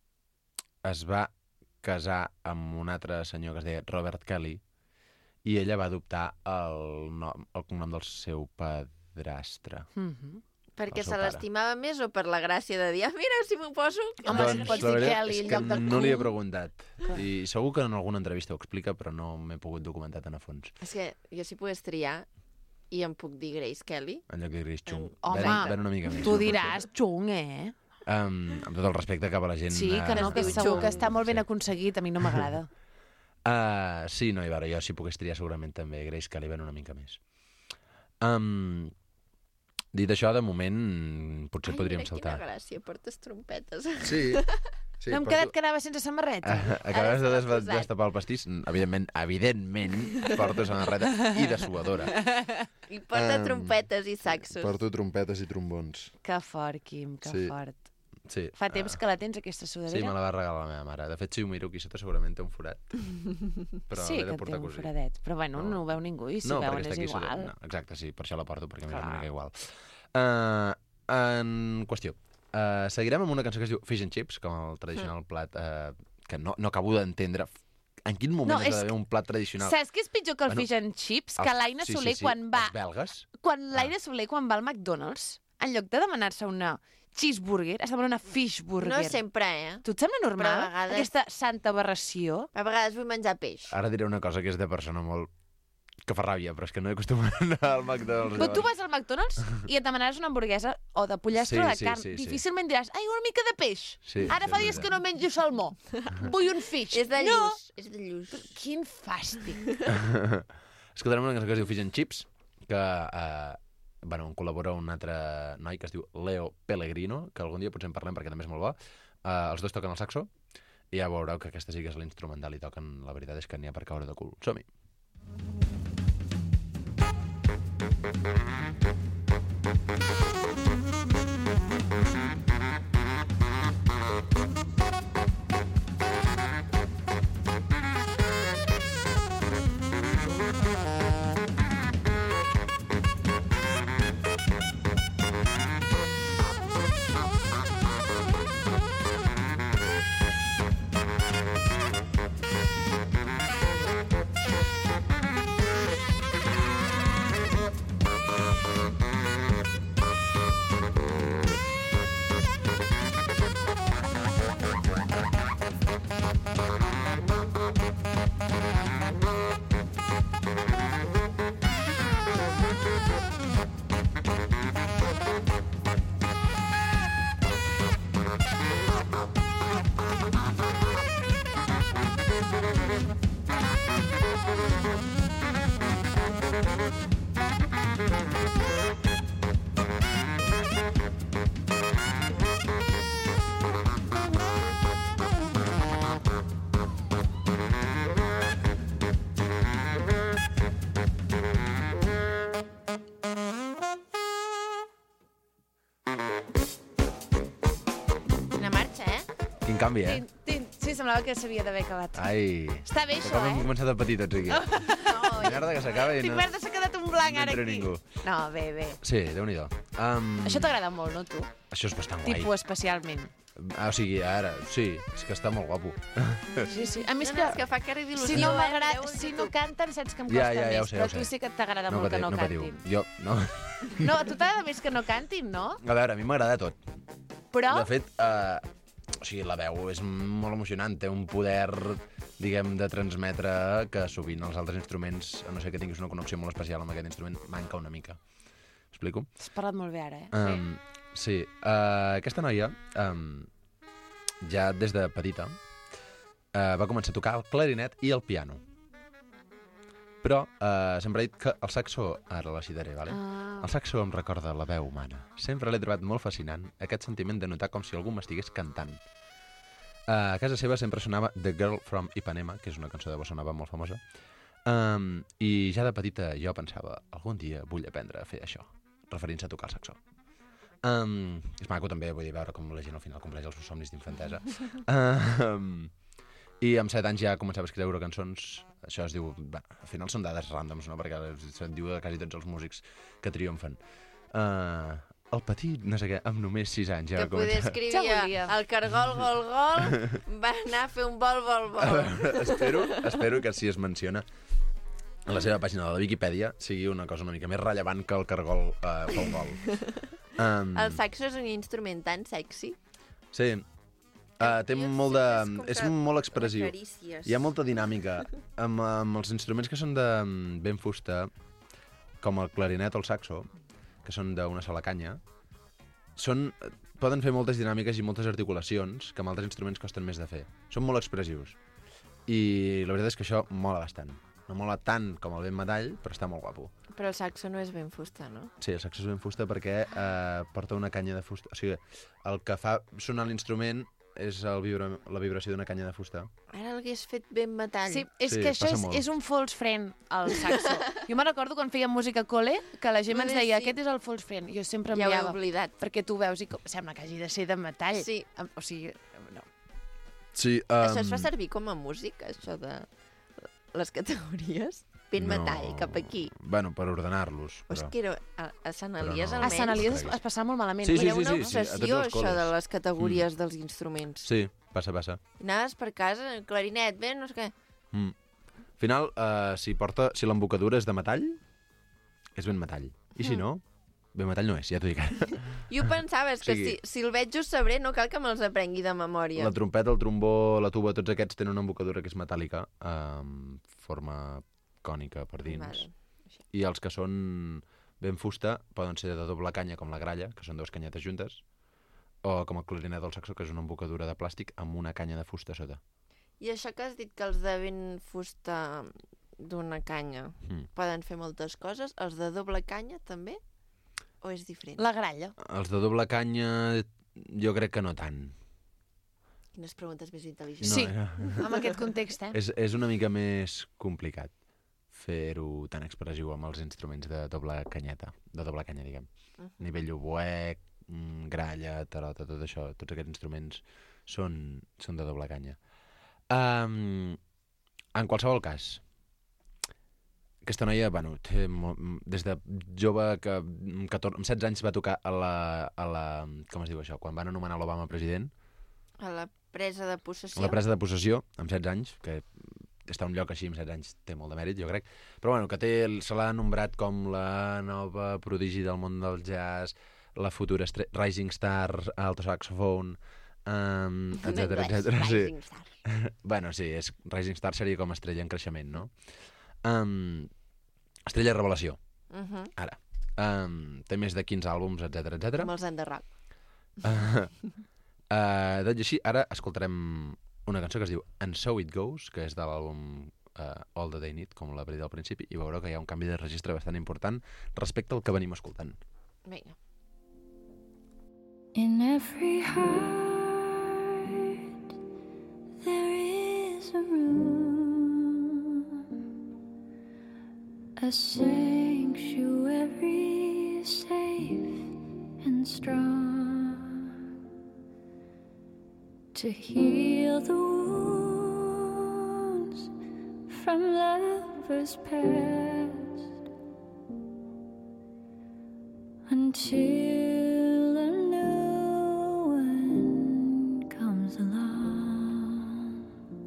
I: es va casar amb un altre senyor que es deia Robert Kelly i ella va adoptar el, nom, el cognom del seu padrastre.
B: Mhm.
A: Perquè
I: El seu
A: se
I: pare.
A: l'estimava més o per la gràcia de dir, ah, mira, si m'ho poso...
B: Home,
A: Doncs,
B: si no pots
I: la
B: dir
I: veritat
B: Kelly
I: és
B: en
I: que
B: lloc de
I: no li he
B: Cool.
I: preguntat. I segur que en alguna entrevista ho explica, però no m'he pogut documentar tan a fons.
A: És que jo si pogués triar i em puc dir Grace Kelly,
I: En lloc de Grace Chung.
B: Home,
I: ven, ven una mica més.
B: Tu diràs Chung, eh?
I: Um, amb tot el respecte cap a la gent...
B: Sí, que no,
I: eh,
B: que
A: es diu
B: segur
A: Chung.
B: que està molt ben
I: Sí.
B: aconseguit. A mi no m'agrada.
I: Uh, sí, no, i a veure, jo si pogués triar segurament també Grace Kelly ven una mica més. Um, dit això, de moment, potser
A: ai,
I: podríem
A: mira
I: saltar.
A: quina gràcia, portes trompetes.
I: Sí, sí.
B: No hem quedat que anava sense samarreta.
I: Acabes de
A: Ara se l'ha
I: desva-
A: posat.
I: destapar el pastís. Evidentment, evidentment, porto samarreta i dessuadora.
A: I porta
J: Em,
A: trompetes i saxos.
J: Porto trompetes i trombons.
B: Que fort, Quim, que
J: Sí.
B: fort.
I: Sí.
B: Fa temps que la tens, aquesta
I: Sí,
B: sudadera?
I: me la va regalar la meva mare. De fet, si ho miro aquí sota, segurament té un forat. Però
B: sí
I: l'he
B: que
I: de
B: en té
I: portar
B: un
I: cosí.
B: foradet. Però bueno, no,
I: No.
B: no ho veu ningú i si
I: no,
B: ho veuen
I: perquè està
B: és
I: aquí sota.
B: igual.
I: No, exacte, sí, per això la porto, perquè a mi és una
B: Clar.
I: mica igual. Uh, en qüestió, uh, seguirem amb una cançó que es diu Fish and Chips, com el tradicional
B: Mm.
I: plat, uh, que no, no acabo d'entendre en quin moment
B: No,
I: has
B: és
I: d'haver un plat tradicional.
B: Saps què és pitjor que el
I: Bueno,
B: fish and chips? Que
I: Els-
B: l'Aina
I: sí,
B: Soler
I: sí, sí,
B: quan va...
I: Els belgues.
B: Quan l'Aina Soler quan va al McDonald's, en lloc de demanar-se una cheeseburger, es demana una fishburger.
A: No sempre, eh?
B: Tu et sembla normal?
A: Però a vegades-
B: Aquesta santa aberració?
A: A vegades vull menjar peix.
I: Ara diré una cosa que és de persona molt... que fa ràbia, però és que no he acostumat a anar al McDonald's.
B: Però tu vas al McDonald's i et demanaràs una hamburguesa o de pollastre
I: Sí,
B: o de
I: sí,
B: carn.
I: sí, sí.
B: Difícilment diràs, ai, una mica de peix.
I: Sí,
B: Ara
I: sí,
B: fa
I: és
B: dies
I: veritat.
B: que no menjo salmó. Vull un fish.
A: És de
B: no!
A: lluç, és de lluç.
B: Quin fàstic.
I: Escoltarem una cançó que es diu Fish and Chips, que eh, bueno, en col·labora un altre noi que es diu Leo Pellegrino, que algun dia potser en parlem perquè també és molt bo. Eh, els dos toquen el saxo i ja veureu que aquesta sí que és l'instrumental i toquen, la veritat és que n'hi ha per caure de cul. Som-hi!
A: Quina marxa, eh?
I: Quin canvi, eh?
B: Tin, tin, Sí, semblava que s'havia d'haver acabat.
I: Ai.
B: Està bé,
I: De
B: això,
I: cop hem
B: eh?
I: començat a patir tots aquí.
A: No,
I: Merda que s'acaba i
B: Tinc
I: no,
B: merda, s'ha quedat un blanc
I: no
B: ara
I: entra
B: aquí.
I: ningú.
B: No, bé, bé.
I: Sí, Déu-n'hi-do. Um,
B: Això t'agrada molt, no, tu?
I: això és bastant guai.
B: Tipus especialment.
I: Ah, o sigui, ara, sí, és que està molt guapo.
B: Sí, sí. A mi és
A: no,
B: que...
A: no, és que fa cara d'il·lusió.
B: Si no
A: eh?
B: m'agrada,
A: Veus
B: si
A: tu.
B: no canten, saps que em
I: Ja,
B: costa
I: ja, ja ho
B: més.
I: sé,
B: Però
I: ja ho
B: a tu
I: sé.
B: sí que t'agrada
I: No
B: molt que
I: patiu,
B: no
I: no patiu.
B: cantin.
I: Jo, no.
B: No, a tu t'agrada més que no cantin, no?
I: A veure, a mi m'agrada tot.
B: Però...
I: De fet, eh, o sigui, la veu és molt emocionant, té un poder, diguem, de transmetre que sovint els altres instruments, a no ser que tinguis una connexió molt especial amb aquest instrument, manca una mica. Explico?
B: Has parlat molt bé ara, eh?
I: Um, sí, uh, aquesta noia, um, ja des de petita, uh, va començar a tocar el clarinet i el piano. Però uh, sempre he dit que el saxo, ara la citaré, vale?
B: Ah.
I: El saxo em recorda la veu humana. Sempre l'he trobat molt fascinant, aquest sentiment de notar com si algú m'estigués cantant. Uh, a casa seva sempre sonava The Girl from Ipanema, que és una cançó de bossa nova molt famosa, um, i ja de petita jo pensava, algun dia vull aprendre a fer això, referint-se a tocar el saxo. Um, és maco també, vull dir, veure com la gent al final compleix els seus somnis d'infantesa. um, I amb set anys ja començava a escriure cançons. Això es diu... Bé, al final són dades ràndoms, no? Perquè se't diu de quasi tots els músics que triomfen. Uh, el petit, no sé què, amb només sis anys ja
A: Que
I: va
A: poder
I: començar...
A: escrivia
B: Ja volia.
A: el cargol, gol, gol, va anar a fer un vol, vol,
I: A
A: vol.
I: veure, espero, espero que si es menciona a la seva pàgina de la Viquipèdia sigui una cosa una mica més rellevant que el cargol uh, pel gol. Um,
A: El saxo és un instrument tan sexy.
I: Sí. Uh, té
A: Jo
I: molt
A: sempre
I: de...
A: és com
I: És
A: que
I: molt expressiu.
A: l'acaricies.
I: Hi ha molta dinàmica. Amb, amb els instruments que són de mm, ben fusta, com el clarinet o el saxo, que són d'una sola canya, són, poden fer moltes dinàmiques i moltes articulacions que amb altres instruments costen més de fer. Són molt expressius. I la veritat és que això mola bastant. No mola tant com el ben metall, però està molt guapo.
A: Però el saxo no és ben fusta, no?
I: Sí, el saxo és ben fusta perquè eh, porta una canya de fusta. O sigui, el que fa sonar l'instrument és el vibra... la vibració d'una canya de fusta.
A: Ara l'hagués fet ben metall.
B: Sí, és
I: Sí,
B: que això
I: passa
B: és,
I: molt.
B: és un false friend, el saxo. Jo me'n recordo quan fèiem música a col·le, que la gent ens
A: Poder
B: deia,
A: sí.
B: aquest és el false friend. Jo sempre
A: Ja ho he
B: enviava,
A: oblidat.
B: perquè tu veus i com, sembla que hagi de ser de metall.
A: Sí.
B: Em- O sigui, no.
I: Sí, um...
A: Això es fa servir com a músic, això de les categories? Ben metall, cap aquí.
I: Bueno, per ordenar-los.
A: O és
I: Però...
A: que era, a, a Sant
I: Però
A: Elies
I: no.
B: A
A: almenys
B: Sant Elies es,
I: creguis.
B: es passava molt malament.
I: Sí, sí,
A: era
I: sí,
A: una
I: sí, sí, a tots
A: obsessió,
I: els
A: això
I: col·les.
A: de les categories dels instruments.
I: Sí, passa, passa.
A: Anaves per casa, clarinet, bé, no sé què.
I: Mm. Al final, uh, si, porta, si l'embocadura és de metall, és ben metall. I si
A: Mm.
I: no, ben metall no és, ja t'ho dic ara.
A: Jo pensava, és que
I: O sigui-
A: si, si el veig ho sabré, no cal que me'ls aprengui de memòria.
I: La trompeta, el trombó, la tuba, tots aquests tenen una embocadura que és metàl·lica, amb forma cònica per dins.
A: Vale.
I: I els que són ben fusta poden ser de doble canya, com la gralla, que són dues canyetes juntes, o com el clarinet del saxo, que és una embocadura de plàstic amb una canya de fusta a sota.
A: I això que has dit que els de ben fusta d'una canya
I: Mm.
A: poden fer moltes coses, els de doble canya també? O és diferent?
B: La gralla.
I: Els de doble canya, jo crec que no tant.
A: Quines preguntes més intel·ligents.
B: Sí.
I: eh?
B: En aquest context, eh?
I: És, és una mica més complicat fer-ho tan expressiu amb els instruments de doble canyeta, de doble canya, diguem.
A: Mhm.
I: Nivell oboè, mm, gralla, tarota, tot això, tots aquests instruments són, són de doble canya. Um, en qualsevol cas, aquesta noia, bueno, té molt, des de jove, que amb, catorze, amb setze anys va tocar a la, a la... Com es diu això? Quan van anomenar l'Obama president,
A: A la presa de possessió.
I: a la presa de possessió, amb setze anys, que estar a un lloc així amb setze anys té molt de mèrit, jo crec, però bueno, que té, se l'ha nombrat com la nova prodigi del món del jazz, la futura estre- rising star, alto saxofon, um, etcètera, etcètera. Sí.
A: Rising Star.
I: Bueno, sí, és, rising star seria com estrella en creixement, no? Um, estrella revelació,
A: Mhm.
I: ara. Um, té més de quinze àlbums, etcètera, etcètera.
A: Com els han de rock.
I: Uh, uh, doncs així, ara escoltarem una cançó que es diu And So It Goes, que és de l'àlbum uh, All That I Need, com la dit al principi, i veureu que hi ha un canvi de registre bastant important respecte al que venim escoltant.
A: Vinga.
C: In every heart there is a room, a sanctuary safe and strong to heal the wounds from lovers past until a new one comes along.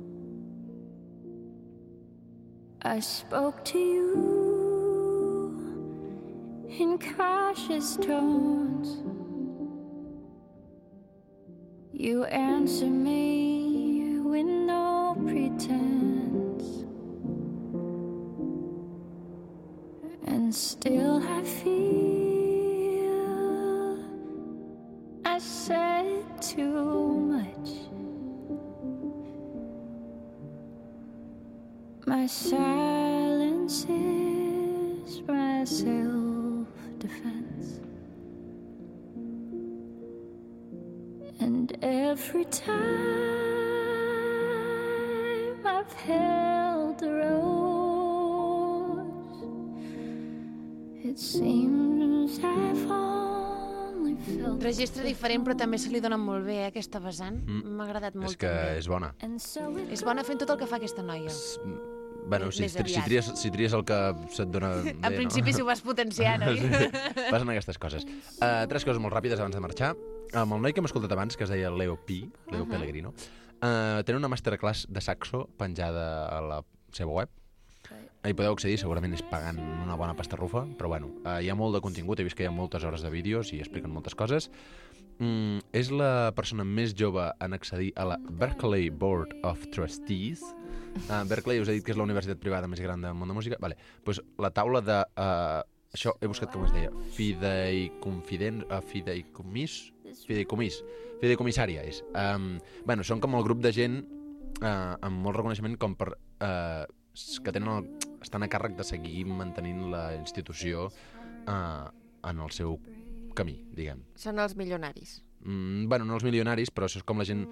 C: I spoke to you in cautious tones. You answer me with no pretense, and still I feel I said too much. My silence is my self-defense. And every time I've held the rose, it seems I've only felt
B: Registre diferent, però també se li dona molt bé, eh, aquesta vessant. M'ha agradat molt.
I: És que
B: també.
I: és bona.
C: and so it
B: És bona fent tot el que fa aquesta noia.
I: S- Bueno, si,
B: Més
I: si, si,
B: aviat.
I: tries, si tries el que se't dona bé,
B: En principi, si ho vas potenciant, oi?
I: Sí, passen aquestes coses. Uh, tres coses molt ràpides abans de marxar. Amb el noi que hem escoltat abans, que es deia Leo P, Leo uh -huh. Pellegrino, uh, tenen una masterclass de saxo penjada a la seva web. Hi podeu accedir, segurament és pagant una bona pastarrufa, però bueno, uh, hi ha molt de contingut, he vist que hi ha moltes hores de vídeos i expliquen moltes coses. Mm, és la persona més jove en accedir a la Berklee Board of Trustees. Uh, Berkeley, us he dit que és la universitat privada més gran del món de música. Vale, pues la taula de... Uh, això he buscat com es deia. Fideiconfident... Uh, fideicomis... Fideicomis. Fideicomissària és. Um, bueno, són com el grup de gent uh, amb molt reconeixement com per... Uh, que tenen el, estan a càrrec de seguir mantenint la institució uh, en el seu camí, diguem.
A: Són els milionaris.
I: Mm, bueno, no els milionaris, però això és com la gent...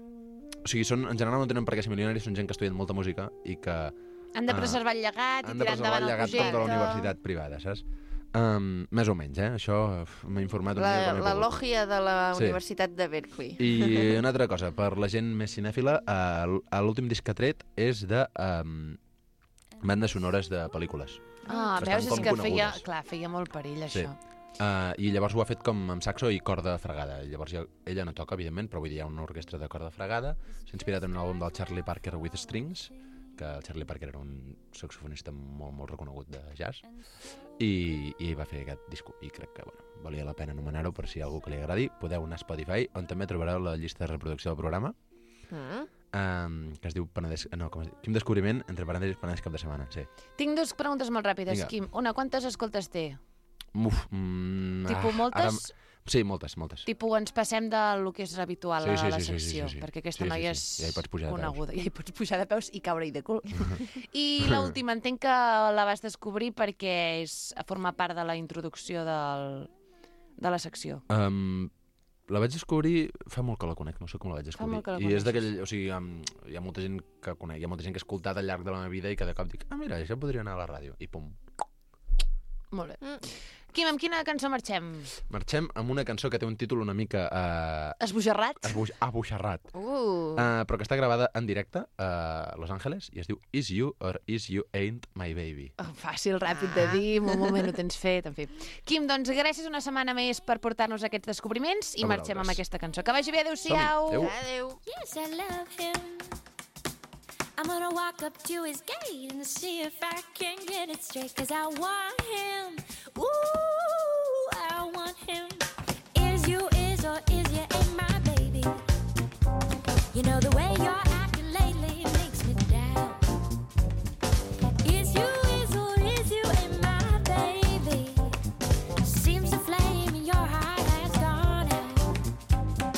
I: O sigui, són, en general no tenen per què ser milionaris, són gent que estudien molta música i que
B: Han de
I: Ah.
B: preservar el llegat i
I: han de
B: tirar
I: preservar
B: endavant
I: el
B: el
I: llegat
B: projecte.
I: de la universitat privada, saps? Um, més o menys, eh? Això uf, m'ha informat una mica
A: La,
I: com he
A: la
I: pogut.
A: lògia de la
I: Sí.
A: Universitat de Berkeley.
I: I una altra cosa, per la gent més cinèfila, uh, l'últim disc que ha tret és de um, bandes sonores de pel·lícules.
B: Ah,
I: que
B: veus,
I: estan
B: és
I: com
B: que feia,
I: conegudes.
B: clar, feia molt perill,
I: Sí.
B: això.
I: Uh, I llavors ho ha fet com amb saxo i corda fregada. Llavors ja, ella no toca, evidentment, però vull dir, hi ha una orquestra de corda fregada. S'ha inspirat en un àlbum del Charlie Parker with Strings, que el Charlie Parker era un saxofonista molt, molt reconegut de jazz, i, i va fer aquest disco. I crec que bueno, valia la pena anomenar-ho per si hi ha algú que li agradi. Podeu anar a Spotify, on també trobareu la llista de reproducció del programa,
A: Mm.
I: um, que es diu Penedès... No, com es diu? Quim Descobriment, entre parèntesis, Penedès cap de setmana, sí.
B: Tinc dues preguntes molt ràpides,
I: Vinga.
B: Quim. Una, quantes escoltes té?
I: Uf, mm,
B: Tipo
I: ah,
B: moltes?
I: Ara... Sí, moltes, moltes.
B: Tipo, ens passem de lo que és habitual
I: Sí,
B: a
I: sí,
B: la
I: sí, sí, sí,
B: secció,
I: sí, sí.
B: perquè aquesta
I: Sí, sí,
B: noia
I: sí.
B: és
I: Ja hi pots pujar de peus.
B: coneguda. Ja hi pots pujar de peus i caure-hi de cul. I l'última, entenc que la vas descobrir perquè és, forma part de la introducció del, de la secció.
I: Um, la vaig descobrir... Fa molt que la conec, no sé com la vaig
B: Fa
I: descobrir.
B: molt que la
I: I és
B: coneixes.
I: d'aquell... O sigui, um, hi ha molta gent que conec, hi ha molta gent que he escoltat al llarg de la meva vida i cada cop dic, ah, mira, això podria anar a la ràdio. I pum.
B: Molt bé.
A: Mm.
B: Quim, amb quina cançó marxem?
I: Marxem amb una cançó que té un títol una mica... Uh,
B: Esbojarrat?
I: esbuix, abuixarrat.
A: Uh.
I: Uh, però que està gravada en directe a Los Angeles i es diu Is You or Is You Ain't My Baby.
B: Oh, fàcil, ràpid de dir, en un moment ho tens fet, en fi. Quim, doncs gràcies una setmana més per portar-nos aquests descobriments i
I: A
B: marxem amb
I: vosaltres.
B: aquesta cançó. Que vagi bé, adéu-siau!
I: Som-hi. Adéu.
A: Adéu.
C: Yes, I love him. I'm gonna walk up to his gate and see if I can get it straight. Cause I want him. Ooh, I want him. Is you, is or is you ain't my baby. You know the way you're acting lately makes me doubt. Is you, is or is you ain't my baby. Seems the flame in your heart has gone out.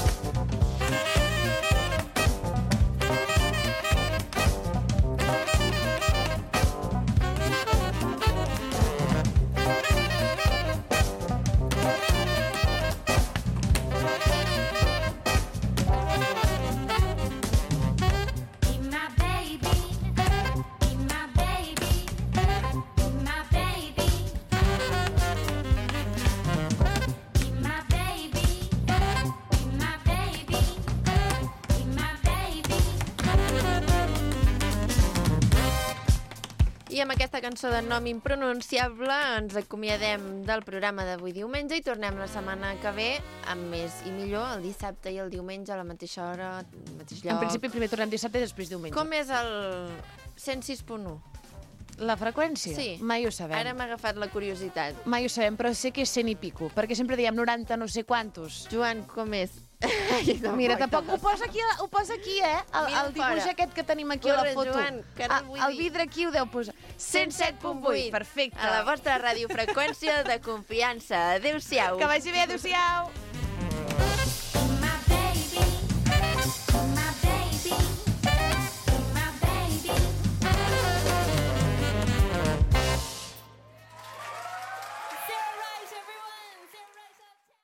A: I amb aquesta cançó de nom impronunciable ens acomiadem del programa d'avui diumenge i tornem la setmana que ve amb més i millor el dissabte i el diumenge a la mateixa hora, al mateix lloc.
B: En principi, primer tornem dissabte i després diumenge.
A: Com és el cent sis punt u?
B: La freqüència?
A: Sí.
B: Mai ho sabem.
A: Ara m'ha agafat la curiositat.
B: Mai ho sabem, però sé que és cent i pico, perquè sempre diem noranta no sé quantos.
A: Joan, com és?
B: Mira, tampoc ho posa aquí, ho posa aquí, eh? El,
A: Mira
B: el dibuix
A: fora.
B: aquest que tenim aquí a
A: Corre,
B: la foto.
A: Joan, que ara
B: Ah,
A: vull
B: el
A: dir.
B: vidre aquí ho deu posar. cent set punt vuit, perfecte.
A: A la vostra radiofreqüència de confiança. Adéu-siau.
B: Que vagi bé, adéu-siau.